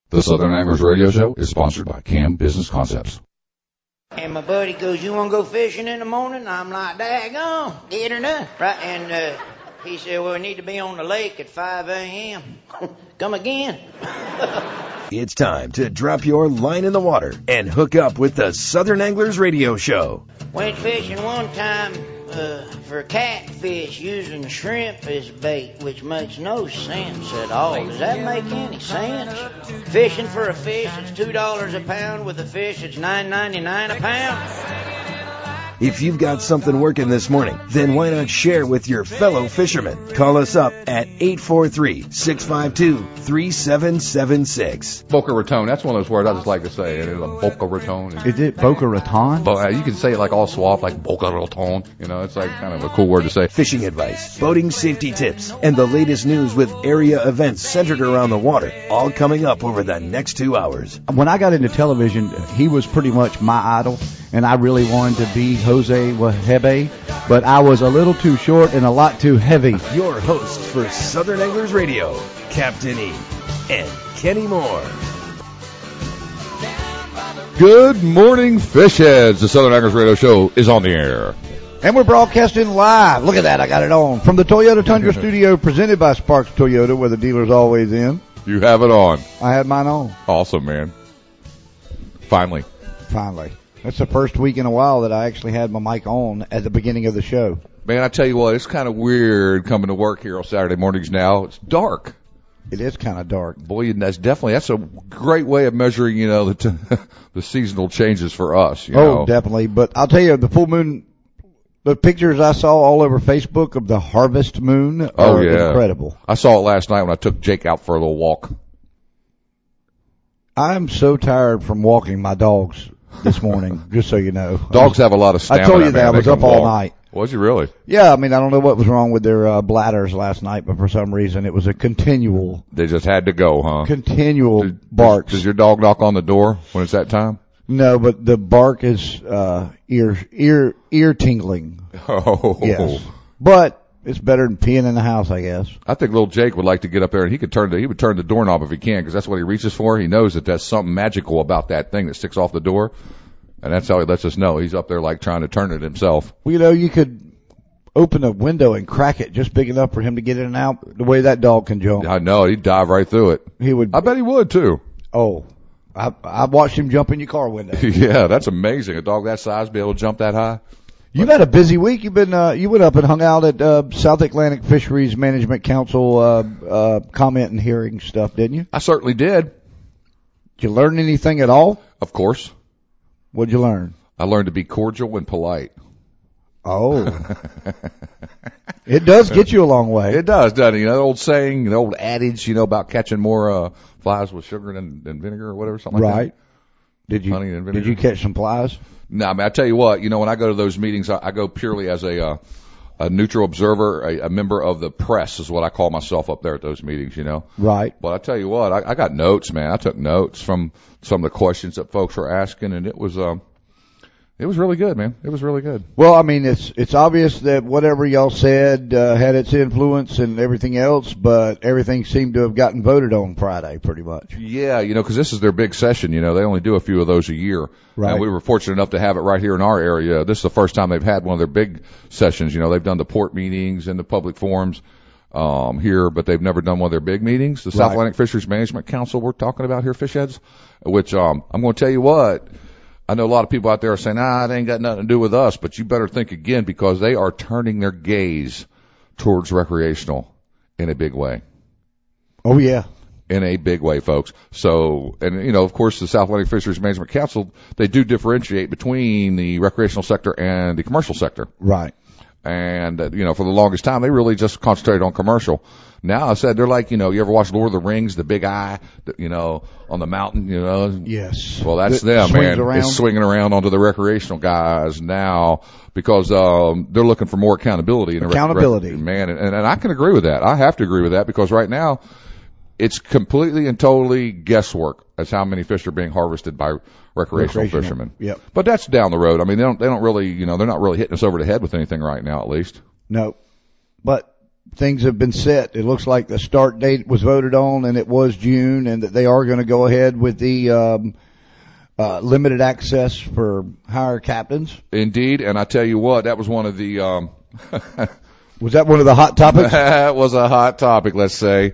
The Southern Anglers Radio Show is sponsored by Cam Business Concepts. And my buddy goes, "You want to go fishing in the morning?" I'm like, "Daggone, get her done." Right, and he said, "Well, we need to be on the lake at 5 a.m. Come again. It's time to drop your line in the water and hook up with the Southern Anglers Radio Show. Went fishing one time for catfish using shrimp as bait, which makes no sense at all. Does that make any sense? Fishing for a fish, it's $2 a pound. With a fish, it's $9.99 a pound. If you've got something working this morning, then why not share with your fellow fishermen? Call us up at 843-652-3776. Boca Raton, that's one of those words I just like to say. It is a Boca Raton. Is it Boca Raton? You can say it like all suave, like Boca Raton. You know, it's like kind of a cool word to say. Fishing advice, boating safety tips, and the latest news with area events centered around the water, all coming up over the next 2 hours. When I got into television, he was pretty much my idol, and I really wanted to be Jose Wahebe, but I was a little too short and a lot too heavy. Your hosts for Southern Anglers Radio, Captain E and Kenny Moore. Good morning, fish heads. The Southern Anglers Radio Show is on the air. And we're broadcasting live. Look at that, I got it on. From the Toyota Tundra studio, presented by Sparks Toyota, where the dealer's always in. You have it on. I had mine on. Awesome, man. Finally. That's the first week in a while that I actually had my mic on at the beginning of the show. Man, I tell you what, it's kind of weird coming to work here on Saturday mornings now. It's dark. It is kind of dark. Boy, that's a great way of measuring, you know, the seasonal changes for us. You know? Definitely. But I'll tell you, the full moon, the pictures I saw all over Facebook of the harvest moon are incredible. I saw it last night when I took Jake out for a little walk. I'm so tired from walking my dogs this morning, just so you know. Dogs have a lot of stamina. I told you that. I was up all night. Was you really? Yeah, I mean, I don't know what was wrong with their bladders last night, but for some reason it was a continual. They just had to go, huh? Continual barks. Does your dog knock on the door when it's that time? No, but the bark is ear tingling. Oh. Yes. But it's better than peeing in the house, I guess. I think little Jake would like to get up there and he would turn the doorknob if he can, because that's what he reaches for. He knows that there's something magical about that thing that sticks off the door. And that's how he lets us know. He's up there like trying to turn it himself. Well, you know, you could open a window and crack it just big enough for him to get in and out the way that dog can jump. I know. He'd dive right through it. He would. I bet he would, too. Oh, I watched him jump in your car window. Yeah, that's amazing. A dog that size be able to jump that high. You've had a busy week. You went up and hung out at South Atlantic Fisheries Management Council comment and hearing stuff, didn't you? I certainly did. Did you learn anything at all? Of course. What'd you learn? I learned to be cordial and polite. Oh. It does get you a long way. It does, doesn't it? You know, the old saying, the old adage, you know, about catching more flies with sugar than vinegar or whatever, something like that. Right. Did you catch some flies? No, I mean, I tell you what, you know, when I go to those meetings, I go purely as a neutral observer, a member of the press is what I call myself up there at those meetings, you know. Right. But I tell you what, I got notes, man. I took notes from some of the questions that folks were asking, and it was really good, man. It was really good. Well, I mean, it's obvious that whatever y'all said had its influence and everything else, but everything seemed to have gotten voted on Friday, pretty much. Yeah, you know, because this is their big session. You know, they only do a few of those a year. Right. And we were fortunate enough to have it right here in our area. This is the first time they've had one of their big sessions. You know, they've done the port meetings and the public forums here, but they've never done one of their big meetings. The South Atlantic Fisheries Management Council we're talking about here, fish heads, which I'm going to tell you what. I know a lot of people out there are saying, it ain't got nothing to do with us, but you better think again, because they are turning their gaze towards recreational in a big way. Oh, yeah. In a big way, folks. So, and, you know, of course, the South Atlantic Fisheries Management Council, they do differentiate between the recreational sector and the commercial sector. Right. And, you know, for the longest time, they really just concentrated on commercial. Now, I said, they're like, you know, you ever watch Lord of the Rings, the big eye, you know, on the mountain, you know? Yes. Well, that's them, man. It's swinging around onto the recreational guys now because they're looking for more accountability. Accountability. Man, and I can agree with that. I have to agree with that because right now, it's completely and totally guesswork as how many fish are being harvested by recreational fishermen. Yep. But that's down the road. I mean, they don't really, you know, they're not really hitting us over the head with anything right now, at least. No. But things have been set. It looks like the start date was voted on, and it was June, and that they are going to go ahead with the limited access for hire captains. Indeed, and I tell you what, that was one of the Was that one of the hot topics? that was a hot topic, let's say.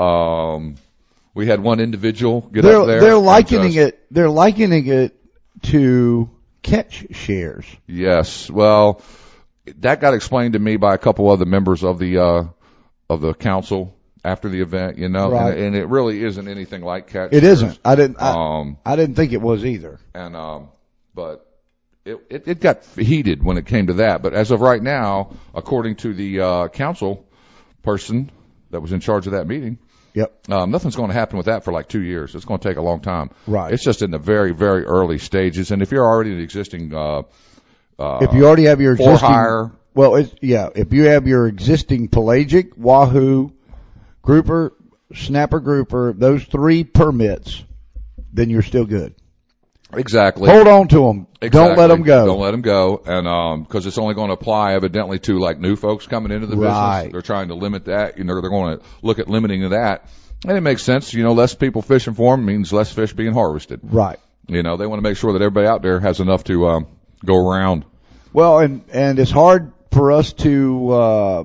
We had one individual get up there. They're likening it. They're likening it to catch shares. Yes. Well, that got explained to me by a couple other members of the council after the event, you know, Right. and it really isn't anything like catch It shares. isn't. I didn't think it was either. And but it got heated when it came to that. But as of right now, according to the council person that was in charge of that meeting, Yep. nothing's going to happen with that for like 2 years. It's going to take a long time. Right. It's just in the very, very early stages. And if you're already an existing If you already have your for existing, hire, well, if you have your existing pelagic, wahoo, grouper, snapper grouper, those 3 permits, then you're still good. exactly. Hold on to them. Don't let them go. Don't let them go. And because it's only going to apply evidently to like new folks coming into the Right. business. They're trying to limit that. You know, they're going to look at limiting that. And it makes sense. You know, less people fishing for them means less fish being harvested. Right. You know, they want to make sure that everybody out there has enough to go around. Well, and it's hard for us to,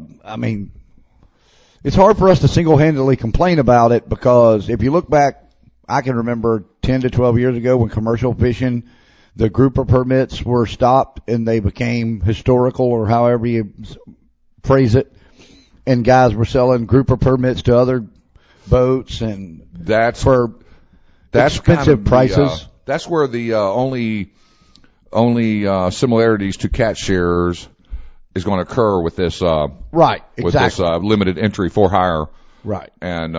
it's hard for us to single-handedly complain about it, because if you look back, I can remember 10 to 12 years ago when commercial fishing, the grouper permits were stopped and they became historical, or however you phrase it, and guys were selling grouper permits to other boats and That's for that's expensive kind of prices. That's where the only similarities to cat sharers is going to occur with this right, with exactly, this limited entry for hire. right.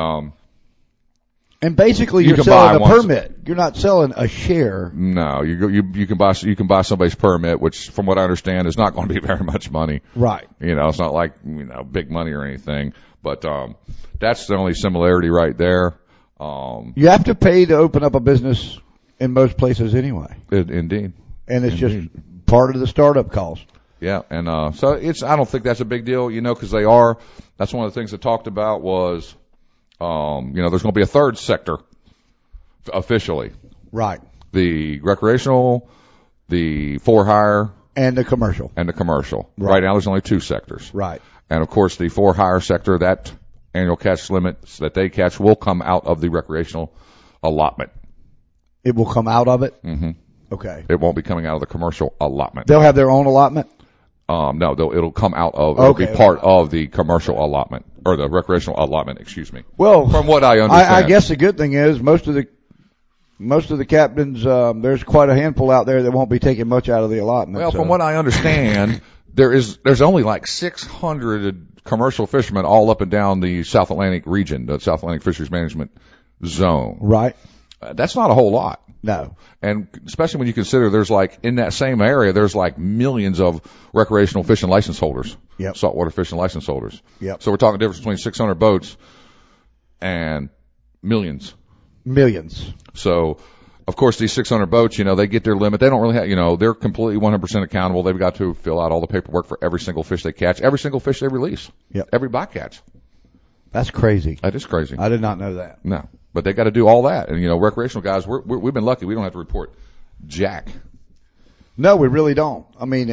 And And basically, You you're can selling buy a one. permit. You're not selling a share. no, you can buy somebody's permit, which from what I understand is not going to be very much money. Right. You know, it's not like, you know, big money or anything. But that's the only similarity right there. You have to pay to open up a business in most places anyway. Indeed. And it's just part of the startup cost. Yeah, and so I don't think that's a big deal, you know, because that's one of the things they talked about was, you know, there's going to be a third sector officially. Right. The recreational, the for hire, And the commercial. and the commercial. Right. Right now there's only 2 sectors. Right. And of course the for hire sector, that annual catch limits that they catch will come out of the recreational allotment. It will come out of it? Mm-hmm. Okay. It won't be coming out of the commercial allotment. They'll have their own allotment? No, it'll come out of, it'll be Okay. part of the commercial allotment, or the recreational allotment, excuse me. Well, From what I understand. I guess the good thing is most of the captains, there's quite a handful out there that won't be taking much out of the allotment. Well, so. from what I understand, there's only like 600 commercial fishermen all up and down the South Atlantic region, the South Atlantic Fisheries Management Zone. Right. That's not a whole lot. No. And especially when you consider there's like, in that same area, there's like millions of recreational fishing license holders. Yep. Saltwater fishing license holders. Yep. So we're talking difference between 600 boats and millions. Millions. So, of course, these 600 boats, you know, they get their limit. They don't really have, you know, they're completely 100% accountable. They've got to fill out all the paperwork for every single fish they catch, every single fish they release. Yep. Every bycatch. That's crazy. That is crazy. I did not know that. No. But they got to do all that. And, you know, recreational guys, we've been lucky. We don't have to report jack. No, we really don't. I mean,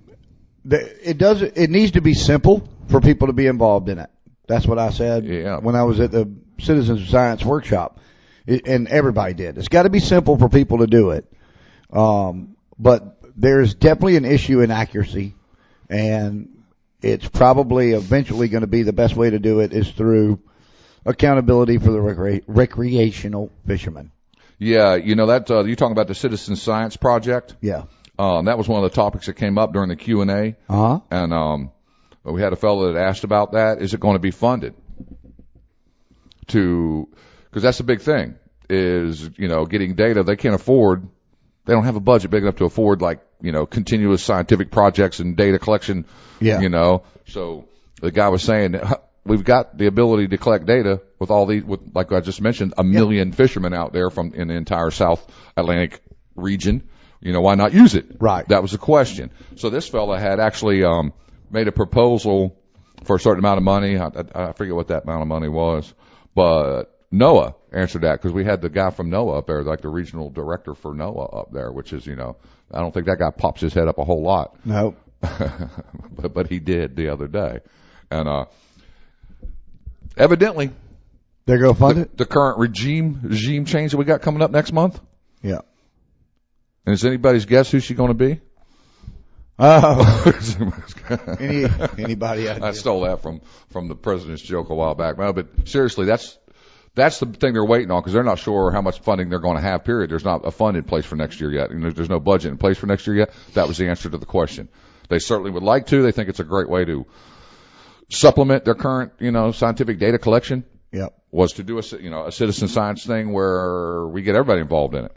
it needs to be simple for people to be involved in it. That's what I said when I was at the Citizens Science Workshop. And everybody did. It's got to be simple for people to do it. But there's definitely an issue in accuracy, and it's probably eventually going to be the best way to do it is through accountability for the recreational fishermen. Yeah, you know, that you're talking about the Citizen Science Project. Yeah. That was one of the topics that came up during the Q&A. Uh-huh. And we had a fellow that asked about that. Is it going to be funded? Because that's the big thing, is, you know, getting data. They can't afford, they don't have a budget big enough to afford, like, you know, continuous scientific projects and data collection. Yeah. You know, so the guy was saying, we've got the ability to collect data with all these, with, like I just mentioned, a million fishermen out there in the entire South Atlantic region. You know, why not use it? Right. That was the question. So this fella had actually made a proposal for a certain amount of money. I forget what that amount of money was, but NOAA answered that because we had the guy from NOAA up there, like the regional director for NOAA up there, which is, I don't think that guy pops his head up a whole lot. No. but he did the other day. And evidently they're going to fund it? The current regime change that we got coming up next month. Yeah. And is anybody's guess who she's going to be? Anybody? I stole that from the president's joke a while back. No, but seriously, that's the thing they're waiting on because they're not sure how much funding they're going to have, period. There's not a fund in place for next year yet. And there's no budget in place for next year yet. That was the answer to the question. They certainly would like to. They think it's a great way to supplement their current, scientific data collection. Yep. Was to do a citizen science thing where we get everybody involved in it.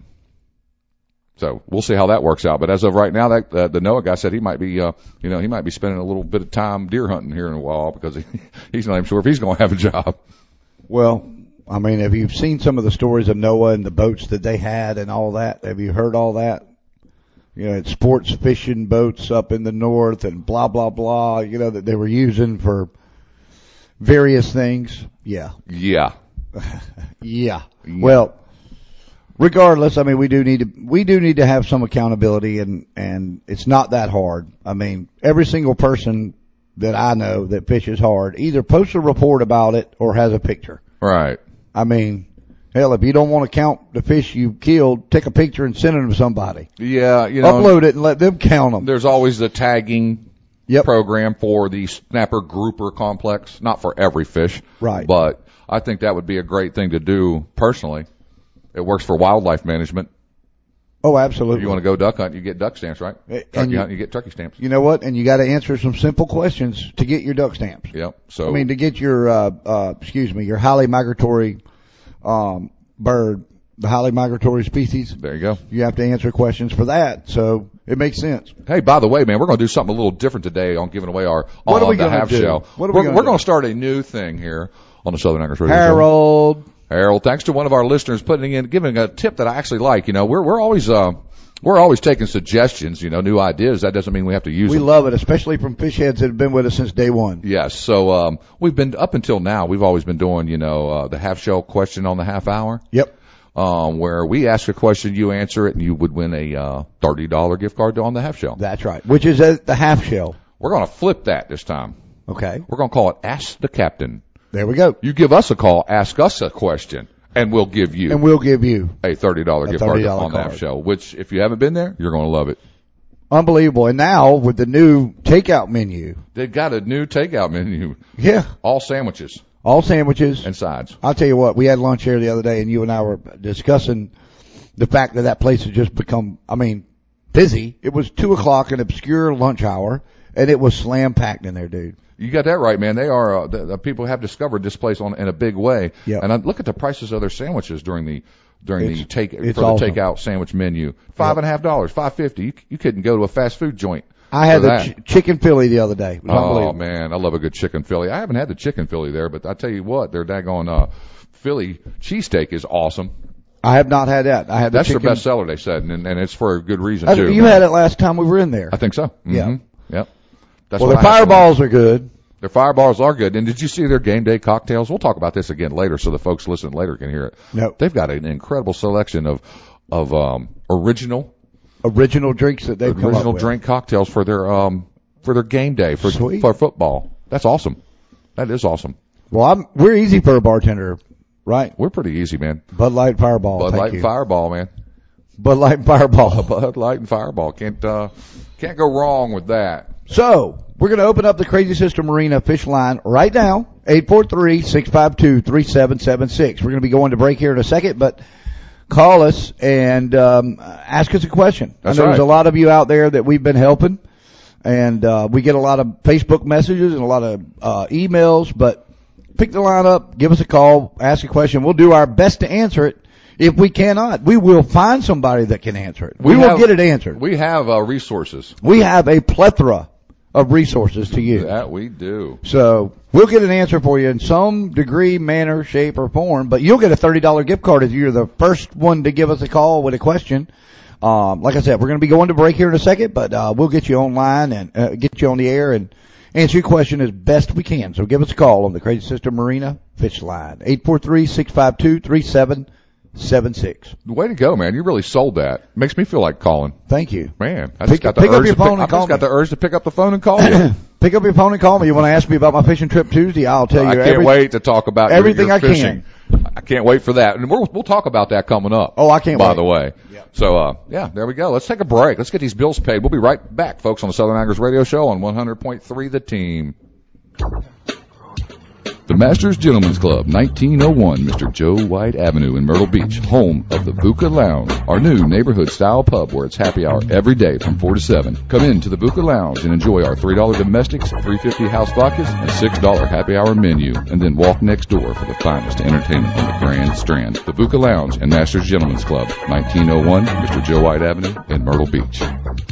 So we'll see how that works out. But as of right now, the NOAA guy said he might be, he might be spending a little bit of time deer hunting here in a while because he's not even sure if he's going to have a job. Well, I mean, have you seen some of the stories of NOAA and the boats that they had and all that? Have you heard all that? It's sports fishing boats up in the north and blah, blah, blah, that they were using for various things. Yeah. Yeah. Yeah. Well, regardless, I mean, we do need to have some accountability and it's not that hard. I mean, every single person that I know that fishes hard either posts a report about it or has a picture. Right. I mean, hell, if you don't want to count the fish you killed, take a picture and send it to somebody. Yeah, upload it and let them count them. There's always the tagging program for the snapper grouper complex, not for every fish. Right. But I think that would be a great thing to do personally. It works for wildlife management. Oh, absolutely. If you want to go duck hunt, you get duck stamps, right? Turkey hunt, you get turkey stamps. You know what? And you got to answer some simple questions to get your duck stamps. Yep. So I mean, to get your your highly migratory bird, the highly migratory species. There you go. You have to answer questions for that, so it makes sense. Hey, by the way, man, we're going to do something a little different today on giving away our What are we the gonna half do? shell. What are we We're going to start a new thing here on the Southern Anglers Radio Show. Harold, thanks to one of our listeners giving a tip that I actually like. We're always taking suggestions, new ideas. That doesn't mean we have to use them. We love it, especially from fish heads that have been with us since day one. Yes. So, we've been up until now, we've always been doing, the half shell question on the half hour. Yep. Where we ask a question, you answer it, and you would win a $30 gift card on the half shell. That's right. Which is at the half shell. We're going to flip that this time. Okay. We're going to call it Ask the Captain. There we go. You give us a call, ask us a question, and we'll give you a $30 gift card on the half shell, which if you haven't been there, you're going to love it. Unbelievable. And now with the new takeout menu. They've got a new takeout menu. Yeah. All sandwiches. And sides. I'll tell you what, we had lunch here the other day and you and I were discussing the fact that place has just become, busy. It was 2:00, an obscure lunch hour, and it was slam packed in there, dude. You got that right, man. They are, the people have discovered this place in a big way. Yeah. And I look at the prices of their sandwiches during the awesome. takeout sandwich menu. $5.50, $5.50. You couldn't go to a fast food joint. I had the chicken Philly the other day. It was unbelievable. Man, I love a good chicken Philly. I haven't had the chicken Philly there, but I tell you what, their daggone Philly cheesesteak is awesome. I have not had that. That's their best seller, they said, and it's for a good reason too. You had it last time we were in there. I think so. Mm-hmm. Yeah. Yep. Their fireballs are good. Their fireballs are good. And did you see their game day cocktails? We'll talk about this again later so the folks listening later can hear it. No. They've got an incredible selection of original drinks that they've come up with. Original drink cocktails for their game day for football. That's awesome. That is awesome. Well, we're easy for a bartender, right? We're pretty easy, man. Bud Light Fireball. Bud Light and Fireball, man. Bud Light and Fireball. Bud Light and Fireball. Can't go wrong with that. So, we're going to open up the Crazy Sister Marina fish line right now, 843-652-3776. We're going to be going to break here in a second, but call us and ask us a question. That's I know right. There's a lot of you out there that we've been helping, and we get a lot of Facebook messages and a lot of emails, but pick the line up, give us a call, ask a question. We'll do our best to answer it. If we cannot, we will find somebody that can answer it. We will get it answered. We have resources. We have a plethora of resources to use. That we do. So we'll get an answer for you in some degree, manner, shape, or form, but you'll get a $30 gift card if you're the first one to give us a call with a question. Like I said, we're going to be going to break here in a second, but we'll get you online and get you on the air and answer your question as best we can. So give us a call on the Crazy Sister Marina Fish Line, 843-652-3776. Way to go, man. You really sold that. Makes me feel like calling. Thank you. Man, I Pick up your phone and call me. got the urge to pick up the phone and call you. Pick up your phone and call me. You want to ask me about my fishing trip Tuesday? I'll tell you I can't wait to talk about everything your I fishing. I can't wait for that. And we'll talk about that coming up. Oh, I can't wait. By the way. Yep. So, yeah, there we go. Let's take a break. Let's get these bills paid. We'll be right back, folks, on the Southern Anglers Radio Show on 100.3 The Team. The Masters Gentlemen's Club, 1901 Mr. Joe White Avenue in Myrtle Beach, home of the Buca Lounge, our new neighborhood-style pub where it's happy hour every day from 4 to 7. Come in to the Buca Lounge and enjoy our $3 domestics, $3.50 house vodkas, and $6 happy hour menu, and then walk next door for the finest entertainment on the Grand Strand. The Buca Lounge and Masters Gentlemen's Club, 1901 Mr. Joe White Avenue in Myrtle Beach.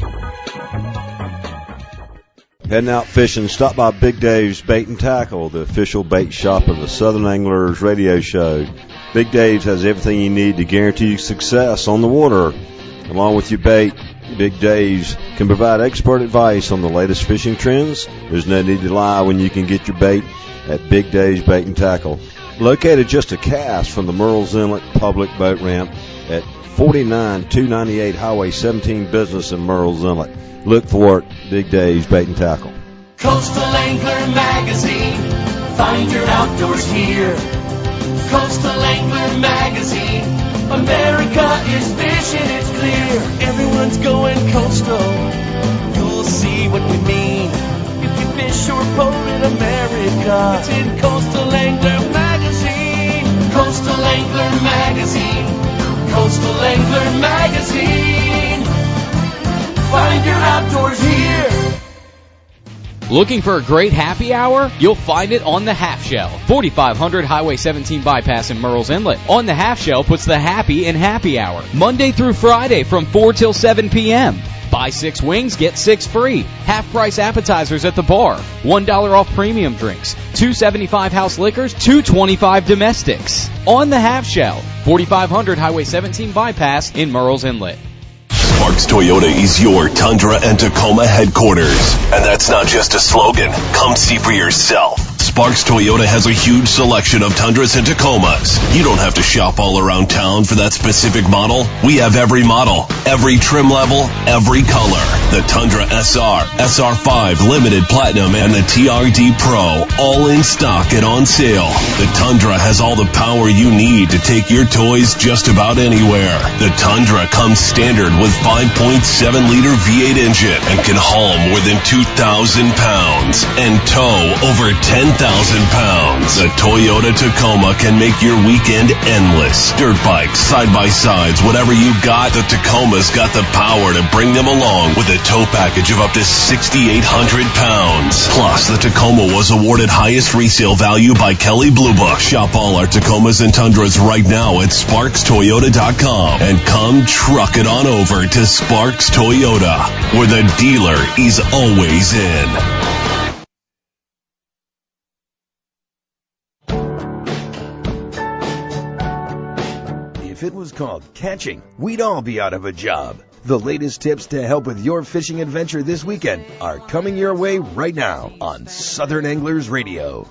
Heading out fishing, stop by Big Dave's Bait and Tackle, the official bait shop of the Southern Anglers Radio Show. Big Dave's has everything you need to guarantee success on the water. Along with your bait, Big Dave's can provide expert advice on the latest fishing trends. There's no need to lie when you can get your bait at Big Dave's Bait and Tackle. Located just a cast from the Murrells Inlet Public Boat Ramp at 49298 Highway 17 Business in Murrells Inlet. Look for it, Big Dave's Bait and Tackle. Coastal Angler Magazine, find your outdoors here. Coastal Angler Magazine, America is fishing, it's clear. Everyone's going coastal, you'll see what we mean. If you fish or boat in America, it's in Coastal Angler Magazine. Coastal Angler Magazine, Coastal Angler Magazine. Find your outdoors here. Looking for a great happy hour? You'll find it on the Half Shell, 4500 Highway 17 Bypass in Murrells Inlet. On the Half Shell puts the happy in happy hour, Monday through Friday from 4 till 7 p.m. Buy 6 wings, get 6 free. Half-price appetizers at the bar. $1 off premium drinks. $2.75 house liquors. $2.25 domestics. On the Half Shell, 4500 Highway 17 Bypass in Murrells Inlet. Sparks Toyota is your Tundra and Tacoma headquarters. And that's not just a slogan. Come see for yourself. Sparks Toyota has a huge selection of Tundras and Tacomas. You don't have to shop all around town for that specific model. We have every model, every trim level, every color. The Tundra SR, SR5 Limited Platinum, and the TRD Pro, all in stock and on sale. The Tundra has all the power you need to take your toys just about anywhere. The Tundra comes standard with 5.7-liter V8 engine and can haul more than 2,000 pounds and tow over 10,000 pounds. The Toyota Tacoma can make your weekend endless. Dirt bikes, side-by-sides, whatever you got, the Tacoma's got the power to bring them along with a tow package of up to 6,800 pounds. Plus, the Tacoma was awarded highest resale value by Kelley Blue Book. Shop all our Tacomas and Tundras right now at SparksToyota.com and come truck it on over to Sparks Toyota, where the dealer is always in. If it was called catching, we'd all be out of a job. The latest tips to help with your fishing adventure this weekend are coming your way right now on Southern Anglers Radio.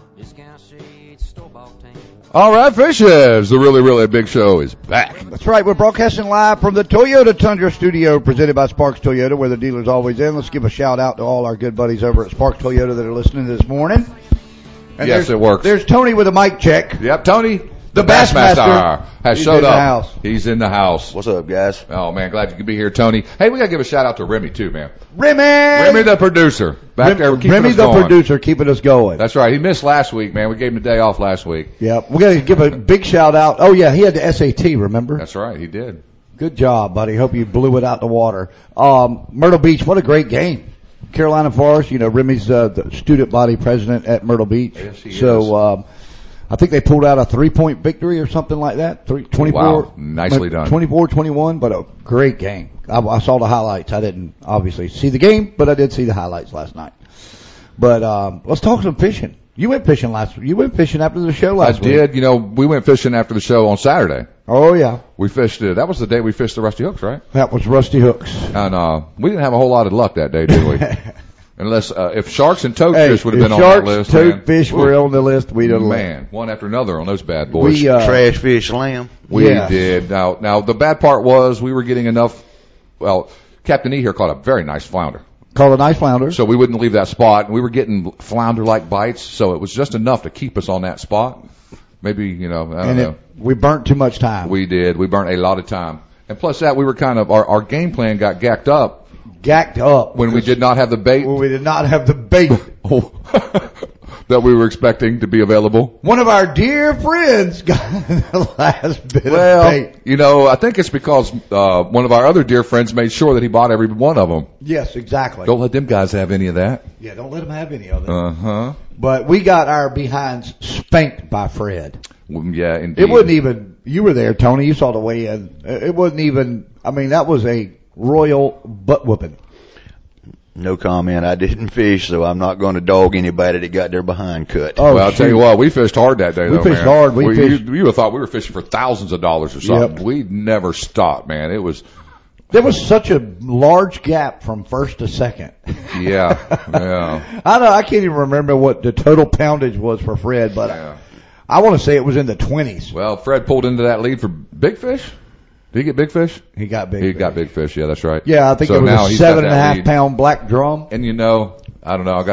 All right, Fishers, the really, really big show is back. That's right. We're broadcasting live from the Toyota Tundra studio presented by Sparks Toyota, where the dealer's always in. Let's give a shout out to all our good buddies over at Sparks Toyota that are listening this morning. And yes, it works. There's Tony with a mic check. Yep, Tony. The Bassmaster has He's showed in up. The house. He's in the house. What's up, guys? Oh, man, glad you could be here, Tony. Hey, we got to give a shout out to Remy, too, man. Remy the producer. Back there, keeping Remy us the going. producer, keeping us going. That's right. He missed last week, man. We gave him a day off last week. Yeah, we're going to give a big shout out. Oh, yeah, he had the SAT, remember? That's right. He did. Good job, buddy. Hope you blew it out the water. Myrtle Beach, what a great game. Carolina Forest, Remy's the student body president at Myrtle Beach. Yes, he is. I think they pulled out a 3-point victory or something like that. 24. Wow, nicely done. 24-21, but a great game. I saw the highlights. I didn't obviously see the game, but I did see the highlights last night. But let's talk some fishing. You went fishing You went fishing after the show last week. I did. We went fishing after the show on Saturday. Oh, yeah. We fished it. That was the day we fished the Rusty Hooks, right? That was Rusty Hooks. And we didn't have a whole lot of luck that day, did we? Unless if sharks and toadfish would have been on that list. Toadfish were on the list, we'd have man, one after another on those bad boys. Trash fish lamb. We did. Now the bad part was we were getting enough. Well, Captain E here caught a very nice flounder. Caught a nice flounder. So we wouldn't leave that spot. We were getting flounder-like bites, so it was just enough to keep us on that spot. Maybe, I don't know. We burnt too much time. We did. We burnt a lot of time. And plus that, we were kind of, our game plan got gacked up. When we did not have the bait. When we did not have the bait. That we were expecting to be available. One of our dear friends got the last bit of bait. I think it's because one of our other dear friends made sure that he bought every one of them. Yes, exactly. Don't let them guys have any of that. Yeah, don't let them have any of it. Uh-huh. But we got our behinds spanked by Fred. Yeah, indeed. It wasn't even, you were there, Tony, you saw the weigh in. It wasn't even, that was a royal butt whooping. No comment. I didn't fish, so I'm not going to dog anybody that got their behind cut. Oh, well, I'll tell you what, we fished hard that day, We fished hard. You would have thought we were fishing for thousands of dollars or something. Yep. We never stopped, man. There was such a large gap from first to second. Yeah. I can't even remember what the total poundage was for Fred, but I want to say it was in the 20s. Well, Fred pulled into that lead for big fish. Did he get big fish? He got big. He got big fish. Yeah, that's right. Yeah, I think it was a 7.5 pound black drum. And I don't know. I got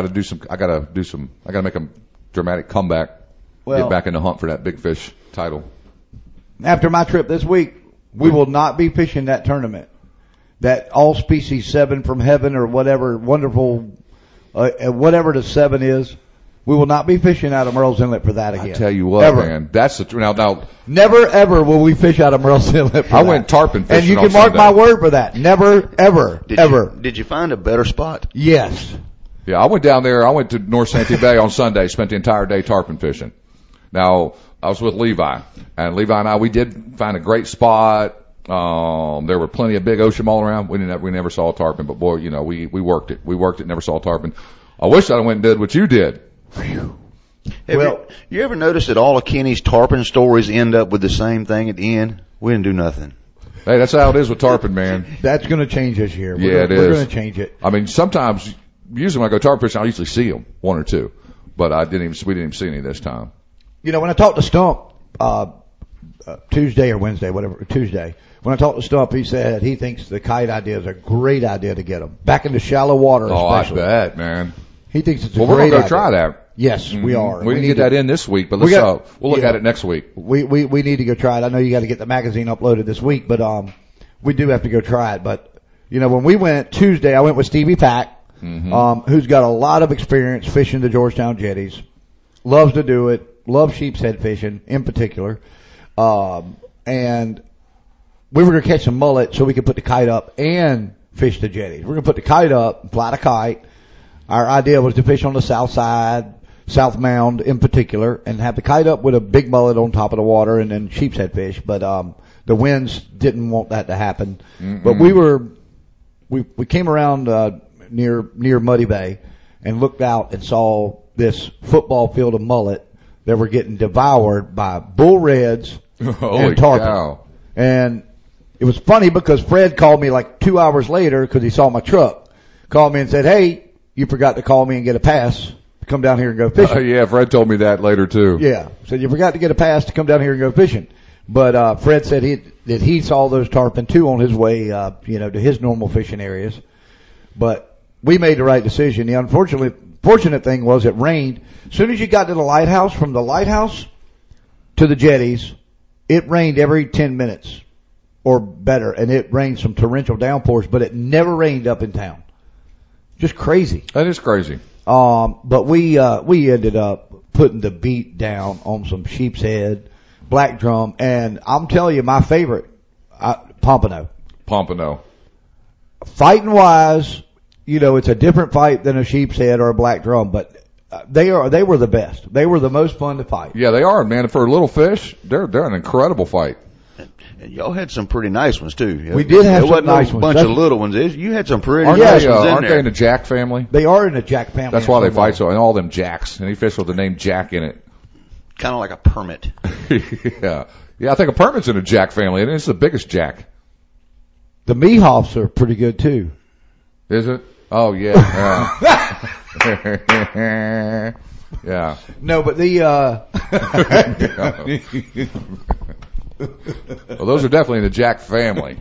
to make a dramatic comeback. Get back in the hunt for that big fish title. After my trip this week, we will not be fishing that tournament. That all species 7 from heaven or whatever wonderful, whatever the 7 is. We will not be fishing out of Merle's Inlet for that again. I tell you what, man, that's now. Never ever will we fish out of Merle's Inlet for that. I went tarpon fishing, and you can mark my word for that. Never, ever, ever. Did you find a better spot? Yes. Yeah, I went down there. I went to North Santee Bay on Sunday. Spent the entire day tarpon fishing. Now I was with Levi, and Levi and we did find a great spot. There were plenty of big ocean all around. We never saw a tarpon, but boy, we worked it. We worked it. Never saw a tarpon. I wish I went and did what you did. You ever notice that all of Kenny's tarpon stories end up with the same thing at the end? We didn't do nothing. Hey, that's how it is with tarpon, man. That's going to change this year. We're going to change it. Sometimes, usually when I go tarpon fishing, I usually see them, 1 or 2, but we didn't even see any this time. When I talked to Stump Tuesday or Wednesday, Tuesday. When I talked to Stump, he said he thinks the kite idea is a great idea to get them back into shallow water. Especially. I bet, man. He thinks it's a great idea. Well, we're going to go try that. Yes, we are. We didn't get that in this week, but we'll look at it next week. We need to go try it. I know you got to get the magazine uploaded this week, but we do have to go try it. But when we went Tuesday, I went with Stevie Pack, who's got a lot of experience fishing the Georgetown jetties, loves to do it, loves sheep's head fishing in particular, and we were going to catch some mullet so we could put the kite up and fish the jetties. We're going to put the kite up, fly the kite. Our idea was to fish on the south side, South Mound in particular, and have the kite up with a big mullet on top of the water and then sheep's head fish. But the winds didn't want that to happen. But we came around near Muddy Bay and looked out and saw this football field of mullet that were getting devoured by bull reds and tarpon. Cow. And it was funny because Fred called me like 2 hours later because he saw my truck. Called me and said, "Hey, you forgot to call me and get a pass to come down here and go fishing." Yeah, Fred told me that later too. Yeah, said you forgot to get a pass to come down here and go fishing. But Fred said he saw those tarpon too on his way, to his normal fishing areas. But we made the right decision. The fortunate thing was it rained. As soon as you got to the lighthouse, from the lighthouse to the jetties, it rained every 10 minutes or better, and it rained some torrential downpours, but it never rained up in town. Just crazy. That is crazy. But we ended up putting the beat down on some sheep's head, black drum, and I'm telling you, my favorite, pompano. Pompano. Fighting wise, it's a different fight than a sheep's head or a black drum, but they were the best. They were the most fun to fight. Yeah, they are, man. For a little fish, they're an incredible fight. And y'all had some pretty nice ones too. We did have some nice ones. Bunch of little ones. You had some pretty nice ones in there. Aren't they in the Jack family? They are in the Jack family. That's why they fight so. And all them Jacks. Any fish with the name Jack in it. Kind of like a permit. Yeah, I think a permit's in a Jack family, and it's the biggest Jack. The Mehoffs are pretty good too. Is it? Oh yeah. Yeah. No, but the Well, those are definitely in the Jack family.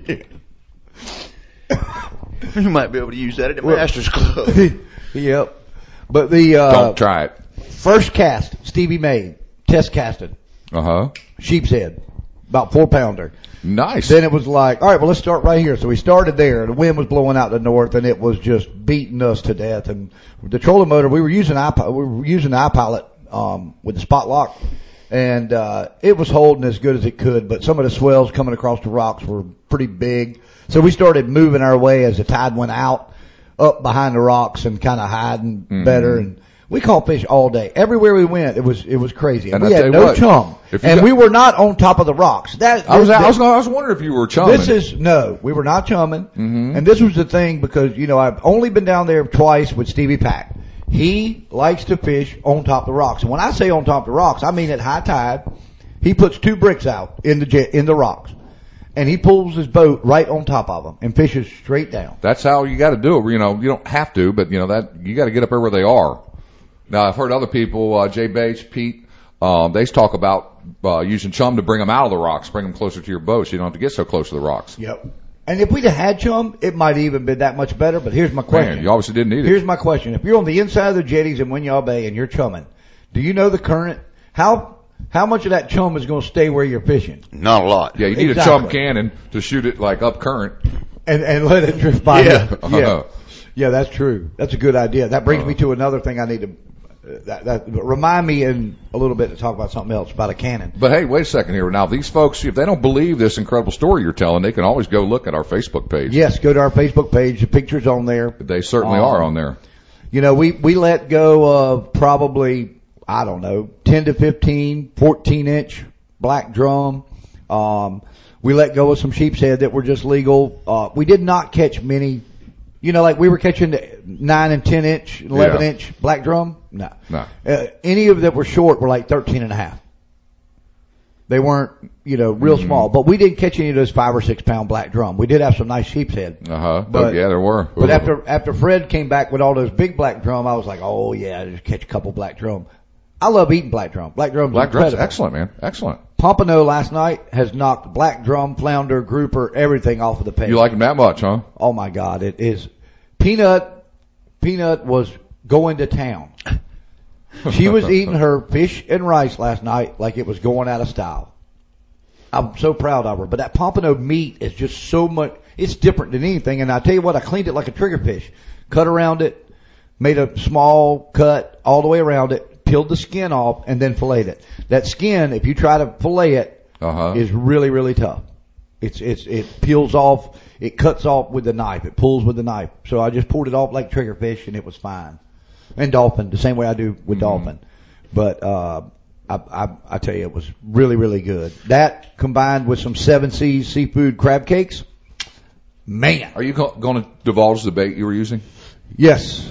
You might be able to use that at the Masters Club. Yep. But the Don't try it. first cast Stevie made, test casted, sheep's head, about 4-pounder. Nice. Then it was like, all right, well, let's start right here. So we started there. The wind was blowing out the north, and it was just beating us to death. And the trolling motor, we were using iPilot with the spot lock, and it was holding as good as it could. But some of the swells coming across the rocks were pretty big, so we started moving our way as the tide went out, up behind the rocks and kind of hiding better. And we caught fish all day. Everywhere we went, it was crazy. And we had no chum. And we were not on top of the rocks. I was wondering if you were chumming. No, we were not chumming. And this was the thing because, I've only been down there twice with Stevie Pack. He likes to fish on top of the rocks. And when I say on top of the rocks, I mean at high tide. He puts 2 bricks out in the rocks. And he pulls his boat right on top of them and fishes straight down. That's how you got to do it. You don't have to, but that you got to get up there where they are. Now I've heard other people, Jay Bates, Pete, they talk about using chum to bring them out of the rocks, bring them closer to your boat, so you don't have to get so close to the rocks. Yep. And if we'd have had chum, it might even been that much better. But here's my question: Man, you obviously didn't need it. Here's my question: if you're on the inside of the jetties in Winyah Bay and you're chumming, do you know the current? How much of that chum is going to stay where you're fishing? Not a lot. Yeah, you need a chum cannon to shoot it like up current. And let it drift by. Yeah. Yeah, that's true. That's a good idea. That brings me to another thing I need to remind me in a little bit to talk about something else, about a cannon. But hey, wait a second here. Now, these folks, if they don't believe this incredible story you're telling, they can always go look at our Facebook page. Yes, go to our Facebook page. The picture's on there. They certainly are on there. We let go of probably, 10 to 15, 14-inch black drum. We let go of some sheep's head that were just legal. We did not catch many. Like we were catching the 9 and 10-inch, 11-inch black drum. No. Any of that were short were like 13.5. They weren't, real small. But we didn't catch any of those 5 or 6 pound black drum. We did have some nice sheep's head. But yeah, there were. But after Fred came back with all those big black drum, I was like, oh yeah, I just catch a couple black drum. I love eating black drum. Black drum's excellent, man. Excellent. Pompano last night has knocked black drum, flounder, grouper, everything off of the page. You like them that much, huh? Oh my God, it is. Peanut was going to town. She was eating her fish and rice last night like it was going out of style. I'm so proud of her. But that pompano meat is just so much, it's different than anything. And I tell you what, I cleaned it like a triggerfish. Cut around it, made a small cut all the way around it, peeled the skin off, and then filleted it. That skin, if you try to fillet it, is really, really tough. It peels off, it cuts off with the knife, it pulls with the knife. So I just pulled it off like triggerfish and it was fine. And dolphin, the same way I do with dolphin. But, I tell you, it was really, really good. That combined with some 7 Seas seafood crab cakes, man. Are you going to divulge the bait you were using? Yes.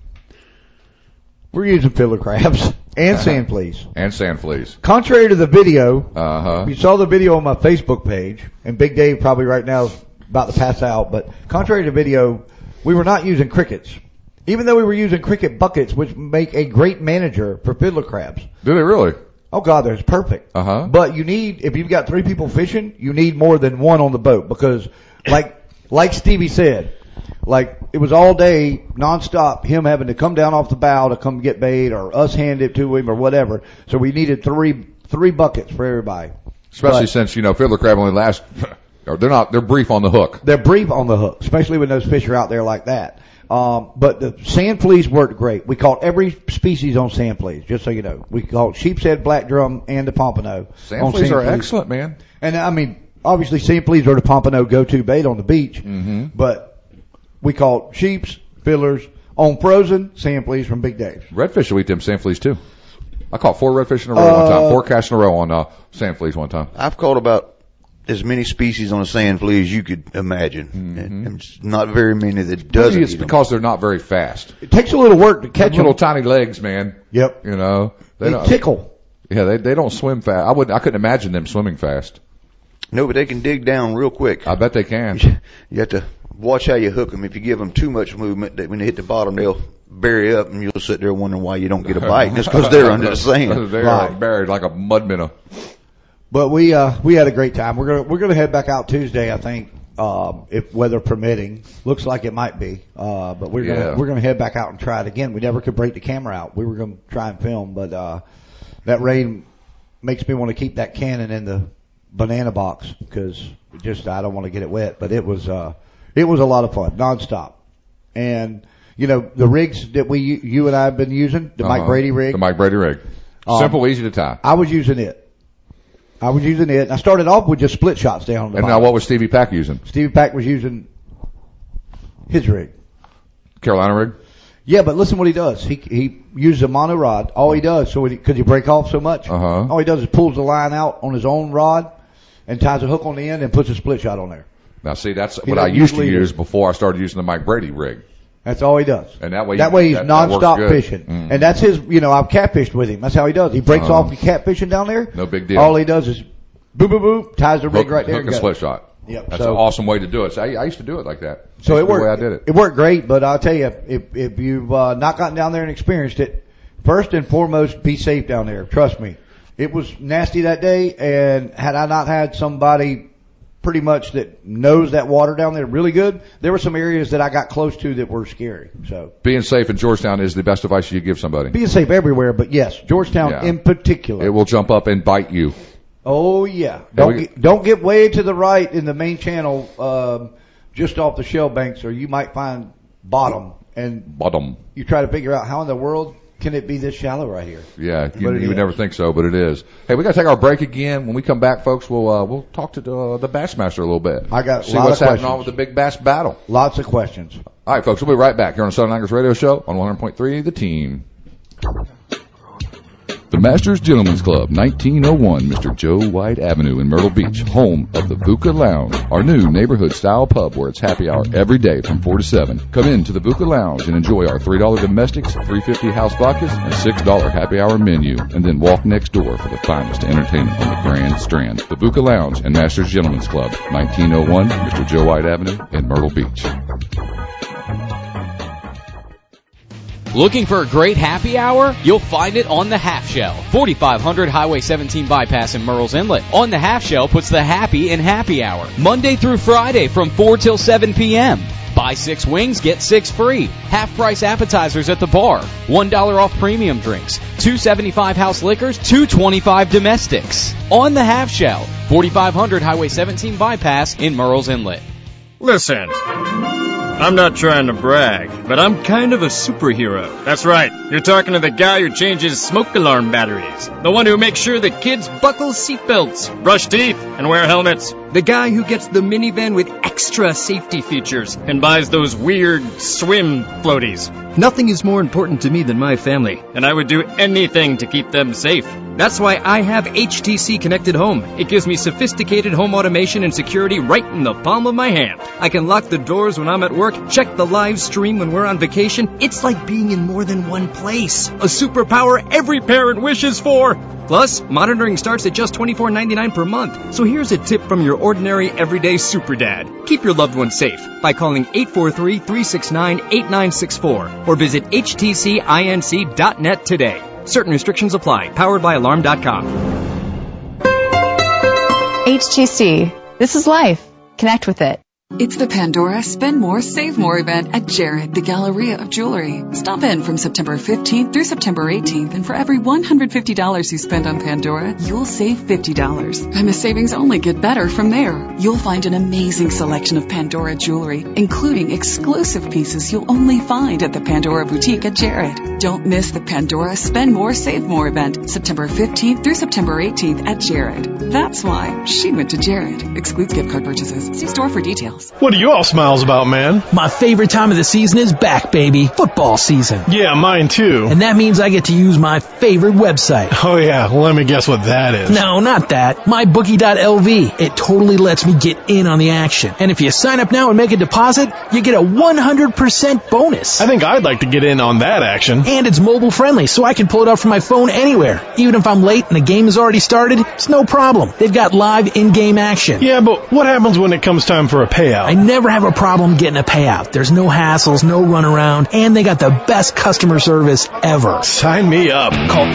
We're using fiddler crabs and sand fleas. And sand fleas. Contrary to the video, you saw the video on my Facebook page, and Big Dave probably right now is about to pass out, but contrary to the video, we were not using crickets. Even though we were using cricket buckets, which make a great manager for fiddler crabs. Do they really? Oh God, they're perfect. But if you've got 3 people fishing, you need more than one on the boat because like Stevie said, it was all day, nonstop, him having to come down off the bow to come get bait or us hand it to him or whatever. So we needed three buckets for everybody. Especially since, fiddler crab only lasts, they're brief on the hook. They're brief on the hook, especially when those fish are out there like that. But the sand fleas worked great. We caught every species on sand fleas, just so you know. We caught sheep's head, black drum, and the pompano. Sand fleas are excellent, man. And I mean, obviously sand fleas are the pompano go-to bait on the beach, but we caught sheeps, fiddlers, on frozen, sand fleas from Big Dave's. Redfish will eat them sand fleas too. I caught 4 redfish in a row one time, 4 casts in a row on sand fleas one time. I've caught about as many species on a sand flea as you could imagine. And it's not very many that doesn't. Maybe it's because they're not very fast. It takes a little work to catch them. Little tiny legs, man. Yep. They tickle. Yeah, they don't swim fast. I couldn't imagine them swimming fast. No, but they can dig down real quick. I bet they can. You have to watch how you hook them. If you give them too much movement, that when they hit the bottom, they'll bury up, and you'll sit there wondering why you don't get a bite. And it's because they're under the sand. They're buried like a mud minnow. But we had a great time. We're gonna head back out Tuesday, I think, if weather permitting. Looks like it might be. But we're gonna head back out and try it again. We never could break the camera out. We were gonna try and film, but that rain makes me want to keep that Canon in the banana box because I don't want to get it wet. But it was a lot of fun, nonstop. And the rigs that you and I have been using, the Mike Brady rig. The Mike Brady rig. Simple, easy to tie. I was using it. I started off with just split shots down the bottom. Now what was Stevie Pack using? Stevie Pack was using his rig. Carolina rig? Yeah, but listen what he does. He uses a mono rod. All he does, because he break off so much, all he does is pulls the line out on his own rod and ties a hook on the end and puts a split shot on there. Now see, that's what I used to use before I started using the Mike Brady rig. That's all he does. And that way he's nonstop fishing. Mm-hmm. And that's his, I've catfished with him. That's how he does. He breaks off the catfishing down there. No big deal. All he does is boom, boom, boom, ties the rig right there. Hook and split shot. Yep. That's an awesome way to do it. So I used to do it like that. So it worked. The way I did it. It worked great, but I'll tell you, if you've not gotten down there and experienced it, first and foremost, be safe down there. Trust me. It was nasty that day, and had I not had somebody pretty much that knows that water down there really good, there were some areas that I got close to that were scary. So being safe in Georgetown is the best advice you give somebody. Being safe everywhere, but yes, Georgetown in particular. It will jump up and bite you. Oh yeah. Don't get way to the right in the main channel, just off the shell banks, or you might find bottom. You try to figure out how in the world can it be this shallow right here? Yeah, you would never think so, but it is. Hey, we got to take our break again. When we come back, folks, we'll talk to the Bassmaster a little bit. I got see what's happening on with the big bass battle. Lots of questions. All right, folks, we'll be right back here on the Southern Anglers Radio Show on 100.3 The Team. The Masters Gentlemen's Club, 1901 Mr. Joe White Avenue in Myrtle Beach, home of the Buca Lounge, our new neighborhood-style pub where it's happy hour every day from 4 to 7. Come in to the Buca Lounge and enjoy our $3 domestics, $3.50 house vodkas, and $6 happy hour menu, and then walk next door for the finest entertainment on the Grand Strand. The Buca Lounge and Masters Gentlemen's Club, 1901 Mr. Joe White Avenue in Myrtle Beach. Looking for a great happy hour? You'll find it on the Half Shell, 4500 Highway 17 bypass in Murrells Inlet. On the Half Shell puts the happy in happy hour, Monday through Friday from 4 till 7 p.m. Buy 6 wings, get 6 free. Half-price appetizers at the bar. $1 off premium drinks. $2.75 house liquors. $2.25 domestics. On the Half Shell, 4500 Highway 17 bypass in Murrells Inlet. Listen, I'm not trying to brag, but I'm kind of a superhero. That's right. You're talking to the guy who changes smoke alarm batteries. The one who makes sure the kids buckle seatbelts, brush teeth, and wear helmets. The guy who gets the minivan with extra safety features and buys those weird swim floaties. Nothing is more important to me than my family, and I would do anything to keep them safe. That's why I have HTC Connected Home. It gives me sophisticated home automation and security right in the palm of my hand. I can lock the doors when I'm at work, check the live stream when we're on vacation. It's like being in more than one place. A superpower every parent wishes for. Plus, monitoring starts at just $24.99 per month. So here's a tip from your ordinary, everyday super dad. Keep your loved ones safe by calling 843-369-8964 or visit htcinc.net today. Certain restrictions apply. Powered by Alarm.com. HTC. This is life. Connect with it. It's the Pandora Spend More, Save More event at Jared, the Galleria of Jewelry. Stop in from September 15th through September 18th, and for every $150 you spend on Pandora, you'll save $50. And the savings only get better from there. You'll find an amazing selection of Pandora jewelry, including exclusive pieces you'll only find at the Pandora Boutique at Jared. Don't miss the Pandora Spend More, Save More event, September 15th through September 18th at Jared. That's why she went to Jared. Excludes gift card purchases. See store for details. What are you all smiles about, man? My favorite time of the season is back, baby. Football season. Yeah, mine too. And that means I get to use my favorite website. Oh yeah, let me guess what that is. No, not that. MyBookie.lv. It totally lets me get in on the action. And if you sign up now and make a deposit, you get a 100% bonus. I think I'd like to get in on that action. And it's mobile friendly, so I can pull it up from my phone anywhere. Even if I'm late and the game has already started, it's no problem. They've got live in-game action. Yeah, but what happens when it comes time for a payout? I never have a problem getting a payout. There's no hassles, no runaround, and they got the best customer service ever. Sign me up. Call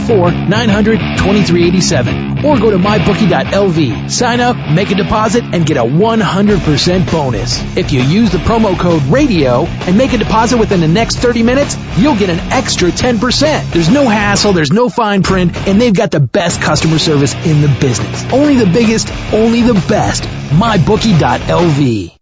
844-900-2387 or go to mybookie.lv. Sign up, make a deposit, and get a 100% bonus. If you use the promo code RADIO and make a deposit within the next 30 minutes, you'll get an extra 10%. There's no hassle, there's no fine print, and they've got the best customer service in the business. Only the biggest, only the best. mybookie.lv.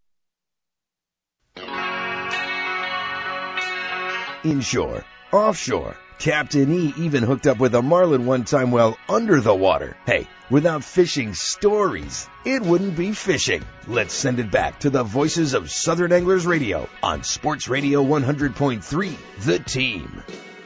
Inshore, offshore, Captain E even hooked up with a marlin one time while under the water. Hey, without fishing stories, it wouldn't be fishing. Let's send it back to the voices of Southern Anglers Radio on Sports Radio 100.3, The Team.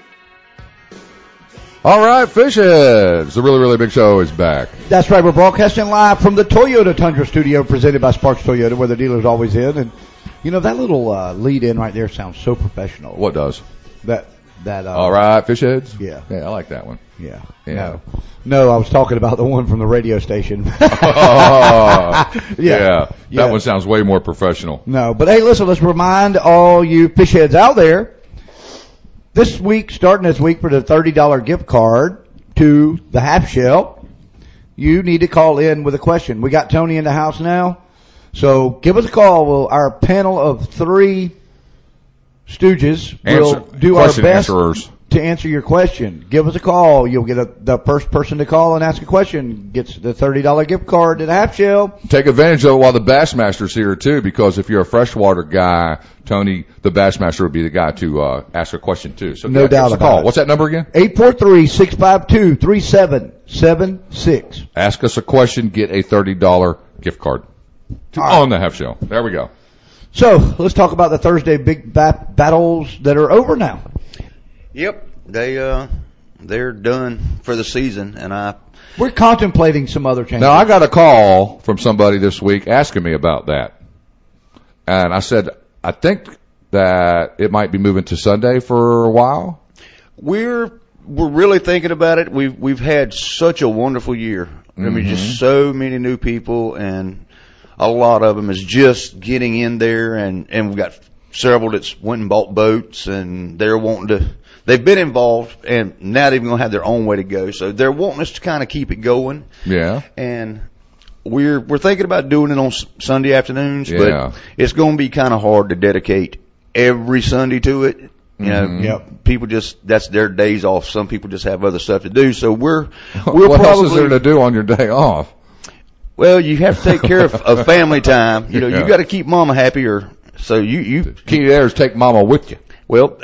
All right, Fish Heads. The really, really big show is back. That's right. We're broadcasting live from the Toyota Tundra studio presented by Sparks Toyota, where the dealer's always in. And, you know, that little lead in right there sounds so professional. What does? All right, Fish Heads. Yeah. Yeah, I like that one. Yeah. Yeah. No, I was talking about the one from the radio station. Yeah. That one sounds way more professional. No, but hey, listen, let's remind all you fish heads out there, this week, starting this week for the $30 gift card to the Half Shell, you need to call in with a question. We got Tony in the house now, so give us a call. Our panel of 3 stooges will do our best to answer your question. Give us a call. You'll get the first person to call and ask a question gets the $30 gift card to the Half Shell. Take advantage of it while the Bassmaster's here too, because if you're a freshwater guy, Tony, the Bassmaster would be the guy to ask a question too. So no doubt about it. What's that number again? 843-652-3776. Ask us a question, get a $30 gift card on the Half Shell. There we go. So let's talk about the Thursday big battles that are over now. Yep, they're done for the season, and we're contemplating some other changes. Now I got a call from somebody this week asking me about that, and I said I think that it might be moving to Sunday for a while. We're really thinking about it. We've had such a wonderful year. I mean, just so many new people, and a lot of them is just getting in there, and we've got several that's went and bought boats, and they're wanting to. They've been involved, and now they're going to have their own way to go. So they're wanting us to kind of keep it going. Yeah. And we're thinking about doing it on Sunday afternoons, but it's going to be kind of hard to dedicate every Sunday to it. You know, people that's their days off. Some people just have other stuff to do. So we're what else is there to do on your day off? Well, you have to take care of family time. You know, you got to keep Mama happy, so you the key there is take Mama with you. Well,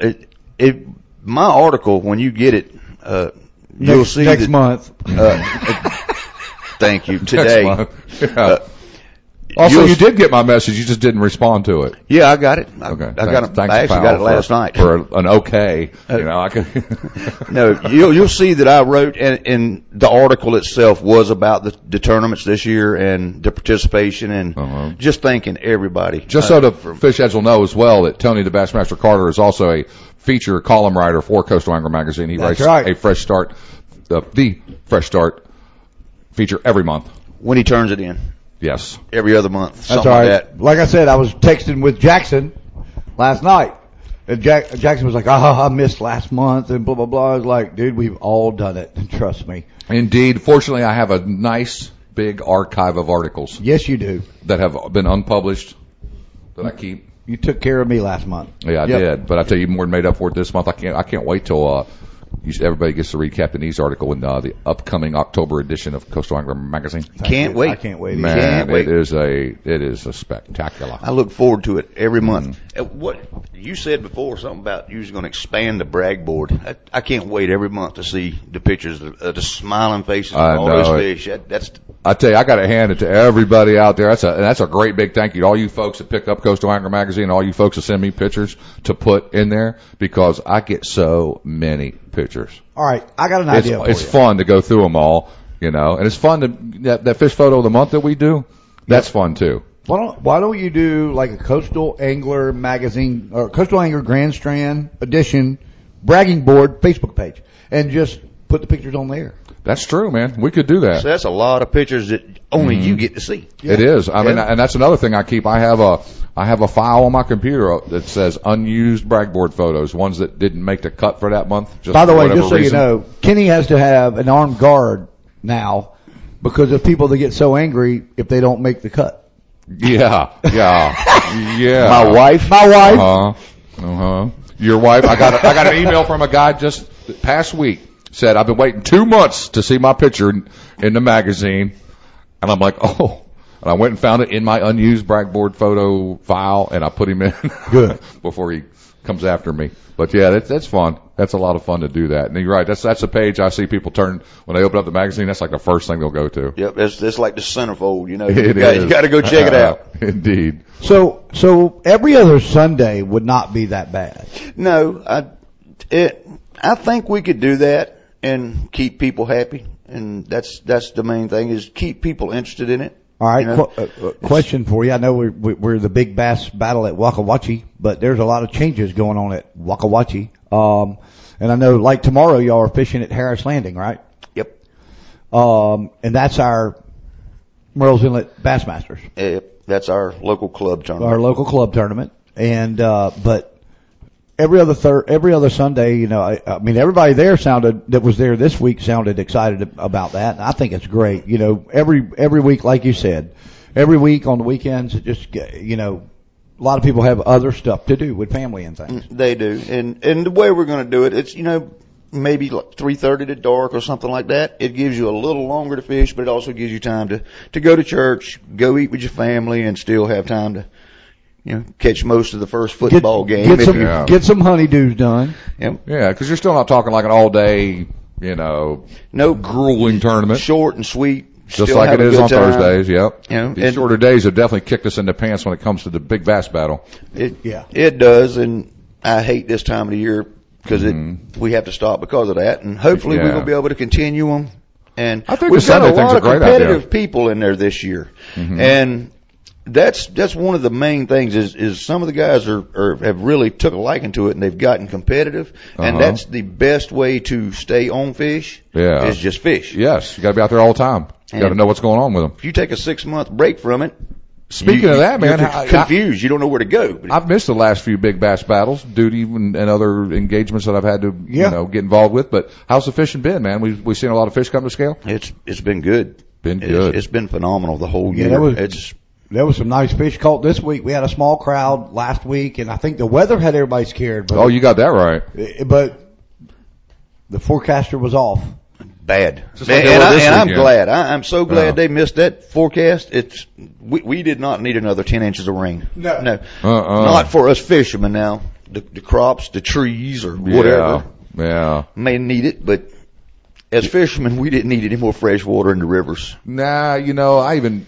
my article, when you get it, you'll see next month. Thank you. Today. Next month. Also, you did get my message. You just didn't respond to it. Yeah, I got it. Okay. I actually got it last night. For an okay. You know, I could. No, you'll see that I wrote, and the article itself was about the tournaments this year and the participation, and just thanking everybody. Just so the fish heads will know as well that Tony the Bassmaster Carter is also a feature column writer for Coastal Angler Magazine. He writes a Fresh Start, the Fresh Start feature every month. When he turns it in. Yes. Every other month. That's all right. Like I said, I was texting with Jackson last night. And Jackson was like, I missed last month and blah, blah, blah. I was like, dude, we've all done it. Trust me. Indeed. Fortunately, I have a nice big archive of articles. Yes, you do. That have been unpublished that I keep. You took care of me last month. Yeah, I did. But I tell you, more than made up for it this month. I can't wait till everybody gets to read Captain E's article in the upcoming October edition of Coastal Angler Magazine. Can't wait. I can't wait. Man, it is a spectacular. I look forward to it every month. What you said before, something about you was going to expand the brag board. I can't wait every month to see the pictures of the smiling faces of all those fish. I tell you, I got to hand it to everybody out there. That's a great big thank you to all you folks that pick up Coastal Angler Magazine, all you folks that send me pictures to put in there, because I get so many pictures. All right, I got an idea. It's fun to go through them all, you know, and it's fun to that fish photo of the month that we do. That's fun too. Why don't you do like a Coastal Angler Magazine or Coastal Angler Grand Strand edition bragging board Facebook page and just put the pictures on there. That's true, man. We could do that. So that's a lot of pictures that only you get to see. Yeah. It is. I mean, and that's another thing I keep. I have a file on my computer that says unused brag board photos, ones that didn't make the cut for that month. Just by the way, just so reason. you know, Kenny has to have an armed guard now because of people that get so angry if they don't make the cut. Yeah. My wife. Your wife. I got an email from a guy just past week. Said, I've been waiting 2 months to see my picture in the magazine. And I'm like, oh. And I went and found it in my unused brag board photo file, and I put him in. Good. Before he comes after me. But yeah, that's fun. That's a lot of fun to do that. And you're right. That's a page I see people turn when they open up the magazine. That's like the first thing they'll go to. Yep. It's like the centerfold, you know. You got to go check it out. Indeed. So every other Sunday would not be that bad. No, I think we could do that and keep people happy. And that's the main thing, is keep people interested in it. All right, question for you. I know we're the big bass battle at Waka Wachi, but there's a lot of changes going on at Waka Wachi. And I know, like tomorrow, y'all are fishing at Harris Landing, right? Yep. And that's our Murrells Inlet Bassmasters. Yep. That's our local club tournament. Our local club tournament. And but every other Sunday, you know, I mean, everybody there that was there this week sounded excited about that. And I think it's great. You know, every week, like you said, every week on the weekends, it just, you know, a lot of people have other stuff to do with family and things. They do. And the way we're going to do it, it's, you know, maybe like 3:30 to dark or something like that. It gives you a little longer to fish, but it also gives you time to go to church, go eat with your family, and still have time to, you know, catch most of the first football game. Get some honeydews done. Yep. Yeah, because you're still not talking like an all day, you know, grueling tournament. Short and sweet. Just like it is on Thursdays, yep. You know, These shorter days have definitely kicked us in the pants when it comes to the big bass battle. It does, and I hate this time of the year because we have to stop because of that. And hopefully we're going to be able to continue them. And I think we've got a lot of competitive idea. people in there this year, and that's one of the main things is some of the guys have really took a liking to it, and they've gotten competitive, and that's the best way to stay on fish. Yeah. Is just fish. Yes, you got to be out there all the time. You got to know what's going on with them. If you take a 6-month break from it, speaking of that, man, you're confused. You don't know where to go. I've missed the last few big bass battles due to even and other engagements that I've had to you know get involved with. But how's the fishing been, man? We've seen a lot of fish come to scale. It's been good. It's been phenomenal the whole year. There was some nice fish caught this week. We had a small crowd last week, and I think the weather had everybody scared. But you got that right. But the forecaster was off. Bad. And I'm glad. I'm so glad they missed that forecast. We did not need another 10 inches of rain. No. Not for us fishermen now. The crops, the trees, or whatever. Yeah. May need it, but as fishermen, we didn't need any more fresh water in the rivers. Nah, you know,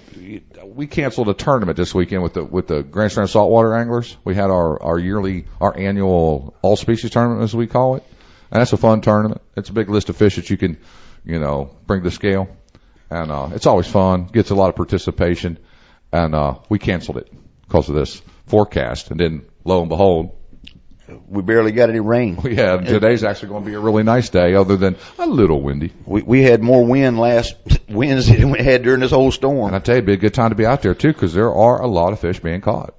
we canceled a tournament this weekend with the Grand Strand Saltwater Anglers. We had our annual all species tournament, as we call it. And that's a fun tournament. It's a big list of fish that you can, you know, bring to scale. And it's always fun, gets a lot of participation. And we canceled it because of this forecast. And then, lo and behold, we barely got any rain. Yeah, today's actually going to be a really nice day, other than a little windy. We had more wind last Wednesday than we had during this whole storm. And I tell you, it'd be a good time to be out there, too, because there are a lot of fish being caught.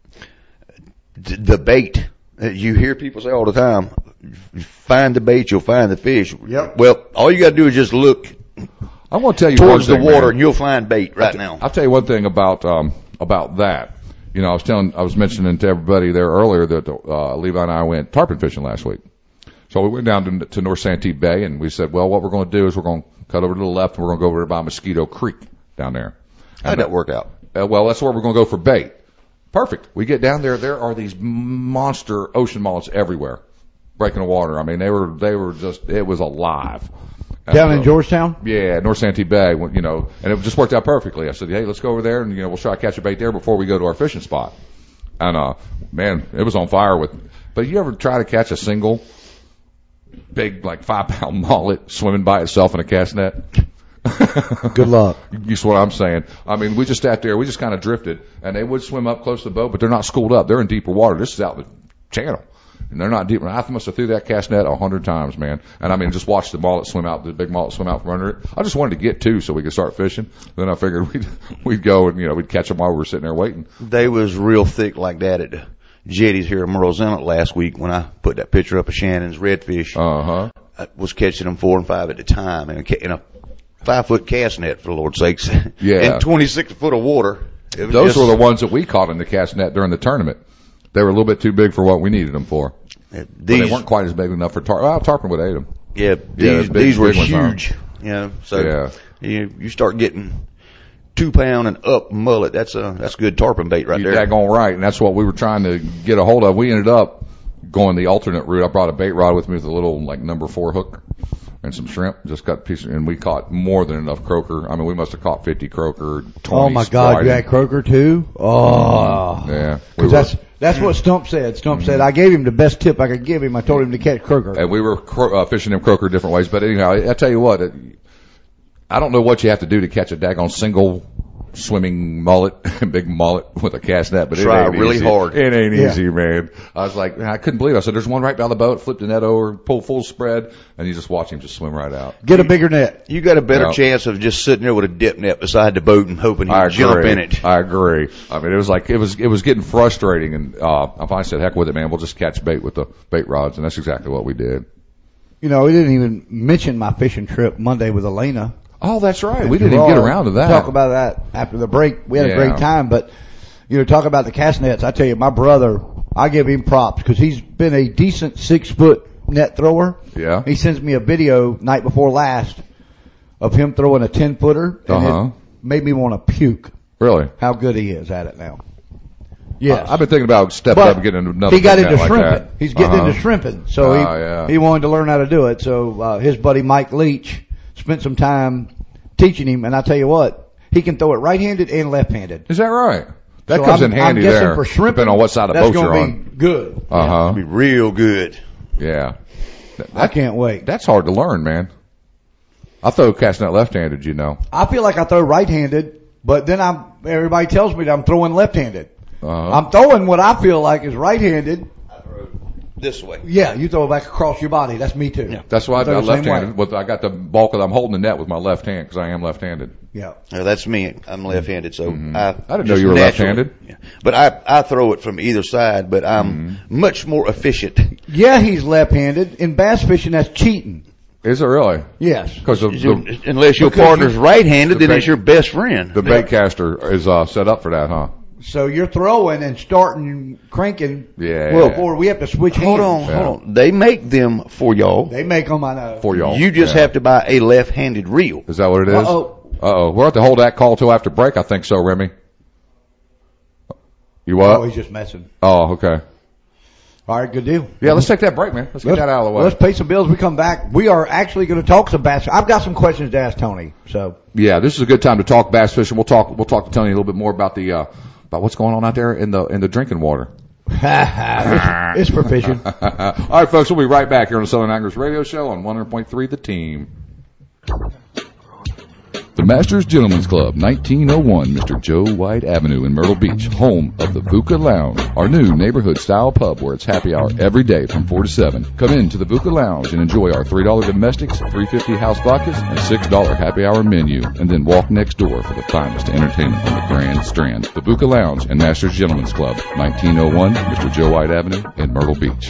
The bait. You hear people say all the time, find the bait, you'll find the fish. Yep. Well, all you got to do is just look I'm going to tell you towards one thing, the water, man. and you'll find bait now. I'll tell you one thing about that. You know, I was mentioning to everybody there earlier that Levi and I went tarpon fishing last week. So we went down to North Santee Bay, and we said, well, what we're going to do is we're going to cut over to the left, and we're going to go over by Mosquito Creek down there. How'd that work out? Well, that's where we're going to go for bait. Perfect. We get down there. There are these monster ocean mullet everywhere, breaking the water. I mean, they were just, it was alive. Down in Georgetown? Yeah, North Santee Bay, you know, and it just worked out perfectly. I said, hey, let's go over there and, you know, we'll try to catch a bait there before we go to our fishing spot. And, man, it was on fire but you ever try to catch a single big, like 5-pound mullet swimming by itself in a cast net? Good luck. That's what I'm saying. I mean, we just sat there, we just kind of drifted, and they would swim up close to the boat, but they're not schooled up. They're in deeper water. This is out in the channel. and they're not deep. I must have threw that cast net 100 times, man. And I mean, just watch the mullet swim out, the big mullet swim out from under it. I just wanted to get two so we could start fishing. Then I figured we'd go and, we'd catch them while we were sitting there waiting. They was real thick like that at the jetties here at Merle's Inlet last week when I put that picture up of Shannon's redfish. I was catching them 4 and 5 at the time in a 5-foot cast net, for the Lord's sakes. Yeah. And 26 foot of water. Those were the ones that we caught in the cast net during the tournament. They were a little bit too big for what we needed them for. But they weren't quite as big enough for tarpon. Well, tarpon would ate them. Yeah, these were huge. So you start getting 2 pound and up mullet. That's good tarpon bait right there. You're daggone right, and that's what we were trying to get a hold of. We ended up going the alternate route. I brought a bait rod with me with a little number 4 hook and some shrimp. Just got pieces, and we caught more than enough croaker. I mean, we must have caught 50 croaker. 20 oh my God, you had croaker too? Oh, yeah. That's what Stump said. Stump said, I gave him the best tip I could give him. I told him to catch croaker. And we were fishing them croaker different ways. But anyhow, I tell you what, I don't know what you have to do to catch a daggone single swimming mullet, big mullet with a cast net, but it ain't really easy. hard. It ain't easy, man. I was like, I couldn't believe it. I said, there's one right by the boat, flip the net over, pull full spread, and you just watch him just swim right out. Get a bigger net. You got a better chance of just sitting there with a dip net beside the boat and hoping he'd jump in it. I agree. I mean, it was getting frustrating, and I said, heck with it, man. We'll just catch bait with the bait rods, and that's exactly what we did. We didn't even mention my fishing trip Monday with Elena. Oh, that's right. We didn't even get around to that. Talk about that after the break. We had a great time, but talk about the cast nets. I tell you, my brother, I give him props because he's been a decent 6-foot net thrower. Yeah. He sends me a video night before last of him throwing a 10-footer, and it made me want to puke. Really? How good he is at it now. Yes. I've been thinking about stepping up and getting into another. He got into like shrimping. That. He's getting into shrimping, so he wanted to learn how to do it. So his buddy Mike Leach spent some time teaching him, and I tell you what, he can throw it right-handed and left-handed. Is that right? That comes in handy there. For shrimping, depending on what side of the boat you're on. That's going to be good. It'll be real good. Yeah. I can't wait. That's hard to learn, man. I throw cast net left-handed, I feel like I throw right-handed, but then everybody tells me that I'm throwing left-handed. I'm throwing what I feel like is right-handed. This way. Yeah, you throw it back across your body. That's me too. Yeah. That's why I got left-handed. I got the bulk of I'm holding the net with my left hand because I am left-handed. Yeah. That's me. I'm left-handed, so I didn't know you were left-handed. Yeah. But I throw it from either side, but I'm much more efficient. Yeah, he's left-handed. In bass fishing, that's cheating. Is it really? Yes. Because unless your partner's right-handed, then it's your best friend. The bait caster is set up for that, huh? So you're throwing and starting cranking. Yeah. Well, before we have to switch hands. Hold on. They make them for y'all. They make them, I know. For y'all. You just have to buy a left-handed reel. Is that what it is? Uh-oh. We'll have to hold that call till after break, I think so, Remy. You what? Oh, he's just messing. Oh, okay. All right, good deal. Yeah, let's take that break, man. Let's get that out of the way. Let's pay some bills. We come back. We are actually going to talk some bass. I've got some questions to ask Tony. So. Yeah, this is a good time to talk bass fishing. We'll talk to Tony a little bit more about about what's going on out there in the drinking water. It's for fishing. All right, folks, we'll be right back here on the Southern Anglers Radio Show on 100.3 The Team. The Masters Gentlemen's Club, 1901 Mr. Joe White Avenue in Myrtle Beach, home of the Buca Lounge, our new neighborhood-style pub where it's happy hour every day from 4 to 7. Come in to the Buca Lounge and enjoy our $3 domestics, $3.50 house vodkas, and $6 happy hour menu, and then walk next door for the finest entertainment on the Grand Strand. The Buca Lounge and Masters Gentlemen's Club, 1901 Mr. Joe White Avenue in Myrtle Beach.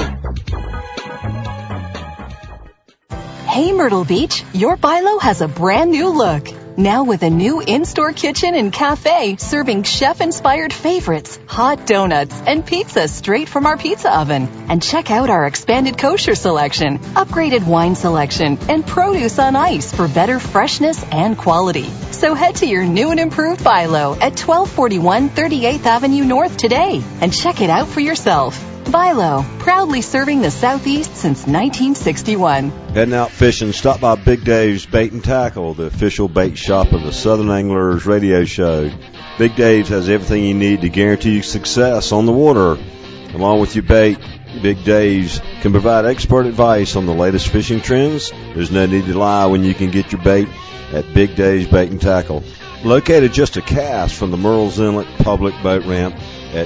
Hey Myrtle Beach, your Bilo has a brand new look. Now with a new in-store kitchen and cafe serving chef-inspired favorites, hot donuts, and pizza straight from our pizza oven. And check out our expanded kosher selection, upgraded wine selection, and produce on ice for better freshness and quality. So head to your new and improved Bilo at 1241 38th Avenue North today and check it out for yourself. Bilo, proudly serving the Southeast since 1961. Heading out fishing, stop by Big Dave's Bait and Tackle, the official bait shop of the Southern Anglers Radio Show. Big Dave's has everything you need to guarantee you success on the water. Along with your bait, Big Dave's can provide expert advice on the latest fishing trends. There's no need to lie when you can get your bait at Big Dave's Bait and Tackle. Located just a cast from the Merle's Inlet public boat ramp, at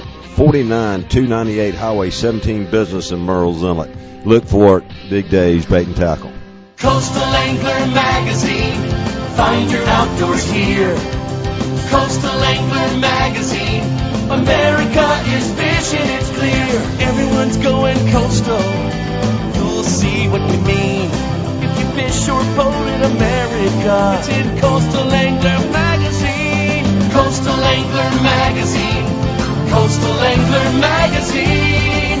49298 Highway 17 Business in Merle's Inlet. Look for it, Big Dave's Bait and Tackle. Coastal Angler Magazine, find your outdoors here. Coastal Angler Magazine, America is fishing, it's clear. Everyone's going coastal, you'll see what we mean. If you fish or boat in America, it's in Coastal Angler Magazine. Coastal Angler Magazine, Coastal Angler Magazine,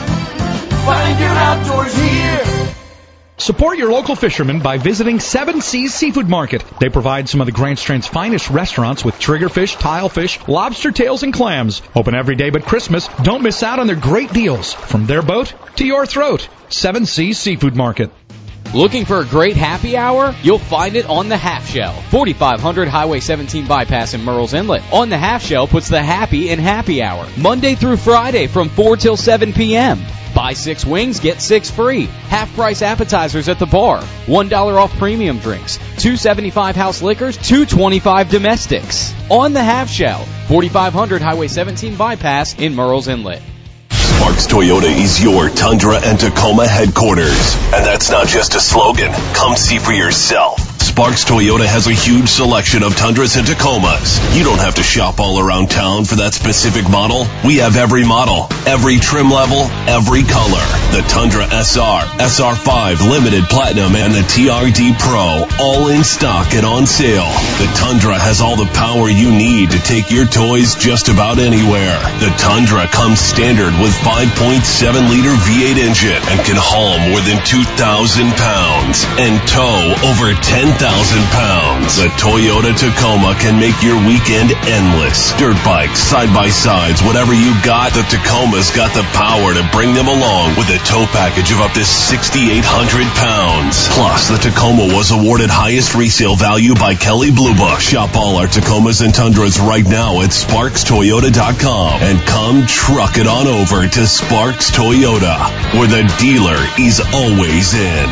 find your outdoors here. Support your local fishermen by visiting Seven Seas Seafood Market. They provide some of the Grand Strand's finest restaurants with triggerfish, tilefish, lobster tails, and clams. Open every day but Christmas. Don't miss out on their great deals. From their boat to your throat. Seven Seas Seafood Market. Looking for a great happy hour? You'll find it on the Half Shell. 4500 Highway 17 Bypass in Merle's Inlet. On the Half Shell puts the happy in happy hour. Monday through Friday from 4 till 7 p.m. Buy 6 wings, get 6 free. Half-price appetizers at the bar. $1 off premium drinks. $2.75 house liquors. $2.25 domestics. On the Half Shell. 4500 Highway 17 Bypass in Merle's Inlet. Sparks Toyota is your Tundra and Tacoma headquarters. And that's not just a slogan. Come see for yourself. Sparks Toyota has a huge selection of Tundras and Tacomas. You don't have to shop all around town for that specific model. We have every model, every trim level, every color. The Tundra SR, SR5 Limited Platinum, and the TRD Pro, all in stock and on sale. The Tundra has all the power you need to take your toys just about anywhere. The Tundra comes standard with 5.7-liter V8 engine and can haul more than 2,000 pounds and tow over 10,000 pounds. The Toyota Tacoma can make your weekend endless. Dirt bikes, side-by-sides, whatever you got, the Tacoma's got the power to bring them along with a tow package of up to 6,800 pounds. Plus, the Tacoma was awarded highest resale value by Kelly Blue Book. Shop all our Tacomas and Tundras right now at SparksToyota.com and come truck it on over to Sparks Toyota, where the dealer is always in.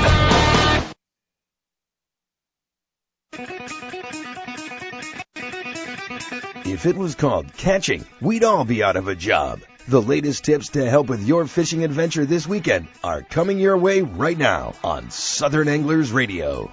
If it was called catching, we'd all be out of a job. The latest tips to help with your fishing adventure this weekend are coming your way right now on Southern Anglers Radio.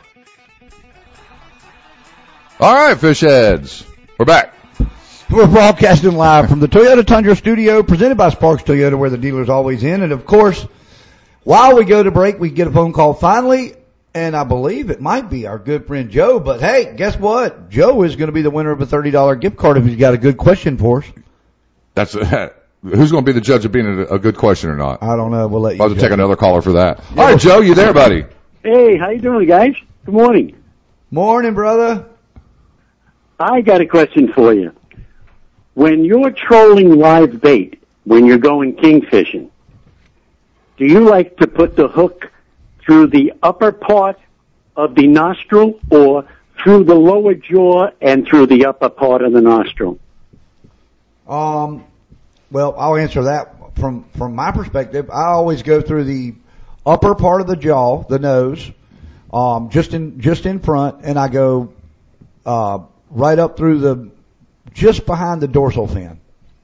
All right, fish heads. We're back. We're broadcasting live from the Toyota Tundra studio, presented by Sparks Toyota, where the dealer's always in. And, of course, while we go to break, we get a phone call finally, and I believe it might be our good friend Joe. But, hey, guess what? Joe is going to be the winner of a $30 gift card if he's got a good question for us. Who's going to be the judge of being a good question or not? I don't know. We'll let you I'll have to take another caller for that. Yeah. All right, Joe, you there, buddy? Hey, how you doing, guys? Good morning. Morning, brother. I got a question for you. When you're trolling live bait, when you're going king fishing, do you like to put the hook through the upper part of the nostril or through the lower jaw and through the upper part of the nostril? Well, I'll answer that from my perspective. I always go through the upper part of the jaw, the nose, just in front, and I go right up through just behind the dorsal fin.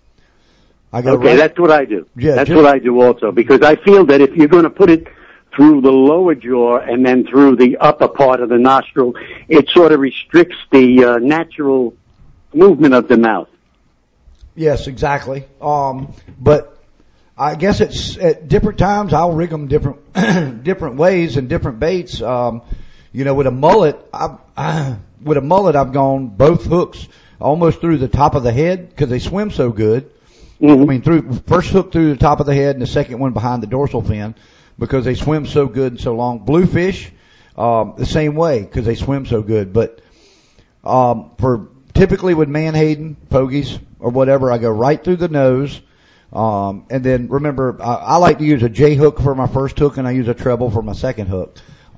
That's what I do. Yeah, that's what I do also, because I feel that if you're going to put it through the lower jaw and then through the upper part of the nostril, it sort of restricts the natural movement of the mouth. Yes, exactly. But I guess it's at different times I'll rig them different ways and different baits. With a mullet, I've gone both hooks almost through the top of the head because they swim so good. Mm-hmm. I mean, first hook through the top of the head and the second one behind the dorsal fin because they swim so good and so long. Bluefish, the same way because they swim so good. But for typically with Manhattan, pogies, or whatever, I go right through the nose. And then remember, I like to use a J hook for my first hook and I use a treble for my second hook.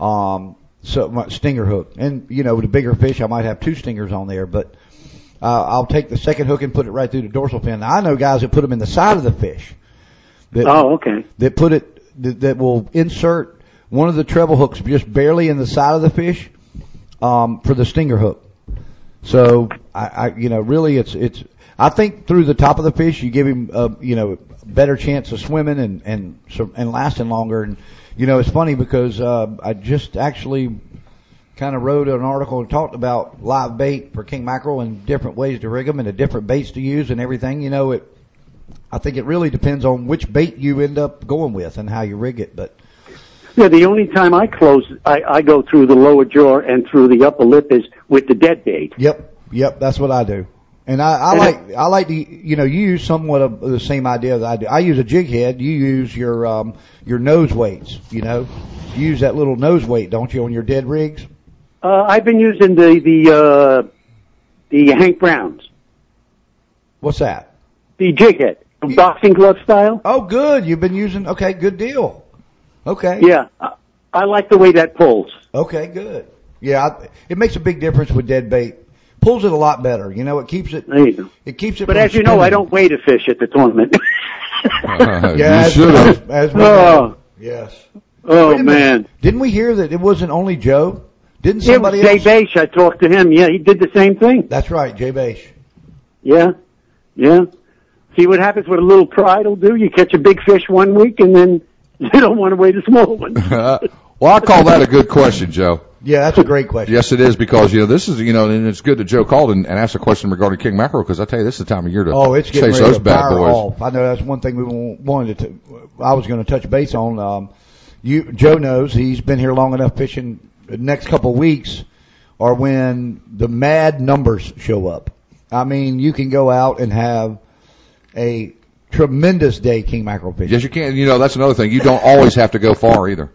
So my stinger hook. And, with a bigger fish, I might have 2 stingers on there, but I'll take the second hook and put it right through the dorsal fin. Now, I know guys that put them in the side of the fish. Okay. That will insert one of the treble hooks just barely in the side of the fish, for the stinger hook. So really it's. I think through the top of the fish, you give him a better chance of swimming and lasting longer. And it's funny because I just actually kind of wrote an article and talked about live bait for king mackerel and different ways to rig them and the different baits to use and everything. I think it really depends on which bait you end up going with and how you rig it. But yeah, the only time I go through the lower jaw and through the upper lip is with the dead bait. Yep, that's what I do. And I like to, you use somewhat of the same idea that I do. I use a jig head. You use your nose weights, You use that little nose weight, don't you, on your dead rigs? I've been using the Hank Browns. What's that? The jig head, boxing glove style. Oh, good. You've been using, okay, good deal. Okay. Yeah, I like the way that pulls. Okay, good. Yeah, it makes a big difference with dead bait. Pulls it a lot better. It keeps it. There you go. It keeps it. But as you know, I don't weigh to fish at the tournament. Yeah, you should have. Yes. Oh man! Didn't we hear that it wasn't only Joe? Didn't somebody else? Jay Bache. I talked to him. Yeah, he did the same thing. That's right, Jay Bache. Yeah. See what happens with a little pride will do. You catch a big fish one week, and then you don't want to weigh the small one. Well, I call that a good question, Joe. Yeah, that's a great question. Yes, it is, because, this is, and it's good that Joe called and asked a question regarding king mackerel, because I tell you, this is the time of year to it's getting chase ready those to bad fire boys. off. I know that's one thing I was going to touch base on. Joe knows he's been here long enough fishing. The next couple of weeks are when the mad numbers show up. I mean, you can go out and have a tremendous day king mackerel fishing. Yes, you can. That's another thing. You don't always have to go far either.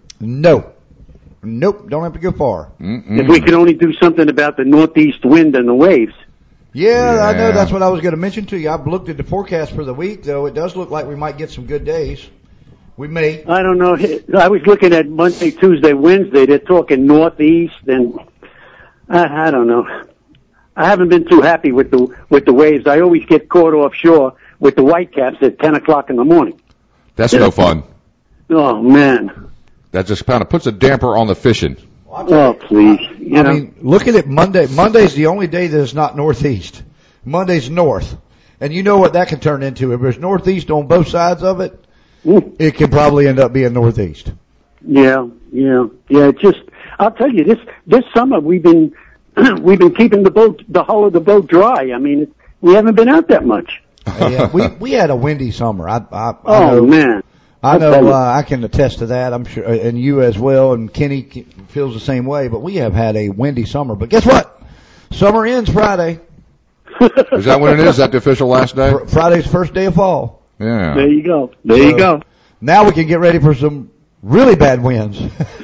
Nope, don't have to go far. If we could only do something about the northeast wind and the waves. Yeah, I know. That's what I was going to mention to you. I've looked at the forecast for the week, though. It does look like we might get some good days. We may. I don't know. I was looking at Monday, Tuesday, Wednesday. They're talking northeast, and I don't know. I haven't been too happy with the waves. I always get caught offshore with the whitecaps at 10 o'clock in the morning. That's no fun. Oh, man. That just kind of puts a damper on the fishing. Oh, please. I mean, look at it Monday. Monday's the only day that is not northeast. Monday's north. And you know what that can turn into. If there's northeast on both sides of it, it can probably end up being northeast. Yeah. It's just, I'll tell you, this summer we've been keeping the hull of the boat dry. I mean, we haven't been out that much. Yeah, we had a windy summer. I know, man. I know, I can attest to that, I'm sure, and you as well, and Kenny feels the same way, but we have had a windy summer. But guess what? Summer ends Friday. Is that when it is? Is that the official last day? Friday's first day of fall. Yeah. There you go. You go. Now we can get ready for some really bad winds.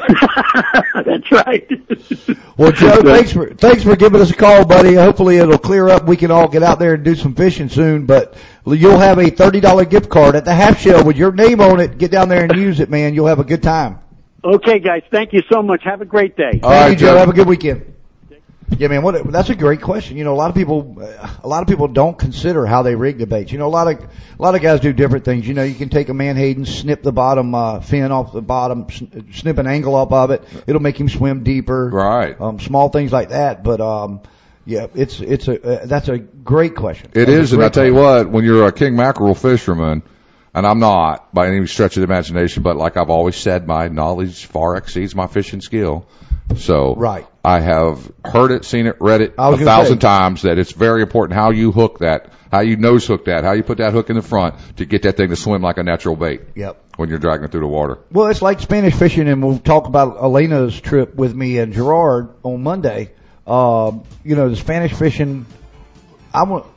That's right. Well, Joe, thanks for giving us a call, buddy. Hopefully it'll clear up. We can all get out there and do some fishing soon, but you'll have a $30 gift card at the Half Shell with your name on it. Get down there and use it, man. You'll have a good time. Okay, guys. Thank you so much. Have a great day. Thank you, Joe. Have a good weekend. Yeah, man, that's a great question. A lot of people don't consider how they rig the baits. A lot of guys do different things. You can take a Manhattan, snip the bottom fin off the bottom, snip an angle up of it. It'll make him swim deeper. Right. Small things like that. But yeah, that's a great question. It is, and I tell you what, when you're a king mackerel fisherman, and I'm not by any stretch of the imagination, but like I've always said, my knowledge far exceeds my fishing skill. So right. I have heard it, seen it, read it 1,000 times that it's very important how you hook that, how you nose hook that, how you put that hook in the front to get that thing to swim like a natural bait. Yep. When you're dragging it through the water. Well, it's like Spanish fishing, and we'll talk about Elena's trip with me and Gerard on Monday. The Spanish fishing, I want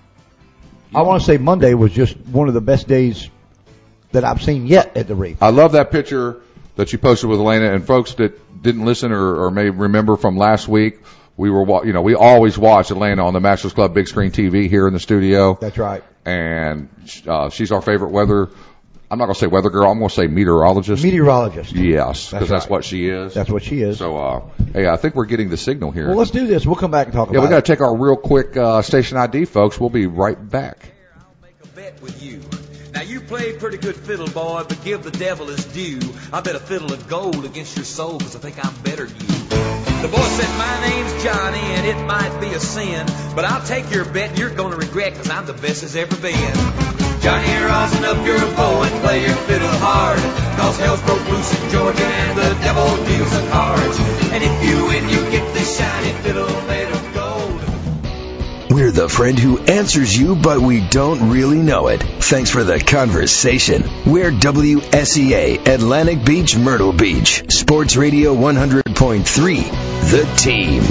to say Monday was just one of the best days that I've seen yet at the reef. I love that picture that you posted with Elena, and folks that didn't listen or may remember from last week, we we always watch Elena on the Masters Club big screen TV here in the studio. That's right. And she's our favorite I'm not going to say weather girl, I'm going to say meteorologist. Meteorologist. Yes, because that's what she is. That's what she is. So, hey, I think we're getting the signal here. Well, let's do this. We'll come back and talk about it. Yeah, we got to take our real quick station ID, folks. We'll be right back. I'll make a bet with you. Now, you play pretty good fiddle, boy, but give the devil his due. I bet a fiddle of gold against your soul, because I think I'm better than you. The boy said, my name's Johnny, and it might be a sin, but I'll take your bet and you're gonna regret, 'cause I'm the best as ever been. Johnny, rosin up your bow and play your fiddle hard, 'cause hell's broke loose in Georgia and the devil deals the cards. And if you win, you get this shiny fiddle made of gold. We're the friend who answers you, but we don't really know it. Thanks for the conversation. We're WSEA, Atlantic Beach, Myrtle Beach. Sports Radio 100.3, The Team.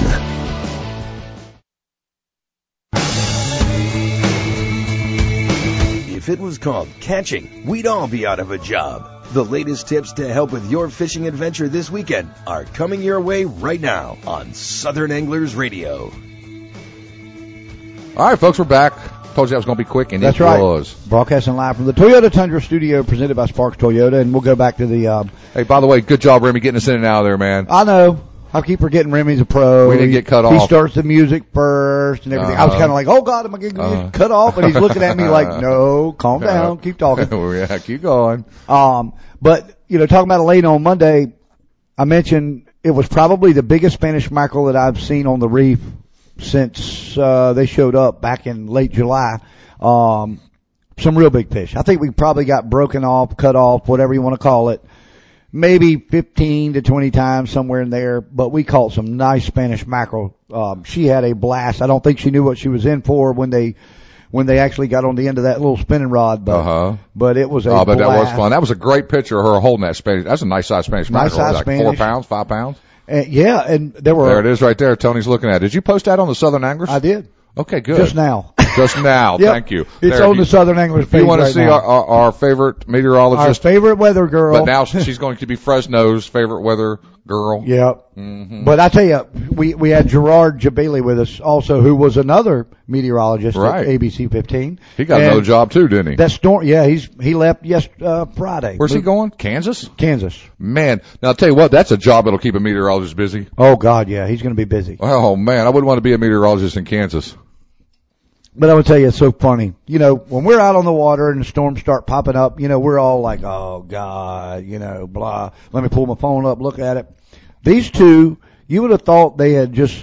If it was called catching, we'd all be out of a job. The latest tips to help with your fishing adventure this weekend are coming your way right now on Southern Anglers Radio. All right, folks, we're back. Told you I was going to be quick, and That's it right. was. Broadcasting live from the Toyota Tundra studio presented by Sparks Toyota, and we'll go back to the... Hey, by the way, good job, Remy, getting us in and out of there, man. I know. I keep forgetting Remy's a pro. We didn't get cut off. He starts the music first and everything. I was kind of like, oh, God, am I going to get cut off? And he's looking at me like, no, calm down, keep talking. Yeah, keep going. But, talking about Elaine on Monday, I mentioned it was probably the biggest Spanish mackerel that I've seen on the reef since they showed up back in late July. Some real big fish. I think we probably got broken off, cut off, whatever you want to call it. Maybe 15 to 20 times, somewhere in there, but we caught some nice Spanish mackerel. She had a blast. I don't think she knew what she was in for when they actually got on the end of that little spinning rod, but it was a blast. But that was fun. That was a great picture of her holding that Spanish. That's a nice size Spanish mackerel. Nice size like Spanish. 4 pounds, 5 pounds? Yeah, and there it is right there. Tony's looking at it. Did you post that on the Southern Anglers? I did. Okay, good. Just now. Just now. Yep. Thank you. It's on the Southern Anglers page. If you want to right see now. our favorite meteorologist. Our favorite weather girl. But now she's going to be Fresno's favorite weather girl. Yep. Mm-hmm. But I tell you, we had Gerard Jabali with us also, who was another meteorologist at ABC 15. He got another job too, didn't he? That storm, yeah, he left Friday. Where's he going? Kansas? Kansas. Man, now I'll tell you what, that's a job that'll keep a meteorologist busy. Oh God, yeah, he's going to be busy. Oh man, I wouldn't want to be a meteorologist in Kansas. But I would tell you, it's so funny. When we're out on the water and the storms start popping up, we're all like, oh God, blah. Let me pull my phone up, look at it. These two, you would have thought they had just,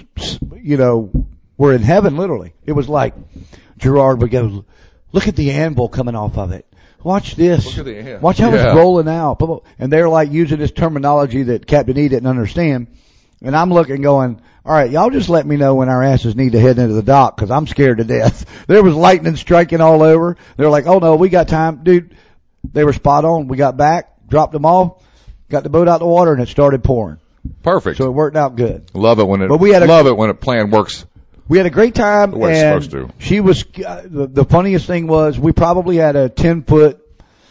were in heaven, literally. It was like Gerard would go, look at the anvil coming off of it. Watch this. Look at Watch how it's rolling out. And they're like using this terminology that Captain E didn't understand. And I'm looking going, all right, y'all just let me know when our asses need to head into the dock, because I'm scared to death. There was lightning striking all over. They're like, oh no, we got time. Dude, they were spot on. We got back, dropped them off, got the boat out the water, and it started pouring. Perfect. So it worked out good. Love it when it when a plan works. We had a great time. The way it's supposed to. She was, the funniest thing was we probably had a 10-foot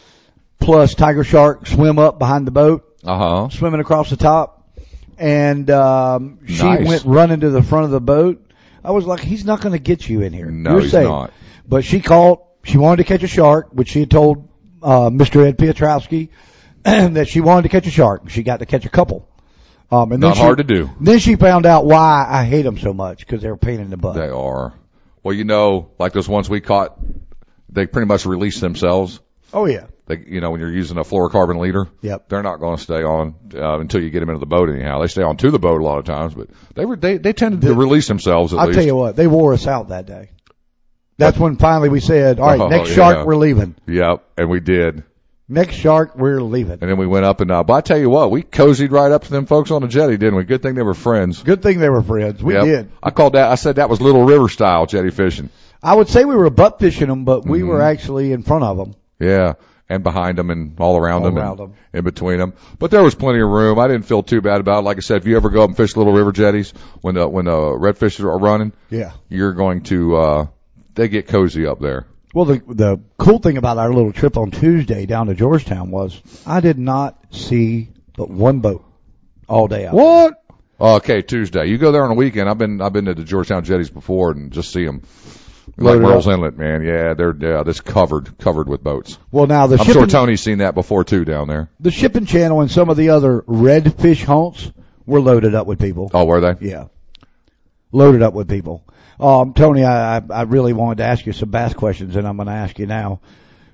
plus tiger shark swim up behind the boat. Swimming across the top. And she went running to the front of the boat. I was like, he's not going to get you in here. No, You're he's safe. not. But she wanted to catch a shark, which she had told Mr. Ed Piotrowski that she wanted to catch a shark. She got to catch a couple. And not hard to do. Then she found out why I hate them so much, because they're a pain in the butt. They are. Well, like those ones we caught, they pretty much release themselves. Oh, yeah. When you're using a fluorocarbon leader, they're not going to stay on until you get them into the boat anyhow. They stay on to the boat a lot of times, but they tended to release themselves at least. I'll tell you what, they wore us out that day. That's when finally we said, all right, next shark, we're leaving. Yep, and we did. Next shark, we're leaving. And then we went up and but I tell you what, we cozied right up to them folks on the jetty, didn't we? Good thing they were friends. Good thing they were friends. We did. I said that was Little River style jetty fishing. I would say we were butt fishing them, but we were actually in front of them. Yeah. And behind them and all around them and in between them. But there was plenty of room. I didn't feel too bad about it. Like I said, if you ever go up and fish Little River jetties when the redfish are running, you're going to, they get cozy up there. Well, the cool thing about our little trip on Tuesday down to Georgetown was I did not see but one boat all day out What? There. Okay, Tuesday. You go there on a weekend. I've been to the Georgetown jetties before and just see them. Like Merle's Inlet, man. Yeah, that's covered with boats. Well, now I'm sure Tony's seen that before too down there. The shipping channel and some of the other redfish haunts were loaded up with people. Oh, were they? Yeah. Loaded up with people. Tony, I really wanted to ask you some bass questions, and I'm going to ask you now.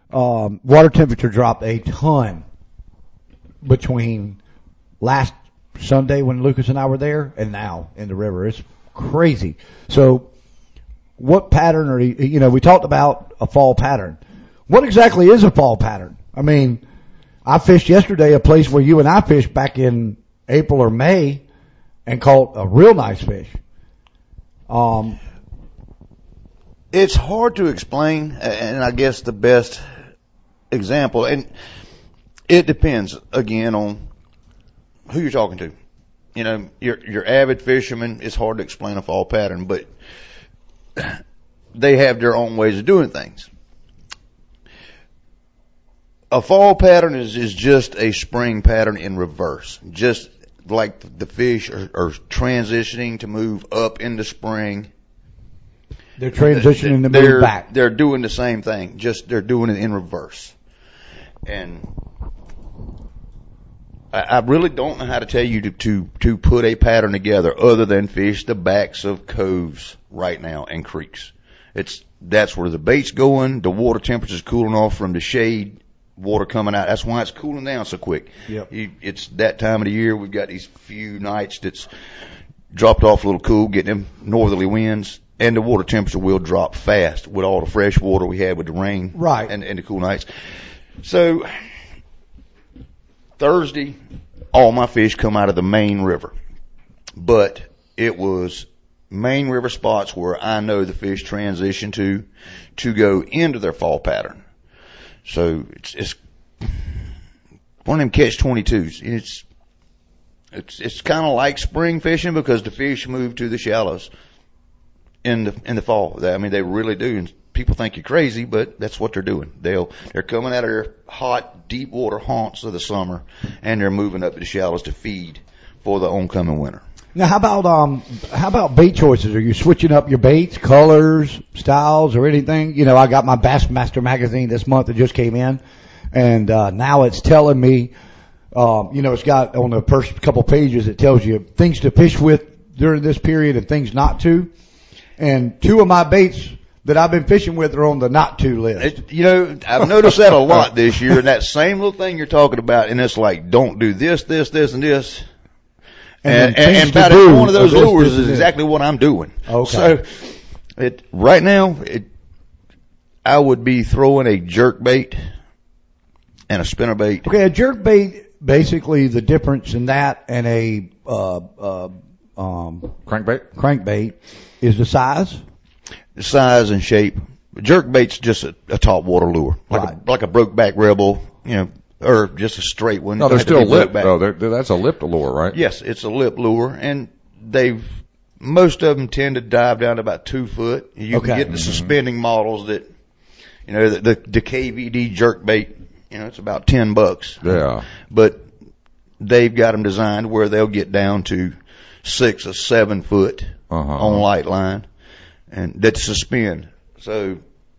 Water temperature dropped a ton between last Sunday when Lucas and I were there, and now in the river. It's crazy. So what pattern are you, we talked about a fall pattern. What exactly is a fall pattern? I mean, I fished yesterday a place where you and I fished back in April or May and caught a real nice fish. It's hard to explain, and I guess the best example, and it depends again on who you're talking to. Your avid fisherman, it's hard to explain a fall pattern, but they have their own ways of doing things. A fall pattern is just a spring pattern in reverse. Just like the fish are transitioning to move up into spring. They're transitioning to move back. They're doing the same thing, just they're doing it in reverse. And I really don't know how to tell you to put a pattern together other than fish the backs of coves right now and creeks. That's where the bait's going. The water temperature's cooling off from the shade. Water coming out. That's why it's cooling down so quick. Yep. It's that time of the year. We've got these few nights that's dropped off a little cool, getting them northerly winds, and the water temperature will drop fast with all the fresh water we had with the rain, right, and the cool nights. So Thursday, all my fish come out of the main river, but it was main river spots where I know the fish transition to go into their fall pattern. So it's one of them catch-22s. It's kind of like spring fishing because the fish move to the shallows in the fall. I mean, they really do. And people think you're crazy, but that's what they're doing. They're coming out of their hot, deep water haunts of the summer, and they're moving up to the shallows to feed for the oncoming winter. Now, how about bait choices? Are you switching up your baits, colors, styles, or anything? I got my Bassmaster magazine this month that just came in, and now it's telling me, it's got on the first couple pages, it tells you things to fish with during this period and things not to. And two of my baits that I've been fishing with are on the not to list. I've noticed that a lot this year, and that same little thing you're talking about, and it's like, don't do this, this, this, and this. And about every one of those lures is exactly what I'm doing. Okay. So right now, I would be throwing a jerk bait and a spinner bait. Okay, a jerk bait, basically the difference in that and a crankbait is the size? The size and shape. Jerk bait's just a top water lure, like a brokeback Rebel, or just a straight one. No, they're still lipped, though. That's a lipped lure, right? Yes, it's a lip lure, and most of them tend to dive down to about 2 foot. You can get the suspending models that, the KVD jerk bait, it's about $10. Yeah. But they've got them designed where they'll get down to 6 or 7 foot on light line, and that suspend. So,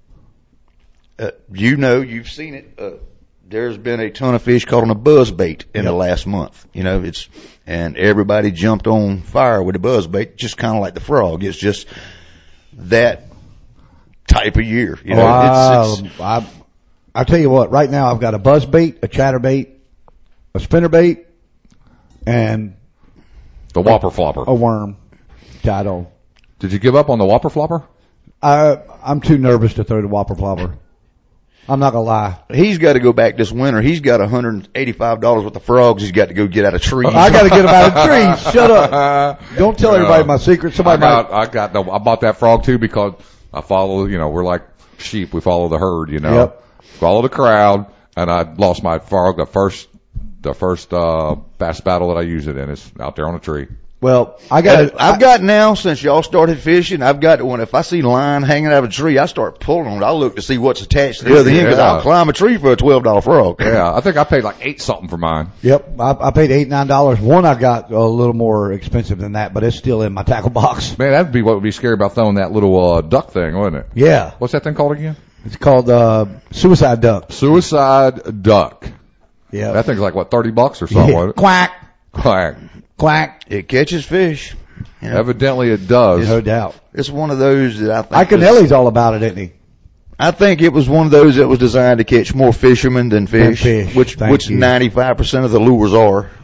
you've seen it. There's been a ton of fish caught on a buzz bait in the last month. And everybody jumped on fire with the buzz bait, just kind of like the frog. It's just that type of year. I'll tell you what, right now I've got a buzz bait, a chatter bait, a spinner bait, and the whopper flopper. A worm tied on. Did you give up on the whopper flopper? I'm too nervous to throw the whopper flopper. I'm not gonna lie. He's got to go back this winter. He's got $185 worth of frogs he's got to go get out of trees. I got to get them out of trees. Shut up. Don't tell everybody my secret. I bought that frog too because I follow, we're like sheep. We follow the herd, Yep. Follow the crowd, and I lost my frog the first bass battle that I used it in is out there on a tree. Well, I've got now, since y'all started fishing, I've got one. If I see line hanging out of a tree, I start pulling on it. I look to see what's attached to the other end because I'll climb a tree for a $12 frog. Yeah, I think I paid like $8 something for mine. Yep, I paid $8, $9. One I got a little more expensive than that, but it's still in my tackle box. Man, that'd be what would be scary about throwing that little duck thing, wouldn't it? Yeah. What's that thing called again? It's called suicide duck. Suicide duck. Yeah. That thing's like what, $30 or something? Yeah. Quack. Quack. Quack. It catches fish. Evidently it does. No doubt. It's one of those that I think Iconelli's all about it, isn't he? I think it was one of those that was designed to catch more fishermen than fish, which 95% of the lures are.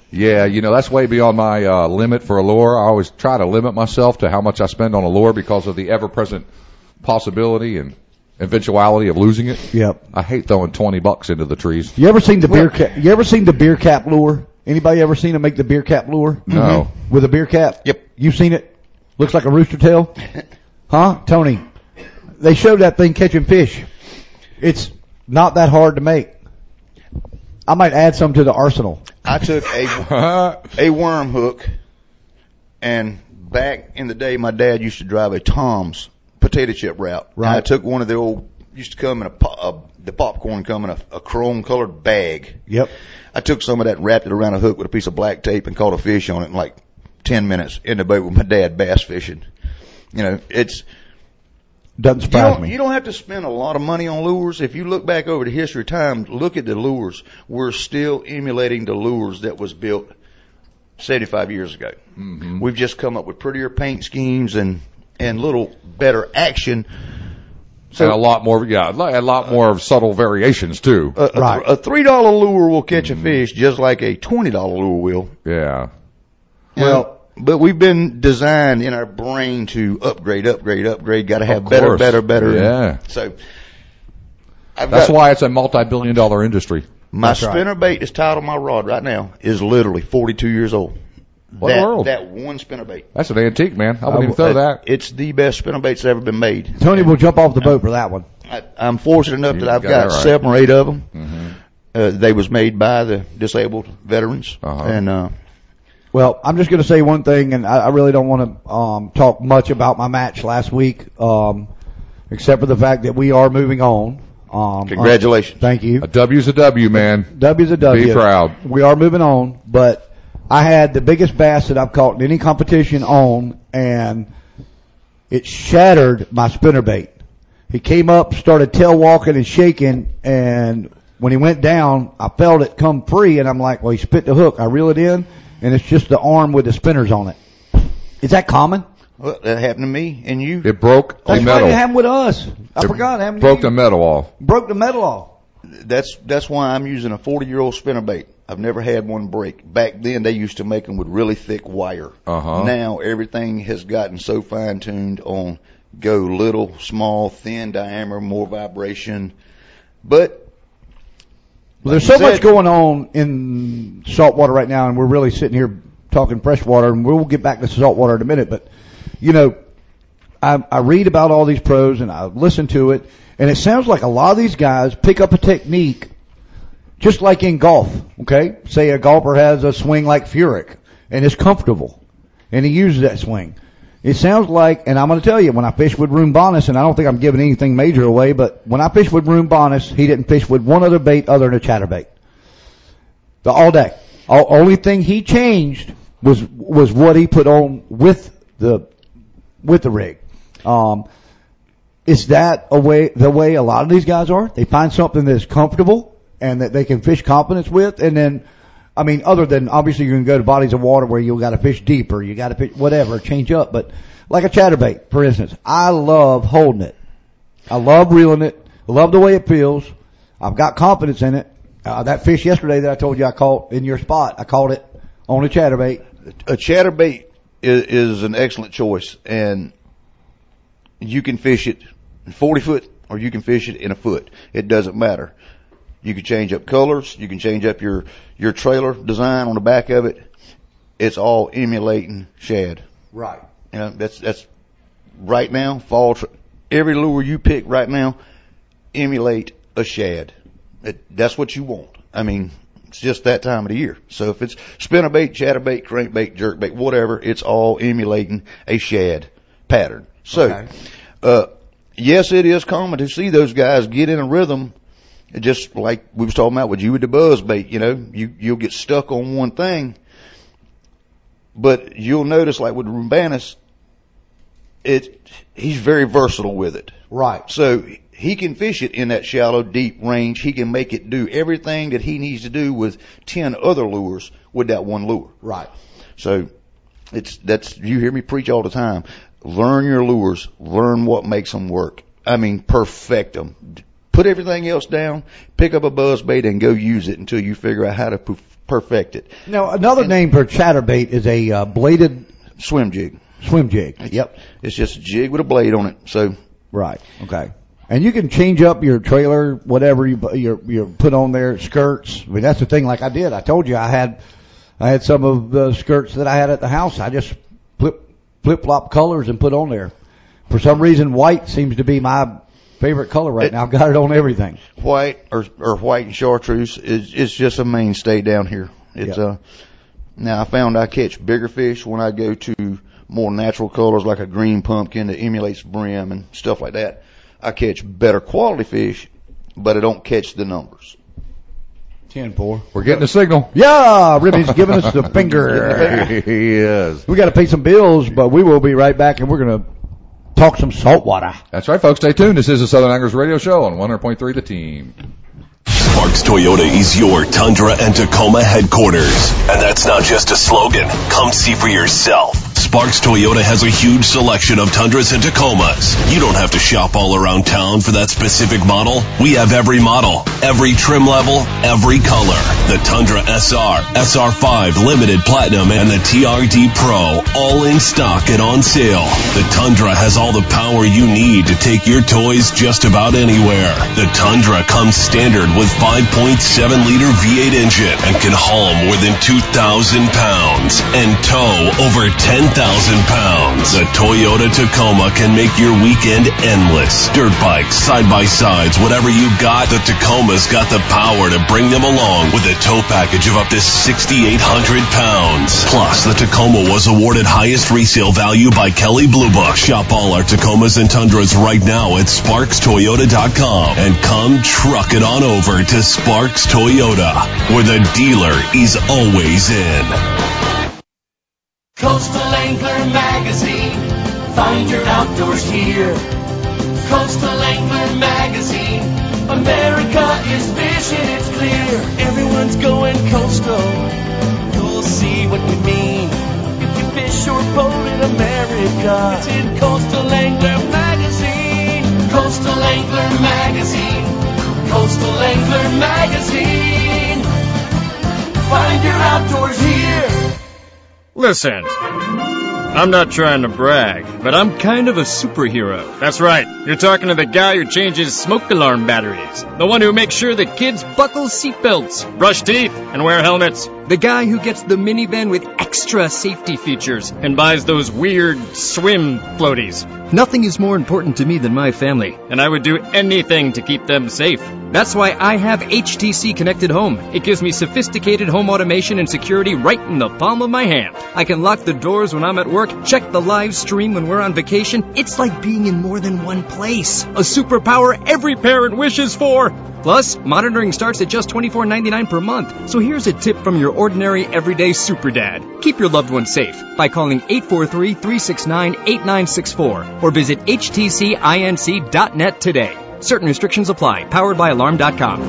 Yeah, that's way beyond my limit for a lure. I always try to limit myself to how much I spend on a lure because of the ever-present possibility and eventuality of losing it. Yep. I hate throwing $20 into the trees. You ever seen the beer cap? You ever seen the beer cap lure? Anybody ever seen them make the beer cap lure? No. With a beer cap? Yep. You've seen it? Looks like a rooster tail? Huh? Tony? They showed that thing catching fish. It's not that hard to make. I might add some to the arsenal. I took a worm hook, and back in the day, my dad used to drive a Tom's potato chip route. Right. And I took one of the old, used to come in the popcorn come in a chrome colored bag. Yep. I took some of that and wrapped it around a hook with a piece of black tape and caught a fish on it in like 10 minutes in the boat with my dad bass fishing. It's, doesn't surprise me. You don't have to spend a lot of money on lures. If you look back over the history of time, look at the lures. We're still emulating the lures that was built 75 years ago. Mm-hmm. We've just come up with prettier paint schemes and little better action. So, and a lot more of subtle variations too. Right. A $3 lure will catch a fish just like a $20 lure will. Yeah. Well, but we've been designed in our brain to upgrade. Got to have better. Yeah. So that's why it's a multi-billion-dollar industry. My spinnerbait is tied on my rod right now is literally 42 years old. What in the world? That one spinnerbait. That's an antique, man. I wouldn't even throw that. It's the best spinnerbait that's ever been made. Tony will jump off the boat for that one. I'm fortunate enough that I've got 7 or 8 of them. Mm-hmm. They was made by the disabled veterans. And well, I'm just going to say one thing, and I really don't want to talk much about my match last week, except for the fact that we are moving on. Congratulations. Thank you. A W's a W, man. W's a W. Be proud. We are moving on, but I had the biggest bass that I've caught in any competition on, and it shattered my spinnerbait. He came up, started tail walking and shaking, and when he went down, I felt it come free, and I'm like, well, he spit the hook. I reel it in, and it's just the arm with the spinners on it. Is that common? Well, that happened to me and you. It broke the metal. That's why it happened with us. I forgot. It happened broke the metal off. Broke the metal off. That's why I'm using a 40-year-old spinnerbait. I've never had one break. Back then, they used to make them with really thick wire. Now, everything has gotten so fine-tuned on go little, small, thin diameter, more vibration. But well, there's so much going on in saltwater right now, and we're really sitting here talking freshwater, and we'll get back to saltwater in a minute. But, I read about all these pros, and I listen to it, and it sounds like a lot of these guys pick up a technique just like in golf, okay? Say a golfer has a swing like Furyk, and it's comfortable, and he uses that swing. It sounds like, and I'm going to tell you, when I fished with Room Bonus, and I don't think I'm giving anything major away, but when I fished with Room Bonus, he didn't fish with one other bait other than a chatterbait. All day. Only thing he changed was what he put on with the rig. Is that the way a lot of these guys are? They find something that's comfortable and that they can fish confidence with, and then, I mean, other than obviously you're going to go to bodies of water where you got to fish deeper, you got to fish whatever, change up. But like a chatterbait, for instance, I love holding it. I love reeling it. I love the way it feels. I've got confidence in it. That fish yesterday that I told you I caught in your spot, I caught it on a chatterbait. A chatterbait is an excellent choice, and you can fish it in 40 foot or you can fish it in a foot. It doesn't matter. You can change up colors. You can change up your trailer design on the back of it. It's all emulating shad. Right. That's right now, every lure you pick right now, emulate a shad. That's what you want. I mean, it's just that time of the year. So if it's spinnerbait, chatterbait, crankbait, jerkbait, whatever, it's all emulating a shad pattern. So, yes, it is common to see those guys get in a rhythm, just like we was talking about with you with the buzz bait. You'll get stuck on one thing, but you'll notice, like with Rumbanus, he's very versatile with it. Right. So he can fish it in that shallow, deep range. He can make it do everything that he needs to do with 10 other lures with that one lure. Right. So you hear me preach all the time. Learn your lures. Learn what makes them work. I mean, perfect them. Put everything else down, pick up a buzz bait and go use it until you figure out how to perfected. Now, another name for chatterbait is a bladed swim jig. Swim jig. Yep. It's just a jig with a blade on it. So. Right. Okay. And you can change up your trailer, whatever you put on there, skirts. I mean, that's the thing. Like I did, I told you I had some of the skirts that I had at the house. I just flip-flop colors and put on there. For some reason, white seems to be my favorite color right now. I've got it on everything. White or white and chartreuse is just a mainstay down here. It's now I found I catch bigger fish when I go to more natural colors like a green pumpkin that emulates brim and stuff like that. I catch better quality fish, but I don't catch the numbers. 10-4. We're getting a signal. Yeah, Ribby's giving us the finger. He is. We got to pay some bills, but we will be right back, and we're going to talk some saltwater. That's right, folks. Stay tuned. This is the Southern Anglers Radio Show on 100.3 The Team. Sparks Toyota is your Tundra and Tacoma headquarters. And that's not just a slogan. Come see for yourself. Sparks Toyota has a huge selection of Tundras and Tacomas. You don't have to shop all around town for that specific model. We have every model, every trim level, every color. The Tundra SR, SR5 Limited Platinum, and the TRD Pro, all in stock and on sale. The Tundra has all the power you need to take your toys just about anywhere. The Tundra comes standard with 5.7-liter V8 engine and can haul more than 2,000 pounds and tow over 10,000 pounds. The Toyota Tacoma can make your weekend endless. Dirt bikes, side-by-sides, whatever you got, the Tacoma's got the power to bring them along with a tow package of up to 6,800 pounds. Plus, the Tacoma was awarded highest resale value by Kelley Blue Book. Shop all our Tacomas and Tundras right now at SparksToyota.com and come truck it on over to Sparks Toyota, where the dealer is always in. Coastal Angler Magazine, find your outdoors here. Coastal Angler Magazine, America is fishing, it's clear. Everyone's going coastal, you'll see what we mean. If you fish or boat in America, it's in Coastal Angler Magazine. Coastal Angler Magazine, Coastal Angler Magazine, find your outdoors here. Listen, I'm not trying to brag, but I'm kind of a superhero. That's right. You're talking to the guy who changes smoke alarm batteries. The one who makes sure that kids buckle seatbelts, brush teeth, and wear helmets. The guy who gets the minivan with extra safety features and buys those weird swim floaties. Nothing is more important to me than my family, and I would do anything to keep them safe. That's why I have HTC Connected Home. It gives me sophisticated home automation and security right in the palm of my hand. I can lock the doors when I'm at work, check the live stream when we're on vacation. It's like being in more than one place. A superpower every parent wishes for. Plus, monitoring starts at just $24.99 per month. So here's a tip from your ordinary, everyday super dad. Keep your loved ones safe by calling 843-369-8964 or visit htcinc.net today. Certain restrictions apply. Powered by Alarm.com.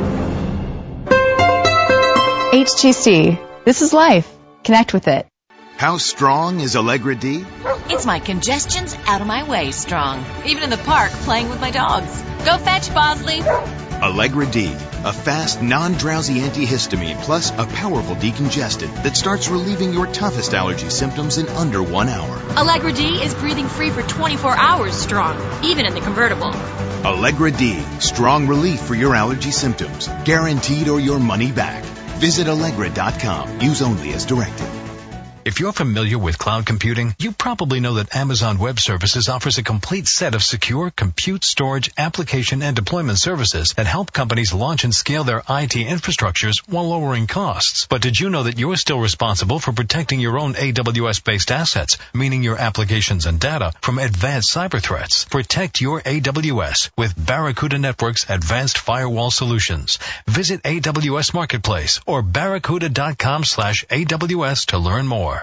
HTC. This is life. Connect with it. How strong is Allegra D? It's my congestion's out of my way strong. Even in the park playing with my dogs. Go fetch, Bosley. Allegra D, a fast, non-drowsy antihistamine plus a powerful decongestant that starts relieving your toughest allergy symptoms in under 1 hour. Allegra D is breathing free for 24 hours strong, even in the convertible. Allegra D, strong relief for your allergy symptoms, guaranteed or your money back. Visit Allegra.com. Use only as directed. If you're familiar with cloud computing, you probably know that Amazon Web Services offers a complete set of secure compute, storage, application, and deployment services that help companies launch and scale their IT infrastructures while lowering costs. But did you know that you're still responsible for protecting your own AWS-based assets, meaning your applications and data, from advanced cyber threats? Protect your AWS with Barracuda Network's advanced firewall solutions. Visit AWS Marketplace or barracuda.com/AWS to learn more.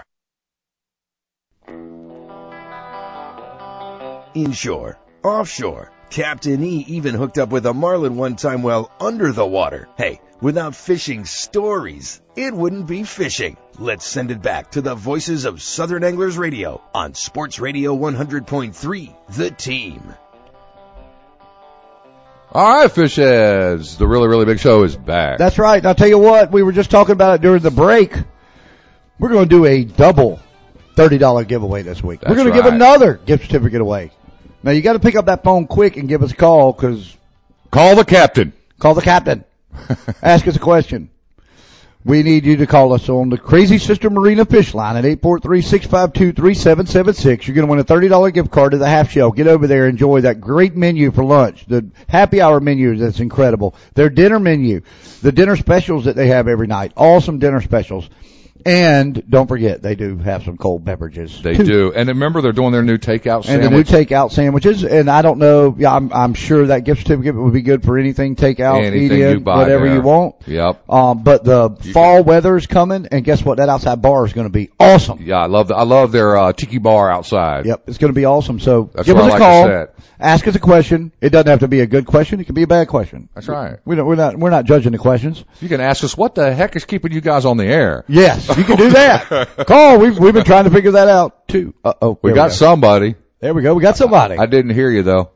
Inshore, offshore, Captain E even hooked up with a marlin one time while under the water. Hey, without fishing stories, it wouldn't be fishing. Let's send it back to the voices of Southern Anglers Radio on Sports Radio 100.3, The Team. All right, fish heads. The really, really big show is back. That's right. And I'll tell you what, we were just talking about it during the break. We're going to do a double $30 giveaway this week. We're going to give another gift certificate away. Now, you got to pick up that phone quick and give us a call, because call the captain. Call the captain. Ask us a question. We need you to call us on the Crazy Sister Marina Fish Line at 843-652-3776. You're going to win a $30 gift card to the Half Shell. Get over there, enjoy that great menu for lunch. The happy hour menu, that's incredible. Their dinner menu, the dinner specials that they have every night, awesome dinner specials. And don't forget, they do have some cold beverages. They do. And remember, they're doing their new takeout sandwich. And the new takeout sandwiches. And I don't know, I'm sure that gift certificate would be good for anything takeout, anything you buy whatever there. you want. Yep. But the fall weather's coming, and guess what? That outside bar is going to be awesome. Yeah, I love their tiki bar outside. Yep, it's going to be awesome. So that's give us a call. To ask us a question. It doesn't have to be a good question. It can be a bad question. That's right. We're not judging the questions. You can ask us, what the heck is keeping you guys on the air? Yes, you can do that. Call. We've been trying to figure that out too. We got somebody. There we go. We got somebody. I didn't hear you though.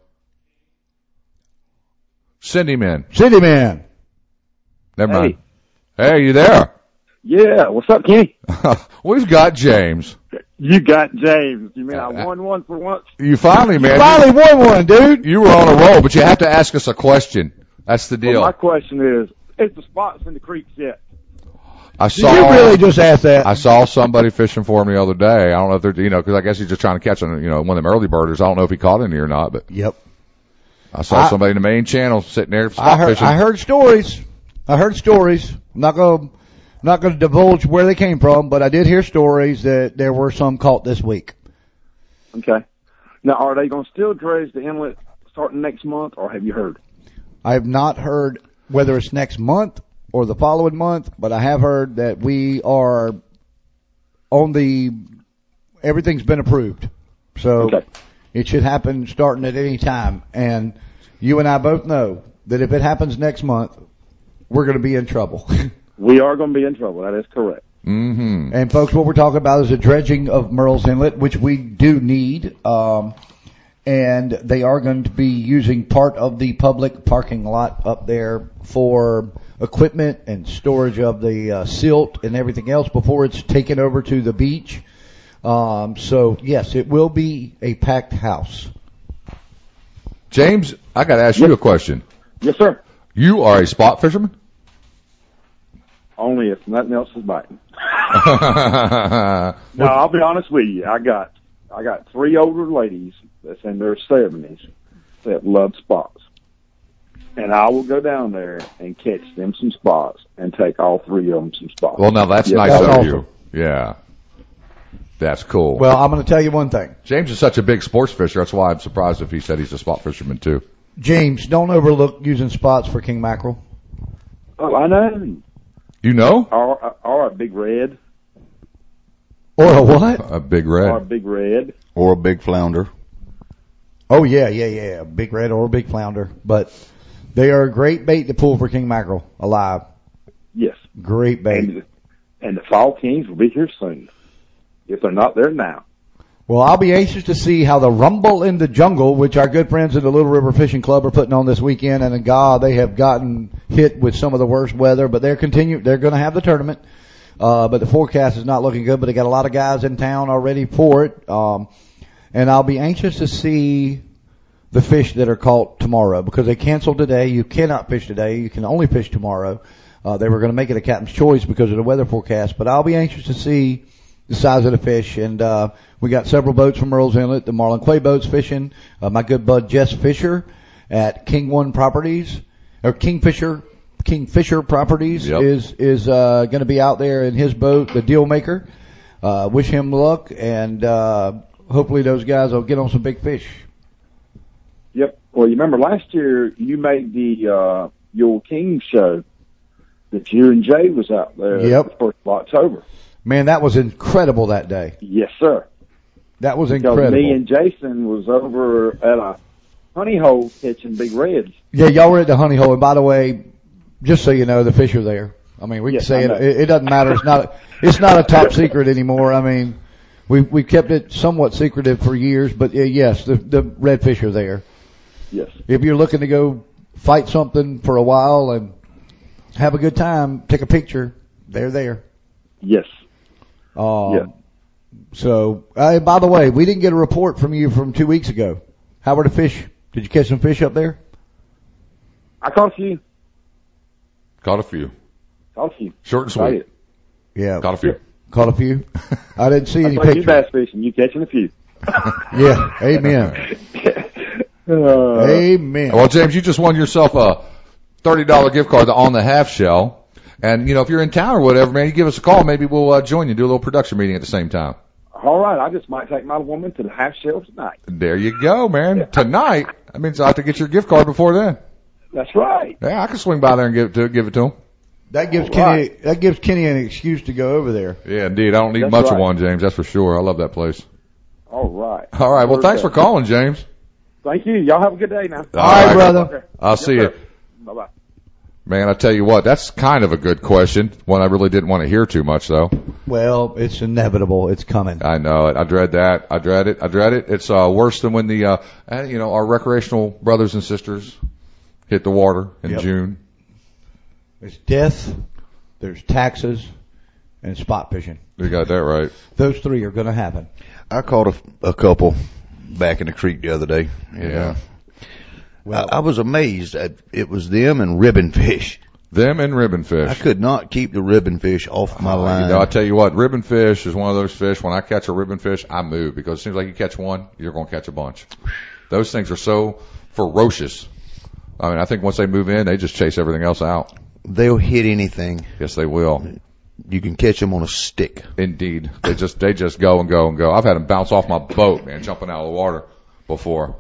Send him in. Send him in. Never mind. Hey, you there? Yeah. What's up, Kenny? We've got James. You got James. You mean I won one for once? You finally, man. You finally won one, dude. You were on a roll, but you have to ask us a question. That's the deal. Well, my question is the spots in the creeks yet? Did you really just ask that? I saw somebody fishing for him the other day. I don't know if they're, because I guess he's just trying to catch one of them early birders. I don't know if he caught any or not, but. Yep. I saw somebody in the main channel sitting there fishing. I heard stories. I'm not going to divulge where they came from, but I did hear stories that there were some caught this week. Okay. Now, are they going to still dredge the inlet starting next month, or have you heard? I have not heard whether it's next month or the following month, but I have heard that we are everything's been approved. So it should happen starting at any time. And you and I both know that if it happens next month, we're going to be in trouble. We are going to be in trouble. That is correct. Mm-hmm. And folks, what we're talking about is the dredging of Merle's Inlet, which we do need. And they are going to be using part of the public parking lot up there for equipment and storage of the silt and everything else before it's taken over to the beach. So yes, it will be a packed house. James, I got to ask you a question. Yes, sir. You are a spot fisherman? Only if nothing else is biting. No, I'll be honest with you. I got 3 older ladies that's in their 70s that love spots. And I will go down there and catch them some spots and take all 3 of them some spots. Well, now that's nice of you. Yeah. That's cool. Well, I'm going to tell you one thing. James is such a big sports fisher. That's why I'm surprised if he said he's a spot fisherman too. James, don't overlook using spots for king mackerel. Oh, I know. You know? Or a big red. Or a what? A big red. Or a big red. Or a big flounder. Oh, yeah. A big red or a big flounder. But they are a great bait to pull for king mackerel alive. Yes. Great bait. And the fall kings will be here soon, if they're not there now. Well, I'll be anxious to see how the Rumble in the Jungle, which our good friends at the Little River Fishing Club are putting on this weekend, and God, they have gotten hit with some of the worst weather, but they're going to have the tournament. But the forecast is not looking good, but they got a lot of guys in town already for it. And I'll be anxious to see the fish that are caught tomorrow, because they canceled today. You cannot fish today. You can only fish tomorrow. They were going to make it a captain's choice because of the weather forecast, but I'll be anxious to see the size of the fish. And we got several boats from Merle's Inlet, the Marlin Clay boats fishing. My good bud Jess Fisher at Kingfisher Properties is going to be out there in his boat, the Deal Maker. Wish him luck, and hopefully those guys will get on some big fish. Yep. Well, you remember last year you made the Yule King show that you and Jay was out there the 1st of October. Man, that was incredible that day. Yes, sir. That was because incredible. Me and Jason was over at a honey hole catching big reds. Yeah, y'all were at the honey hole. And by the way, just so you know, the fish are there. I mean, we can say it doesn't matter. It's not a top secret anymore. I mean, we kept it somewhat secretive for years, but yes, the redfish are there. Yes. If you're looking to go fight something for a while and have a good time, take a picture, they're there. Yes. Yeah. So, by the way, we didn't get a report from you from 2 weeks ago. How were the fish? Did you catch some fish up there? I caught a few. Caught a few. Short and sweet. Yeah. Caught a few. Caught a few. I didn't see any like pictures. you bass fishing, you catching a few. Yeah. Amen. Amen. Well, James, you just won yourself a $30 gift card to On the Half Shell. And, if you're in town or whatever, man, you give us a call. Maybe we'll join you, do a little production meeting at the same time. All right, I just might take my woman to the half shell tonight. There you go, man. Tonight. That means I have to get your gift card before then. That's right. Yeah, I can swing by there and give it to him. That gives Kenny an excuse to go over there. Yeah, indeed. I don't need much of one, James. That's for sure. I love that place. All right. All right. Well, thanks for calling, James. Thank you. Y'all have a good day now. All right, brother. I'll see you. Bye-bye. Man, I tell you what, that's kind of a good question. One I really didn't want to hear too much, though. Well, it's inevitable. It's coming. I know it. I dread that. I dread it. It's worse than when our recreational brothers and sisters hit the water in June. It's death, there's taxes, and spot fishing. You got that right. Those three are going to happen. I caught a couple back in the creek the other day. Yeah. Well, I was amazed at it was them and ribbon fish. Them and ribbon fish. I could not keep the ribbon fish off my line. I tell you what, ribbon fish is one of those fish. When I catch a ribbon fish, I move because it seems like you catch one, you're going to catch a bunch. Those things are so ferocious. I mean, I think once they move in, they just chase everything else out. They'll hit anything. Yes, they will. You can catch them on a stick. Indeed. They just go and go and go. I've had them bounce off my boat, man, jumping out of the water before.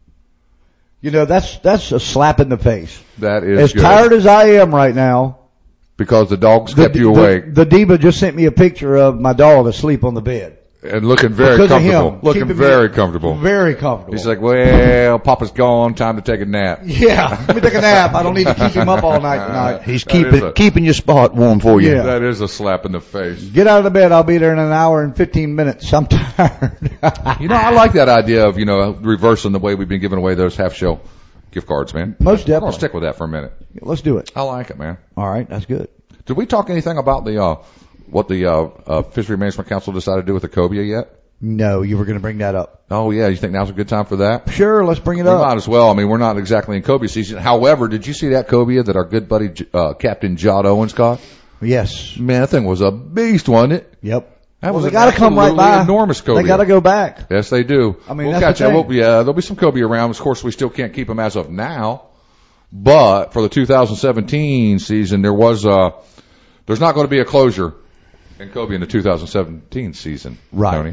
That's a slap in the face. That is as good. Tired as I am right now. Because the dogs kept you awake. The diva just sent me a picture of my dog asleep on the bed. And looking very comfortable. Looking very comfortable. Very comfortable. He's like, well, Papa's gone. Time to take a nap. Yeah, let me take a nap. I don't need to keep him up all night tonight. He's keeping your spot warm for you. Yeah. That is a slap in the face. Get out of the bed. I'll be there in an hour and 15 minutes. I'm tired. I like that idea of, reversing the way we've been giving away those half-shell gift cards, man. Most definitely. I'll stick with that for a minute. Let's do it. I like it, man. All right, that's good. Did we talk anything about what the Fishery Management Council decided to do with the cobia yet? No, you were going to bring that up. Oh, yeah. You think now's a good time for that? Sure, let's bring it up. We might as well. I mean, we're not exactly in cobia season. However, did you see that cobia that our good buddy Captain Jod Owens caught? Yes. Man, that thing was a beast, wasn't it? Yep. That was they got to come right by. Enormous cobia. They got to go back. Yes, they do. I mean, we'll that's catch the thing. there'll be some cobia around. Of course, we still can't keep them as of now. But for the 2017 season, there's not going to be a closure in cobia in the 2017 season. Right. Tony.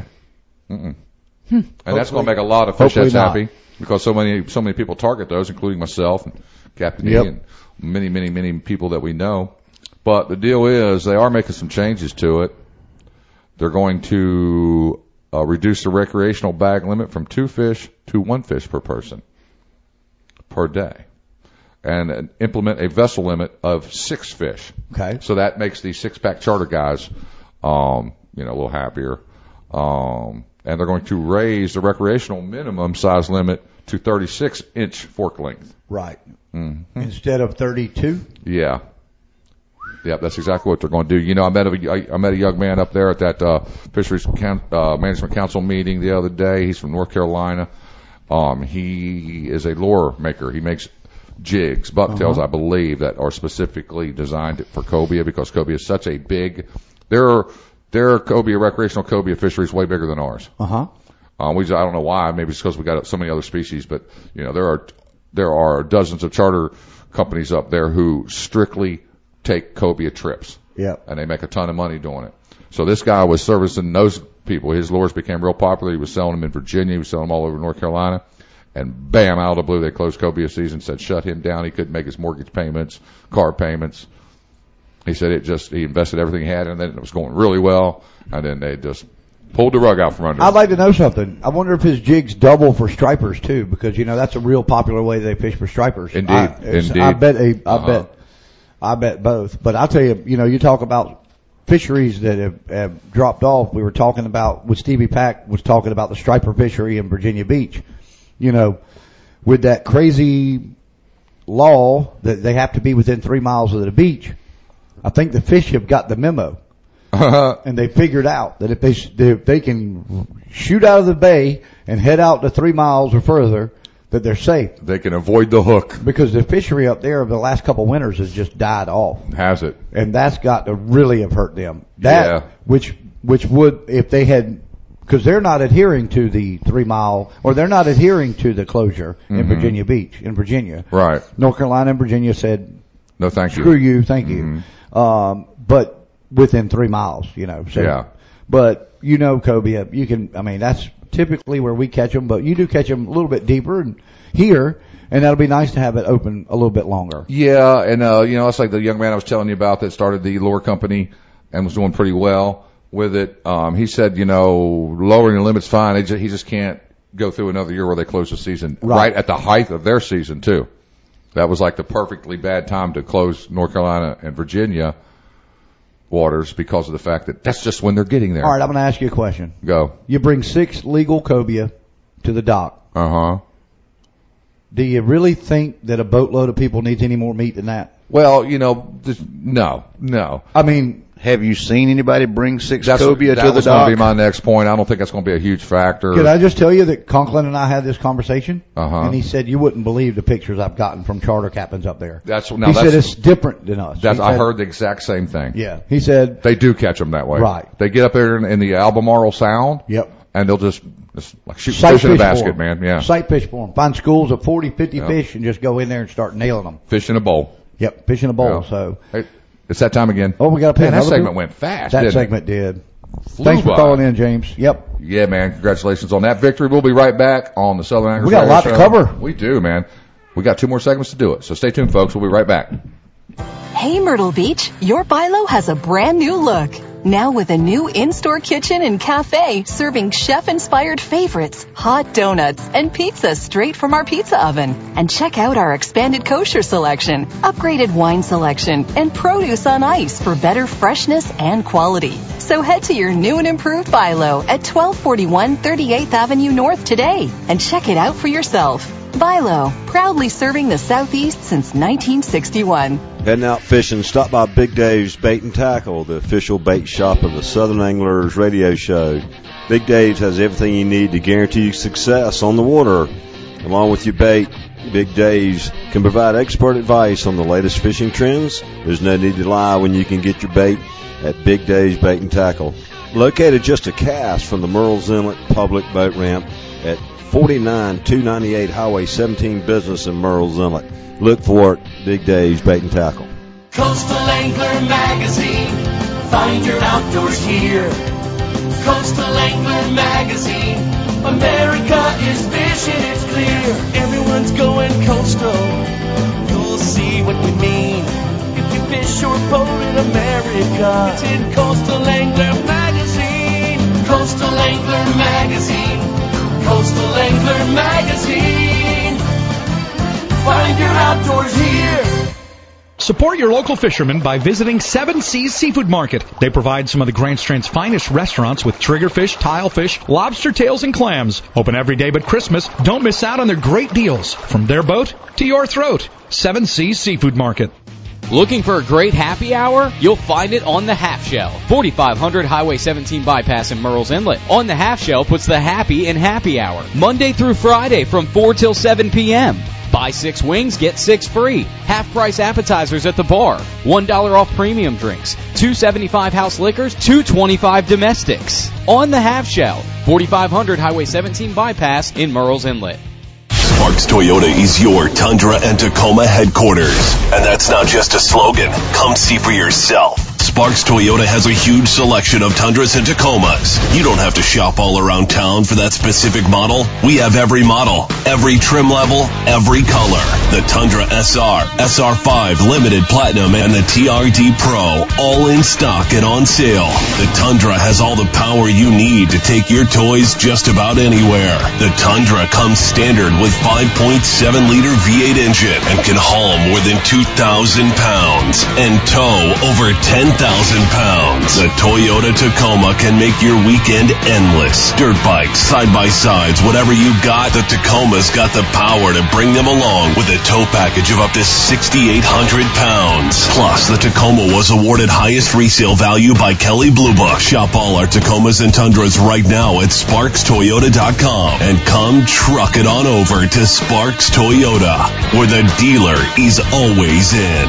And that's going to make a lot of fish heads happy because so many people target those, including myself and Captain E and many, many, many people that we know. But the deal is they are making some changes to it. They're going to reduce the recreational bag limit from 2 fish to 1 fish per person per day, and implement a vessel limit of 6 fish. Okay. So that makes the 6-pack charter guys, a little happier. And they're going to raise the recreational minimum size limit to 36-inch fork length. Right. Mm-hmm. Instead of 32? Yeah. Yeah, that's exactly what they're going to do. I met a young man up there at that Fisheries Management Council meeting the other day. He's from North Carolina. He is a lure maker. He makes jigs, bucktails, I believe, that are specifically designed for cobia because cobia is such a big. Their cobia, recreational cobia fishery is way bigger than ours. I don't know why. Maybe it's because we got so many other species, but there are dozens of charter companies up there who strictly take cobia trips. Yeah. And they make a ton of money doing it. So this guy was servicing those people. His lures became real popular. He was selling them in Virginia. He was selling them all over North Carolina. And bam, out of the blue, they closed cobia season, said shut him down. He couldn't make his mortgage payments, car payments. He said he invested everything he had, and then it was going really well, and then they just pulled the rug out from under him. I'd like to know something. I wonder if his jigs double for stripers too, because that's a real popular way they fish for stripers. Indeed. I bet both. But I'll tell you, you talk about fisheries that have dropped off. We were talking about with Stevie Pack was talking about the striper fishery in Virginia Beach. With that crazy law that they have to be within 3 miles of the beach, I think the fish have got the memo. And they figured out that if they can shoot out of the bay and head out to 3 miles or further, that they're safe. They can avoid the hook. Because the fishery up there over the last couple of winters has just died off. Has it? And that's got to really have hurt them. Which would, if they had, because they're not adhering to the 3 mile, or they're not adhering to the closure in Virginia Beach, in Virginia. Right. North Carolina and Virginia said, no, thank you. Screw you, thank you. But within 3 miles, So, yeah. But, cobia, you can, that's typically where we catch them, but you do catch them a little bit deeper and here, and that'll be nice to have it open a little bit longer. Yeah, and, it's like the young man I was telling you about that started the lure company and was doing pretty well with it. He said, lowering the limit's fine. He just can't go through another year where they close the season right at the height of their season, too. That was like the perfectly bad time to close North Carolina and Virginia waters because of the fact that that's just when they're getting there. All right, I'm going to ask you a question. Go. You bring 6 legal cobia to the dock. Uh-huh. Do you really think that a boatload of people needs any more meat than that? Well, no. Have you seen anybody bring 6 cobia to the dock? That was going to be my next point. I don't think that's going to be a huge factor. Could I just tell you that Conklin and I had this conversation? Uh-huh. And he said, you wouldn't believe the pictures I've gotten from charter captains up there. He said it's different than us. I heard the exact same thing. Yeah. He said. They do catch them that way. Right. They get up there in the Albemarle Sound. Yep. And they'll just like shoot fish in a basket, man. Yeah. Sight fish for them. Find schools of 40, 50 fish and just go in there and start nailing them. Fish in a bowl. Yep. Fish in a bowl. Yeah. So. Hey, it's that time again. Oh, we got to pay. That segment went fast. That segment did. Thanks for calling in, James. Yep. Yeah, man. Congratulations on that victory. We'll be right back on the Southern Anglers. We got a lot to cover. We do, man. We got 2 more segments to do it. So stay tuned, folks. We'll be right back. Hey, Myrtle Beach, your Bilo has a brand new look. Now with a new in-store kitchen and cafe serving chef-inspired favorites, hot donuts, and pizza straight from our pizza oven. And check out our expanded kosher selection, upgraded wine selection, and produce on ice for better freshness and quality. So head to your new and improved Bilo at 1241 38th Avenue North today and check it out for yourself. Bilo, proudly serving the Southeast since 1961. Heading out fishing, stop by Big Dave's Bait and Tackle, the official bait shop of the Southern Anglers radio show. Big Dave's has everything you need to guarantee success on the water. Along with your bait, Big Dave's can provide expert advice on the latest fishing trends. There's no need to lie when you can get your bait at Big Dave's Bait and Tackle. Located just a cast from the Murrells Inlet Public Boat Ramp at 49298 Highway 17 Business in Murrells Inlet. Look for it, Big Dave's Bait and Tackle. Coastal Angler Magazine, find your outdoors here. Coastal Angler Magazine, America is fishing, it's clear. Everyone's going coastal, you'll see what we mean. If you fish or boat in America, it's in Coastal Angler Magazine. Coastal Angler Magazine. Coastal Angler Magazine. Find your outdoors here. Support your local fishermen by visiting Seven Seas Seafood Market. They provide some of the Grand Strand's finest restaurants with triggerfish, tilefish, lobster tails, and clams. Open every day but Christmas. Don't miss out on their great deals. From their boat to your throat. Seven Seas Seafood Market. Looking for a great happy hour? You'll find it on the Half Shell, 4500 Highway 17 Bypass in Murrells Inlet. On the Half Shell puts the happy in happy hour, Monday through Friday from 4 till 7 p.m. Buy 6 wings, get 6 free. Half-price appetizers at the bar. $1 off premium drinks. $2.75 house liquors, $2.25 domestics. On the Half Shell, 4500 Highway 17 Bypass in Murrells Inlet. Sparks Toyota is your Tundra and Tacoma headquarters. And that's not just a slogan. Come see for yourself. Sparks Toyota has a huge selection of Tundras and Tacomas. You don't have to shop all around town for that specific model. We have every model, every trim level, every color. The Tundra SR, SR5 Limited Platinum, and the TRD Pro, all in stock and on sale. The Tundra has all the power you need to take your toys just about anywhere. The Tundra comes standard with 5.7-liter V8 engine and can haul more than 2,000 pounds and tow over 10 10,000 pounds. The Toyota Tacoma can make your weekend endless. Dirt bikes, side-by-sides, whatever you got, the Tacoma's got the power to bring them along with a tow package of up to 6,800 pounds. Plus, the Tacoma was awarded highest resale value by Kelley Blue Book. Shop all our Tacomas and Tundras right now at SparksToyota.com and come truck it on over to Sparks Toyota, where the dealer is always in.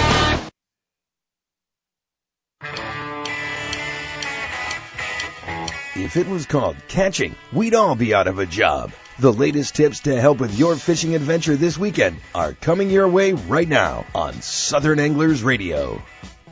If it was called catching, we'd all be out of a job. The latest tips to help with your fishing adventure this weekend are coming your way right now on Southern Anglers Radio.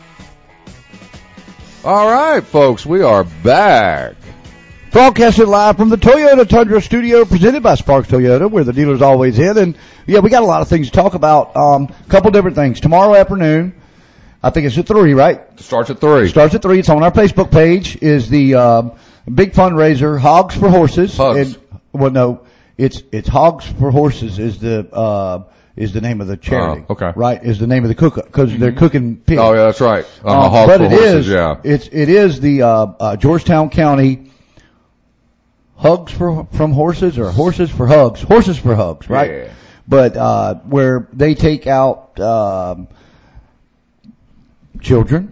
All right, folks, we are back. Broadcasting live from the Toyota Tundra studio, presented by Sparks Toyota, where the dealer's always in. And, yeah, we got a lot of things to talk about. A couple different things. Tomorrow afternoon, I think it's at 3, right? It starts at 3. Starts at 3. It's on our Facebook page, is the big fundraiser, Hogs for Horses. Hugs. And, well, no, it's Hogs for Horses is the name of the charity. Okay. Right? Is the name of the cook, because they're cooking pigs. Oh, yeah, that's right. Hogs but for it Horses, is, yeah. it is the Georgetown County Hugs from Horses, or Horses for Hugs. Horses for Hugs, right? Yeah. But where they take out children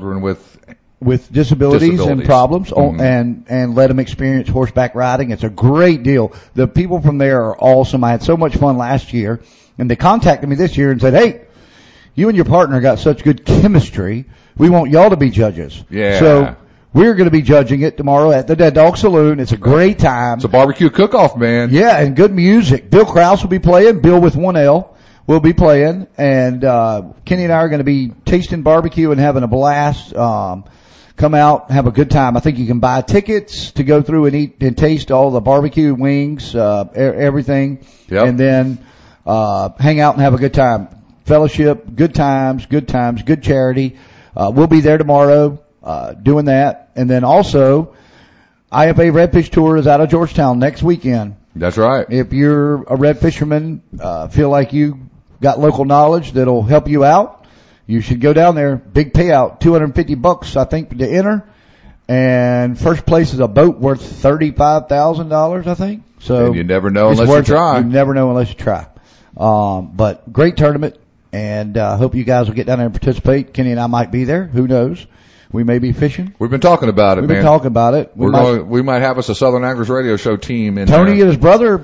with disabilities and problems, and let them experience horseback riding. It's a great deal. The people from there are awesome. I had so much fun last year, and they contacted me this year and said, "Hey, you and your partner got such good chemistry. We want y'all to be judges." Yeah. So we're going to be judging it tomorrow at the Dead Dog Saloon. It's a great time. It's a barbecue cook-off, man. Yeah, and good music. Bill Krause will be playing. Bill with 1L will be playing, and Kenny and I are going to be tasting barbecue and having a blast. Come out, have a good time. I think you can buy tickets to go through and eat and taste all the barbecue, wings, everything, and then hang out and have a good time. Fellowship, good times, good charity. We'll be there tomorrow doing that. And then also, IFA Redfish Tour is out of Georgetown next weekend. That's right. If you're a red fisherman, feel like you got local knowledge that'll help you out, you should go down there. Big payout, $250, I think, to enter. And first place is a boat worth $35,000, I think. So and you never know unless you try. You never know unless you try. But great tournament, and hope you guys will get down there and participate. Kenny and I might be there. Who knows? We may be fishing. We've been talking about it, We've man. been talking about it. We might have us a Southern Anglers Radio Show team in Tony there. and his brother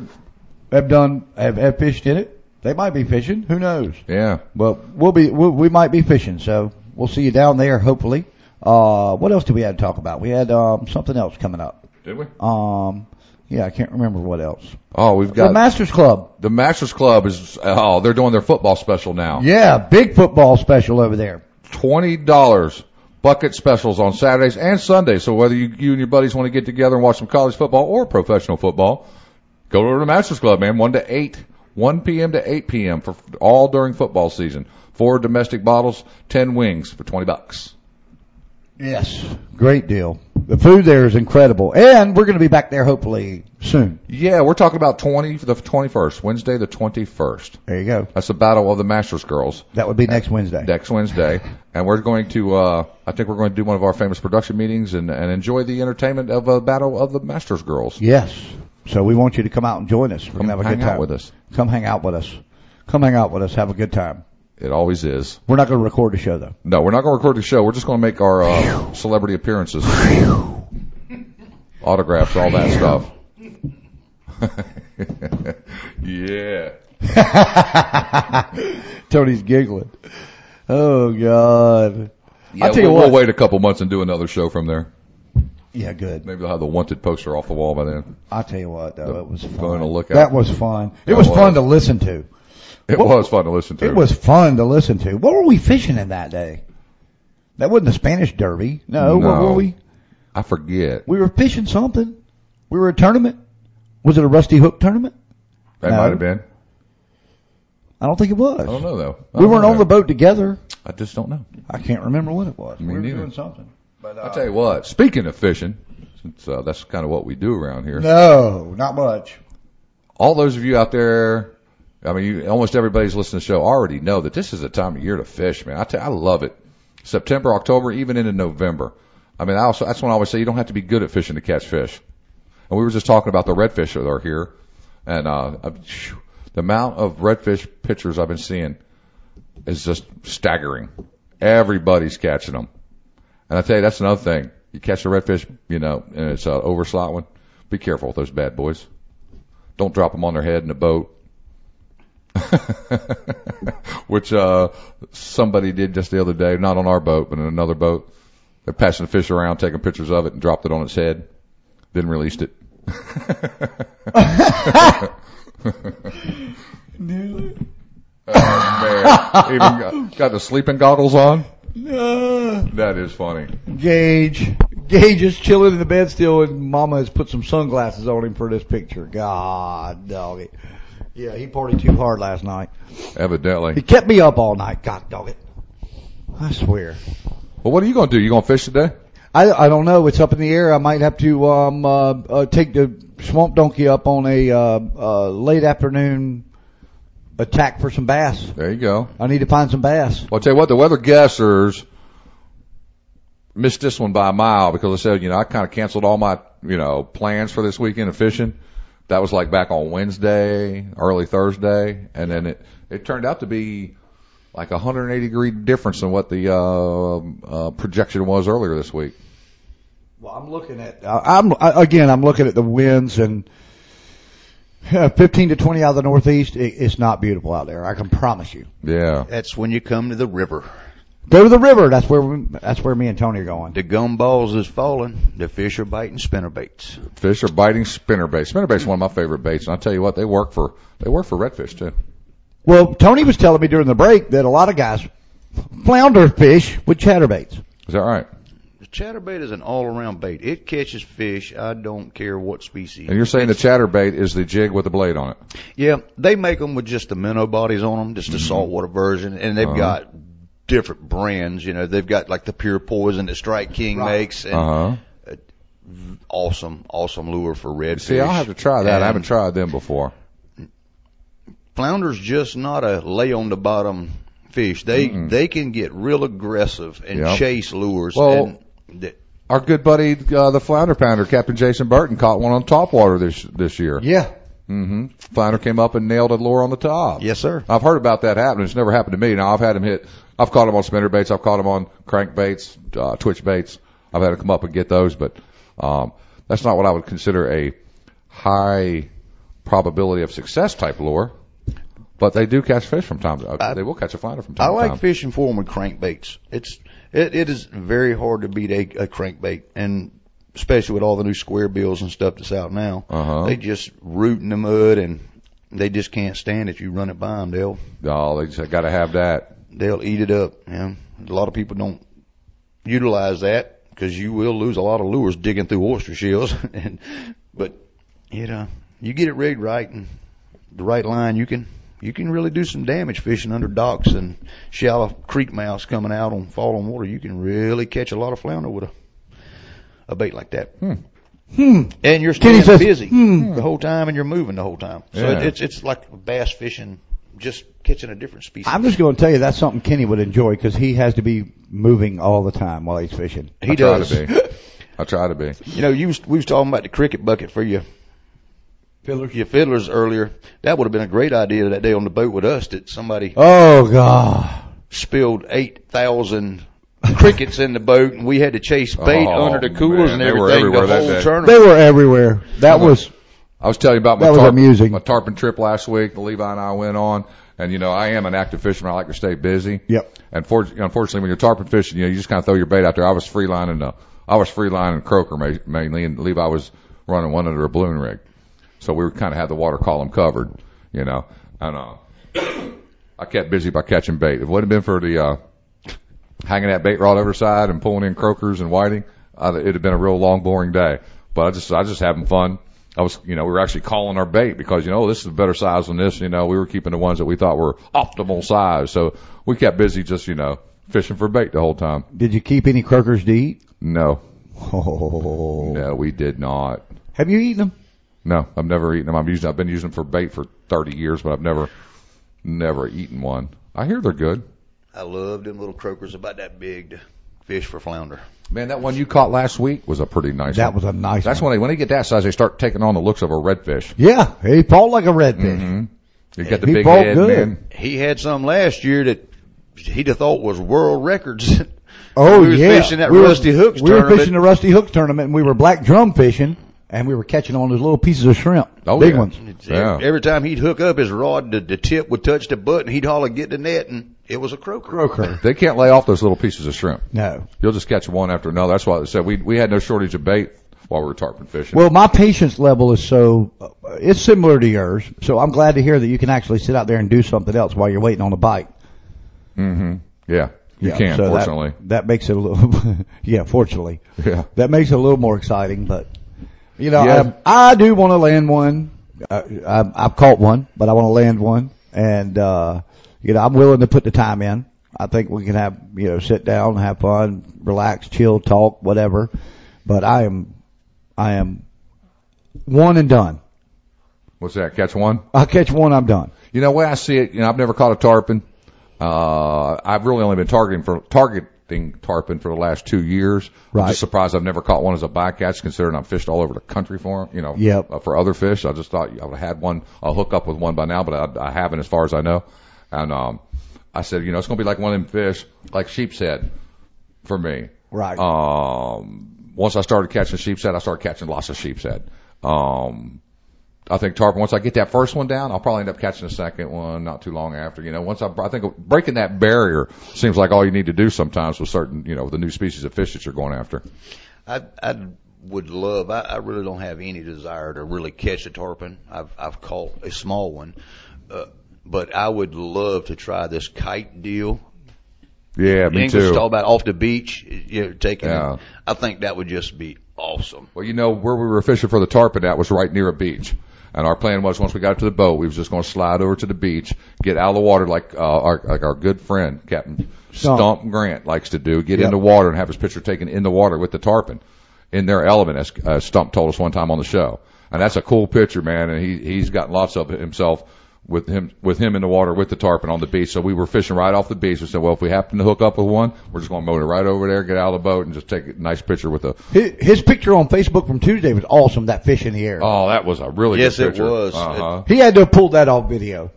have fished in it. They might be fishing. Who knows? Yeah. But we might be fishing, so we'll see you down there, hopefully. What else did we have to talk about? We had something else coming up. Did we? Yeah, I can't remember what else. Oh, we've got the Masters Club. The Masters Club is they're doing their football special now. Yeah, big football special over there. $20 bucket specials on Saturdays and Sundays. So whether you and your buddies want to get together and watch some college football or professional football, go to the Masters Club, man. 1 p.m. to 8 p.m. for all during football season. 4 domestic bottles, 10 wings for $20. Yes, great deal. The food there is incredible, and we're going to be back there hopefully soon. Yeah, we're talking about the 21st, Wednesday the 21st. There you go. That's the Battle of the Masters Girls. That would be next Wednesday. Next Wednesday, and we're going to. I think we're going to do one of our famous production meetings and enjoy the entertainment of a Battle of the Masters Girls. Yes. So we want you to come out and join us. We're going to have a good time. Hang out with us. Come hang out with us. Come hang out with us. Have a good time. It always is. We're not going to record the show, though. No, we're not going to record the show. We're just going to make our celebrity appearances. Autographs, all that stuff. Yeah. Tony's giggling. Oh, God. Yeah, I'll tell you what. We'll wait a couple months and do another show from there. Yeah, good. Maybe they'll have the wanted poster off the wall by then. I'll tell you what, though, it was fun. Going to look that was fun. It was fun to listen to. It was fun to listen to. It was fun to listen to. What were we fishing in that day? That wasn't the Spanish Derby. No, what were we? I forget. We were fishing something. We were a tournament. Was it a Rusty Hook tournament? That might have been. I don't think it was. I don't know, though. We weren't on the boat together. I just don't know. I can't remember what it was. Me we were neither. doing something. But I'll tell you what, speaking of fishing, since that's kind of what we do around here. No, not much. All those of you out there, I mean, almost everybody's listening to the show already know that this is a time of year to fish, man. I love it. September, October, even into November. I mean, that's when I always say you don't have to be good at fishing to catch fish. And we were just talking about the redfish that are here, and the amount of redfish pictures I've been seeing is just staggering. Everybody's catching them. And I tell you, that's another thing. You catch a redfish, you know, and it's an overslot one. Be careful with those bad boys. Don't drop them on their head in a boat. Which somebody did just the other day, not on our boat, but in another boat. They're passing the fish around, taking pictures of it, and dropped it on its head. Then released it. Oh, man. Even got the sleeping goggles on. That is funny. Gage is chilling in the bed still, and Mama has put some sunglasses on him for this picture. God, dog it. Yeah, he partied too hard last night. Evidently. He kept me up all night. God, dog it. I swear. Well, what are you going to do? You going to fish today? I don't know. It's up in the air. I might have to take the swamp donkey up on a late afternoon attack for some bass. There you go. I need to find some bass. Well, I'll tell you what, the weather guessers missed this one by a mile because I said, you know, I kind of canceled all my, you know, plans for this weekend of fishing. That was like back on Wednesday, early Thursday, and then it turned out to be like 180-degree difference in what the projection was earlier this week. Well, I'm looking at I'm looking at the winds, and 15 to 20 out of the northeast. It's not beautiful out there. I can promise you. Yeah. That's when you come to the river. Go to the river. That's where me and Tony are going. The gumballs is falling. The fish are biting spinnerbaits. Fish are biting spinnerbaits. Spinnerbait's one of my favorite baits, and I'll tell you what, they work for redfish too. Well, Tony was telling me during the break that a lot of guys flounder fish with chatterbaits. Is that right? The chatterbait is an all-around bait. It catches fish. I don't care what species. And you're saying the chatterbait is the jig with the blade on it? Yeah, they make them with just the minnow bodies on them, just the saltwater version, and they've got different brands. You know, they've got like the pure poison that Strike King makes, and awesome lure for redfish. See, I'll have to try that. I haven't tried them before. Flounder's just not a lay on the bottom fish. They can get real aggressive and chase lures. Well, our good buddy, the flounder pounder, Captain Jason Burton, caught one on topwater this year. Yeah. Mm-hmm. Flounder came up and nailed a lure on the top. Yes, sir. I've heard about that happening. It's never happened to me. Now, I've had him hit. I've caught him on spinnerbaits. I've caught him on crankbaits, twitch baits. I've had to come up and get those, but that's not what I would consider a high probability of success type lure. But they do catch fish from time to time. They will catch a flounder from time to time. I like fishing for them with crankbaits. It is very hard to beat a crankbait, and especially with all the new square bills and stuff that's out now. They just root in the mud, and they just can't stand it. You run it by them, they just got to have that. They'll eat it up. Yeah. A lot of people don't utilize that because you will lose a lot of lures digging through oyster shells. But you know, you get it rigged right and the right line, you can really do some damage fishing under docks and shallow creek mouths coming out on falling water. You can really catch a lot of flounder with a bait like that. And you're staying busy the whole time, and you're moving the whole time. So it's like bass fishing, just catching a different species. I'm just going to tell you that's something Kenny would enjoy because he has to be moving all the time while he's fishing. He does. I try to be. You know, we was talking about the cricket bucket for you. Your fiddlers earlier. That would have been a great idea that day on the boat with us that somebody spilled 8,000 crickets in the boat, and we had to chase bait under the coolers and everything. The whole tournament. They were everywhere. I was telling you about my tarpon trip last week. Levi and I went on, and you know I am an active fisherman. I like to stay busy. Yep. And unfortunately, when you're tarpon fishing, you know you just kind of throw your bait out there. I was free lining croaker mainly, and Levi was running one under a balloon rig. So we kind of had the water column covered, you know, and I kept busy by catching bait. If it wouldn't have been for the hanging that bait rod over the side and pulling in croakers and whiting, it'd have been a real long, boring day. But I just having fun. We were actually calling our bait because, you know, this is a better size than this. You know, we were keeping the ones that we thought were optimal size. So we kept busy just, you know, fishing for bait the whole time. Did you keep any croakers to eat? No. Oh. No, we did not. Have you eaten them? No, I've never eaten them. I've been using them for bait for 30 years, but I've never eaten one. I hear they're good. I love them little croakers about that big to fish for flounder. Man, that one you caught last week was a pretty nice one. That was a nice That's one. when they get that size, they start taking on the looks of a redfish. Yeah, he fought like a redfish. Mm-hmm. You got the He big fought head, good. man. He had some last year that he'd have thought was world records. Oh, we was yeah. fishing that We were- Rusty Hooks We were tournament. fishing the Rusty Hooks tournament, and we were black drum fishing, and we were catching on those little pieces of shrimp. Oh, big yeah. ones. Yeah. Every time he'd hook up his rod, the tip would touch the butt, and he'd holler, "Get the net," and it was a croaker. They can't lay off those little pieces of shrimp. No. You'll just catch one after another. That's why they said we had no shortage of bait while we were tarpon fishing. Well, my patience level is it's similar to yours, so I'm glad to hear that you can actually sit out there and do something else while you're waiting on a bite. Mm-hmm. Yeah. You Yeah, can, so fortunately. That makes it a little, yeah, fortunately. Yeah. That makes it a little more exciting, but, Yeah. I do want to land one. I've caught one, but I want to land one. And, I'm willing to put the time in. I think we can have, sit down, have fun, relax, chill, talk, whatever. But I am one and done. What's that? Catch one? I'll catch one, I'm done. You know, the way I see it, I've never caught a tarpon. I've really only been targeting tarpon for the last 2 years. Right. I'm just surprised I've never caught one as a bycatch, considering I've fished all over the country for them, Yep. For other fish. I just thought I would have had one. I'll hook up with one by now, but I haven't as far as I know. And, I said, it's going to be like one of them fish, like sheep's head for me. Right. Once I started catching sheep's head, I started catching lots of sheep's head. I think tarpon, once I get that first one down, I'll probably end up catching a second one not too long after. I think breaking that barrier seems like all you need to do sometimes with certain, the new species of fish that you're going after. I would love. I really don't have any desire to really catch a tarpon. I've caught a small one, but I would love to try this kite deal. Yeah, me English too. talk about off the beach, taking. Yeah. I think that would just be awesome. Well, where we were fishing for the tarpon at was right near a beach. And our plan was once we got to the boat, we was just going to slide over to the beach, get out of the water like our good friend, Captain Stump Grant likes to do, get in the water and have his picture taken in the water with the tarpon in their element, as Stump told us one time on the show. And that's a cool picture, man. And he's gotten lots of it himself with him in the water with the tarpon on the beach. So we were fishing right off the beach. We said, well, if we happen to hook up with one, we're just going to motor right over there, get out of the boat, and just take a nice picture with the. His picture on Facebook from Tuesday was awesome. That fish in the air. Oh, that was a really good picture. Yes, it was. Uh-huh. He had to have pulled that off video.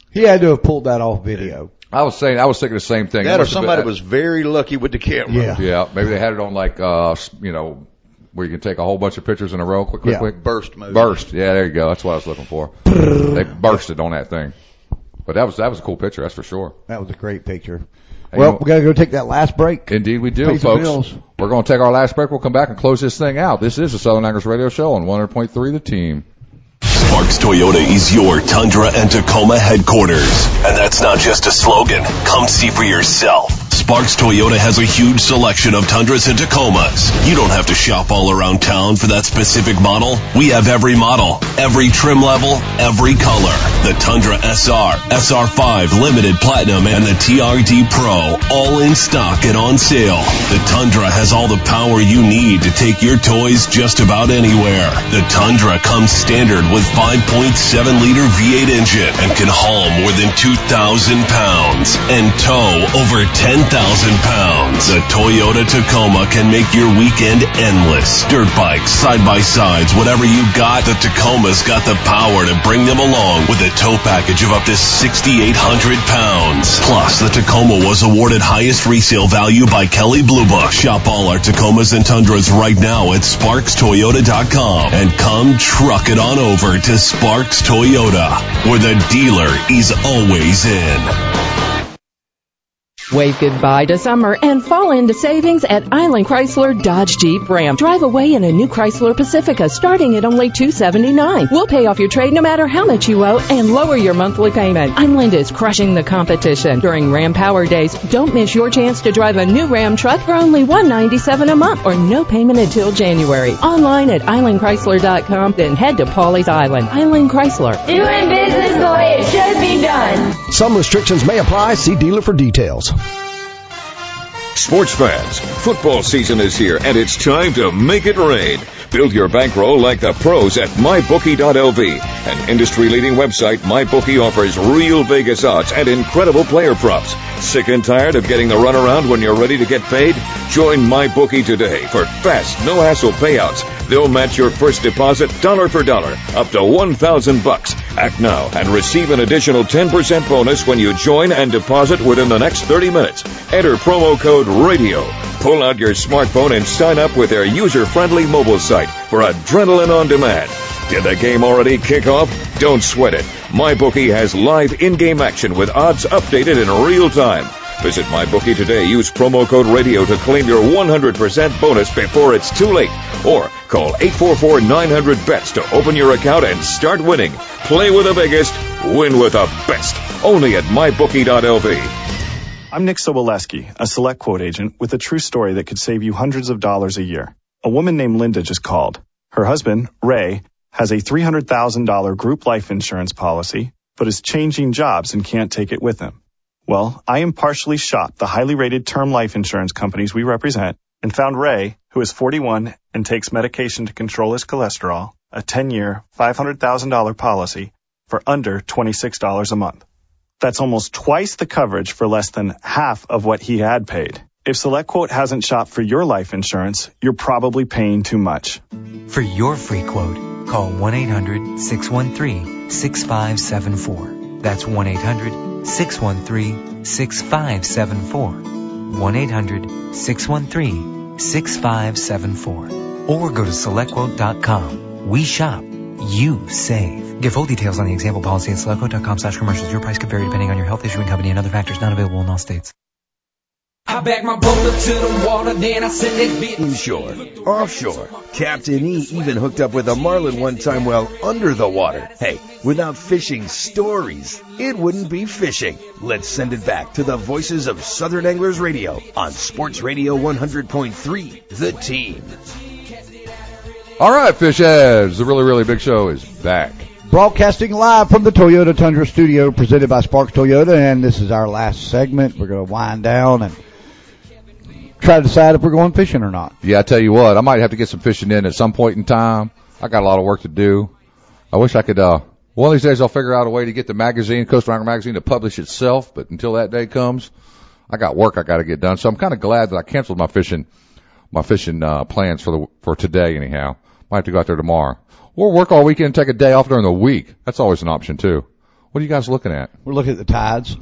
I was thinking the same thing. That or somebody was very lucky with the camera. Yeah, maybe they had it on like where you can take a whole bunch of pictures in a row, quick. Burst mode. Burst. Yeah, there you go. That's what I was looking for. They bursted on that thing. But that was a cool picture, that's for sure. That was a great picture. Hey, Well, we got to go take that last break. Indeed we do, Pay some folks. bills. We're going to take our last break. We'll come back and close this thing out. This is the Southern Anglers Radio Show on 100.3 The Team. Sparks Toyota is your Tundra and Tacoma headquarters. And that's not just a slogan. Come see for yourself. Sparks Toyota has a huge selection of Tundras and Tacomas. You don't have to shop all around town for that specific model. We have every model, every trim level, every color. The Tundra SR, SR5 Limited Platinum, and the TRD Pro, all in stock and on sale. The Tundra has all the power you need to take your toys just about anywhere. The Tundra comes standard with 5.7-liter V8 engine and can haul more than 2,000 pounds and tow over 10,000 pounds. The Toyota Tacoma can make your weekend endless. Dirt bikes, side-by-sides, whatever you got, the Tacoma's got the power to bring them along with a tow package of up to 6,800 pounds. Plus, the Tacoma was awarded highest resale value by Kelly Blue Book. Shop all our Tacomas and Tundras right now at SparksToyota.com and come truck it on over to Sparks Toyota, where the dealer is always in. Wave goodbye to summer and fall into savings at Island Chrysler Dodge Jeep Ram. Drive away in a new Chrysler Pacifica starting at only $279. We'll pay off your trade no matter how much you owe and lower your monthly payment. Island is crushing the competition. During Ram Power Days, don't miss your chance to drive a new Ram truck for only $197 a month or no payment until January. Online at islandchrysler.com, then head to Pawleys Island. Island Chrysler. Doing business the way it should be done. Some restrictions may apply. See dealer for details. Sports fans, football season is here, and it's time to make it rain. Build your bankroll like the pros at MyBookie.lv. An industry-leading website, MyBookie offers real Vegas odds and incredible player props. Sick and tired of getting the runaround when you're ready to get paid? Join MyBookie today for fast, no-hassle payouts. They'll match your first deposit dollar for dollar, up to $1,000. Act now and receive an additional 10% bonus when you join and deposit within the next 30 minutes. Enter promo code RADIO. Pull out your smartphone and sign up with their user-friendly mobile site for Adrenaline on Demand. Did the game already kick off? Don't sweat it. MyBookie has live in-game action with odds updated in real time. Visit MyBookie today. Use promo code RADIO to claim your 100% bonus before it's too late. Or call 844-900-BETS to open your account and start winning. Play with the biggest, win with the best. Only at MyBookie.lv. I'm Nick Soboleski, a Select Quote agent with a true story that could save you hundreds of dollars a year. A woman named Linda just called. Her husband, Ray, has a $300,000 group life insurance policy, but is changing jobs and can't take it with him. Well, I impartially shopped the highly rated term life insurance companies we represent and found Ray, who is 41 and takes medication to control his cholesterol, a 10-year, $500,000 policy for under $26 a month. That's almost twice the coverage for less than half of what he had paid. If SelectQuote hasn't shopped for your life insurance, you're probably paying too much. For your free quote, call 1-800-613-6574. That's 1-800-613-6574. 1-800-613-6574. Or go to SelectQuote.com. We shop. You save. Get full details on the example policy at SelectQuote.com/commercials. Your price could vary depending on your health, issuing company, and other factors not available in all states. I back my boat up to the water, then I send it bit. Inshore, offshore, Captain E even hooked up with a marlin one time while under the water. Hey, without fishing stories, it wouldn't be fishing. Let's send it back to the voices of Southern Anglers Radio on Sports Radio 100.3, The Team. All right, fish heads, the really, really big show is back. Broadcasting live from the Toyota Tundra studio presented by Sparks Toyota, and this is our last segment. We're going to wind down and try to decide if we're going fishing or not. Yeah, I tell you what, I might have to get some fishing in at some point in time. I got a lot of work to do. I wish I could, one of these days I'll figure out a way to get the magazine, Coastal Angler Magazine, to publish itself, but until that day comes, I got work I got to get done. So I'm kind of glad that I canceled my fishing plans for today anyhow. Might have to go out there tomorrow. Or work all weekend and take a day off during the week. That's always an option too. What are you guys looking at? We're looking at the tides.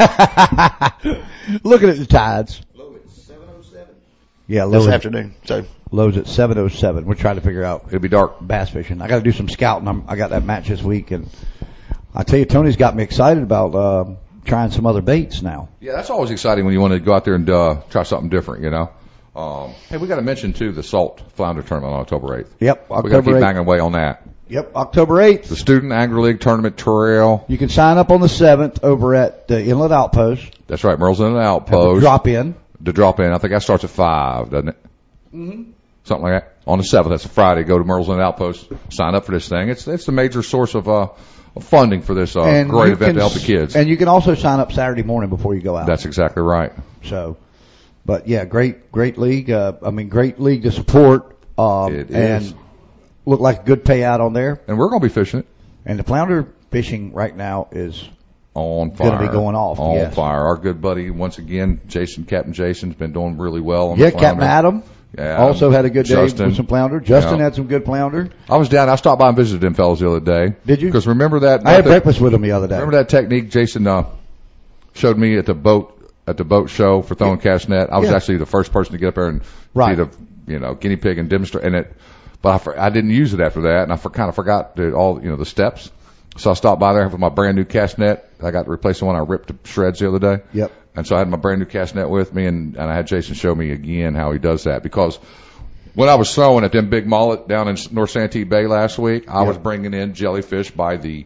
Looking at the tides. Low at 7:07. Yeah, this afternoon. So lows at 7:07. We're trying to figure out. It'll be dark. Bass fishing. I got to do some scouting. I got that match this week, and I tell you, Tony's got me excited about trying some other baits now. Yeah, that's always exciting when you want to go out there and try something different, you know. Hey, we got to mention too the Salt Flounder Tournament on October 8th. Yep, we got to keep banging away on that. Yep, October 8th. The Student Angler League Tournament Trail. You can sign up on the 7th over at the Inlet Outpost. That's right, Merle's Inlet Outpost. Drop in. The drop in. I think that starts at 5, doesn't it? Mm-hmm. Something like that. On the 7th, that's a Friday. Go to Merle's Inlet Outpost. Sign up for this thing. It's the major source of funding for this great event to help the kids. And you can also sign up Saturday morning before you go out. That's exactly right. So. But yeah, great league. Great league to support. It is. And look like a good payout on there. And we're going to be fishing it. And the flounder fishing right now is on fire. Going to be going off. On fire. Our good buddy, once again, Captain Jason's been doing really well on the flounder. Yeah, Captain Adam. Yeah, also had a good day with some flounder. Justin had some good flounder. I stopped by and visited them fellas the other day. Did you? Because remember that? I had breakfast with them the other day. Remember that technique Jason showed me at the boat show for throwing cast net? I was actually the first person to get up there and be the guinea pig and demonstrate. But I didn't use it after that, and I kind of forgot the steps. So I stopped by there with my brand new cast net. I got to replace the one I ripped to shreds the other day. Yep. And so I had my brand new cast net with me, and I had Jason show me again how he does that. Because when I was throwing at them big mullet down in North Santee Bay last week, I was bringing in jellyfish by the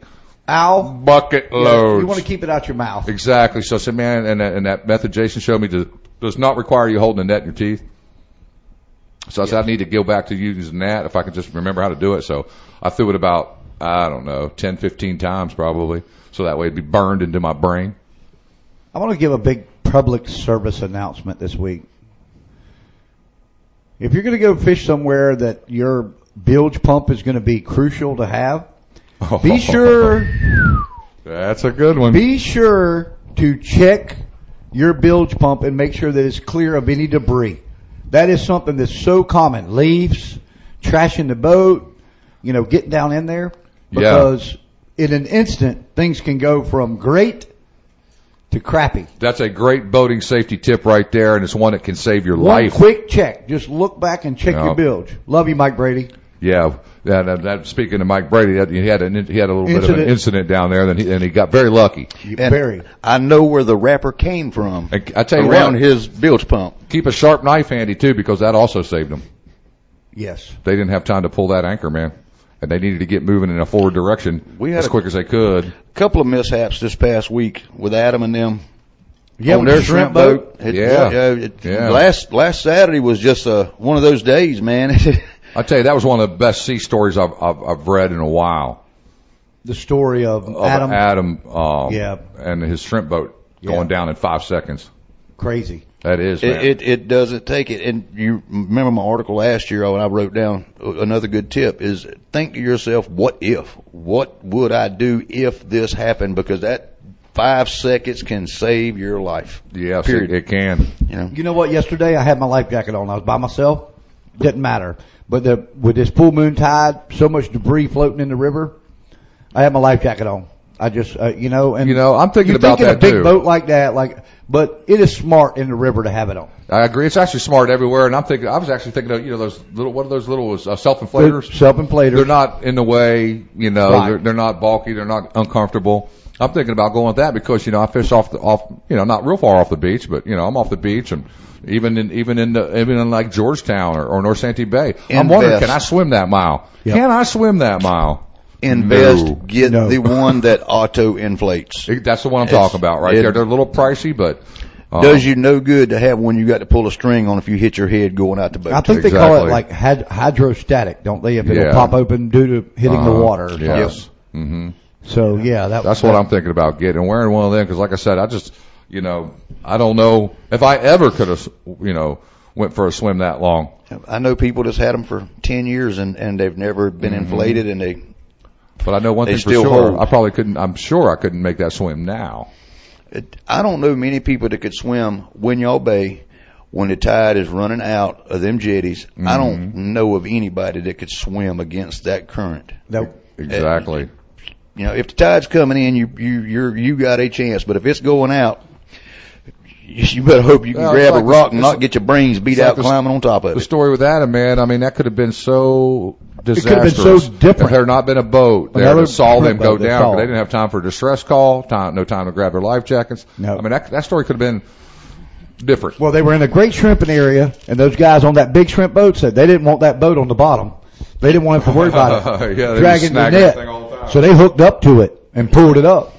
bucket loads. You want to keep it out your mouth. Exactly. So I said, man, and that method Jason showed me does not require you holding the net in your teeth. So I said, I need to go back to using that if I can just remember how to do it. So I threw it about, 10, 15 times probably. So that way it'd be burned into my brain. I want to give a big public service announcement this week. If you're going to go fish somewhere that you're bilge pump is going to be crucial to have. Be sure. That's a good one. Be sure to check your bilge pump and make sure that it's clear of any debris. That is something that's so common. Leaves, trash in the boat, getting down in there. Because in an instant, things can go from great to crappy. That's a great boating safety tip right there, and it's one that can save your One life. quick check. Just look back and check your bilge. Love you, Mike Brady. Yeah. That speaking of Mike Brady, he had a little bit of an incident down there, and he got very lucky. I know where the wrapper came from. I tell you around his bilge pump. Keep a sharp knife handy too, because that also saved them. Yes. They didn't have time to pull that anchor, man, and they needed to get moving in a forward direction as quick as they could. A couple of mishaps this past week with Adam and them. Yeah, on their shrimp boat. Yeah. Last Saturday was just one of those days, man. I tell you, that was one of the best sea stories I've read in a while. The story of Adam. And his shrimp boat going down in 5 seconds. Crazy. That is, man. It doesn't take it. And you remember my article last year when I wrote down another good tip is think to yourself, what if? What would I do if this happened? Because that 5 seconds can save your life. Yes, it can. You know what? Yesterday I had my life jacket on. I was by myself. Didn't matter. But with this full moon tide, so much debris floating in the river, I had my life jacket on. I just, I'm thinking about that a big boat like that, but it is smart in the river to have it on. I agree. It's actually smart everywhere. And I was actually thinking of, those little, what are those little self-inflators? Self-inflators. They're not in the way, Right. they're not bulky. They're not uncomfortable. I'm thinking about going with that because, I fish off, not real far off the beach, but, I'm off the beach and even in like Georgetown or North Santee Bay. I'm wondering, can I swim that mile? Yep. Can I swim that mile? Invest, get the one that auto inflates. That's the one I'm talking about right there. They're a little pricey, but does you no good to have one you got to pull a string on if you hit your head going out the boat. I think they call it like hydrostatic, don't they? If it'll pop open due to hitting the water. Or yes. Mm-hmm. So that's what I'm thinking about getting and wearing one of them because, like I said, I just I don't know if I ever could have went for a swim that long. I know people that's had them for 10 years and they've never been inflated and they. But I know one thing for sure. I probably couldn't. I'm sure I couldn't make that swim now. I don't know many people that could swim Winyah Bay when the tide is running out of them jetties. Mm-hmm. I don't know of anybody that could swim against that current. Exactly. If the tide's coming in, you got a chance. But if it's going out, you better hope you can grab a rock and not get your brains beat out climbing on top of it. The story with Adam, man. I mean, that could have been so disastrous. It could have been so different. If there had not been a boat there that saw them go down, they didn't have time for a distress call, no time to grab their life jackets. No. I mean, that story could have been different. Well, they were in a great shrimping area, and those guys on that big shrimp boat said they didn't want that boat on the bottom. They didn't want to have to worry about it dragging the net. So they hooked up to it and pulled it up.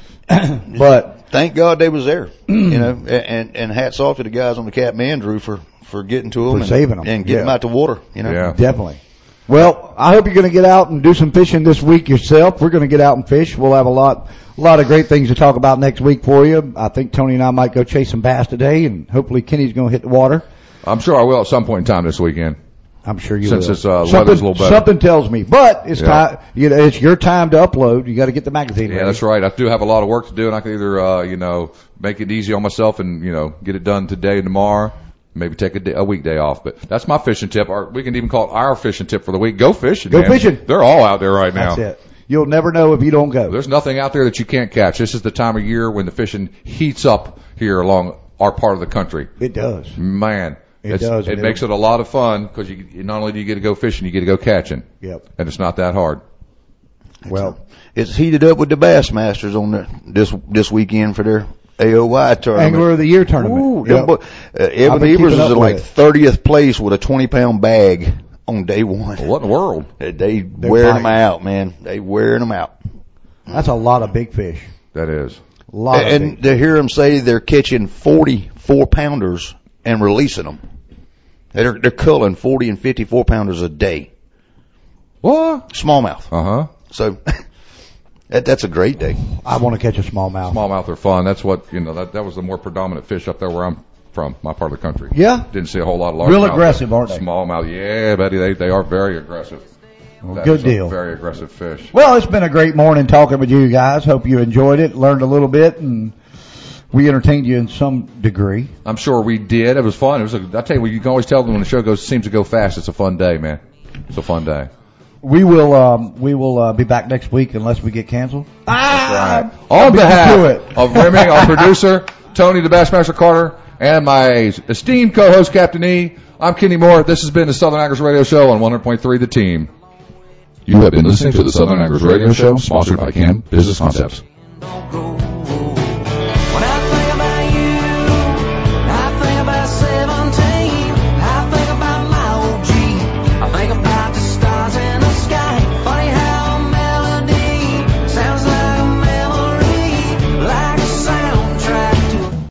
But thank God they was there, and hats off to the guys on the Captain Andrew for getting to them, for saving them, and getting them out to water. Definitely. Well, I hope you're going to get out and do some fishing this week yourself. We're going to get out and fish. We'll have a lot of great things to talk about next week for you. I think Tony and I might go chase some bass today, and hopefully Kenny's going to hit the water. I'm sure I will at some point in time this weekend. I'm sure you will. Since weather's a little better. Something tells me. But it's time, it's your time to upload. You got to get the magazine ready. Yeah, that's right. I do have a lot of work to do, and I can either, make it easy on myself and, get it done today and tomorrow. Maybe take a weekday off. But that's my fishing tip. We can even call it our fishing tip for the week. Go fishing, man. Fishing. They're all out there right now. That's it. You'll never know if you don't go. There's nothing out there that you can't catch. This is the time of year when the fishing heats up here along our part of the country. It does. Man. It does. It makes it a lot of fun because not only do you get to go fishing, you get to go catching. Yep. And it's not that hard. Well, it's heated up with the Bassmasters on this weekend for their AOY tournament. Angler of the Year tournament. Ooh, Evan Evers is in like 30th place with a 20-pound bag on day one. Well, what in the world? They wearing them out, man. They wearing them out. That's a lot of big fish. That is. A lot of and to hear them say they're catching 44-pounders and releasing them. They're culling 40 and 54-pounders a day. What? Smallmouth. Uh-huh. So that's a great day. I want to catch a smallmouth. Smallmouth are fun. That's what, that was the more predominant fish up there where I'm from my part of the country. Yeah. Didn't see a whole lot of large. Real aggressive, aren't they? Smallmouth. Yeah, buddy, they are very aggressive. Well, good deal. Very aggressive fish. Well, it's been a great morning talking with you guys. Hope you enjoyed it, learned a little bit, and we entertained you in some degree. I'm sure we did. It was fun. I tell you, you can always tell them when the show seems to go fast. It's a fun day, man. It's a fun day. We will be back next week unless we get canceled. That's right. On behalf of Remy, our producer, Tony the Bassmaster Carter, and my esteemed co-host Captain E, I'm Kenny Moore. This has been the Southern Anglers Radio Show on 100.3 The Team. You have been listening to the Southern Anglers Radio Show, sponsored by Cam Business Concepts.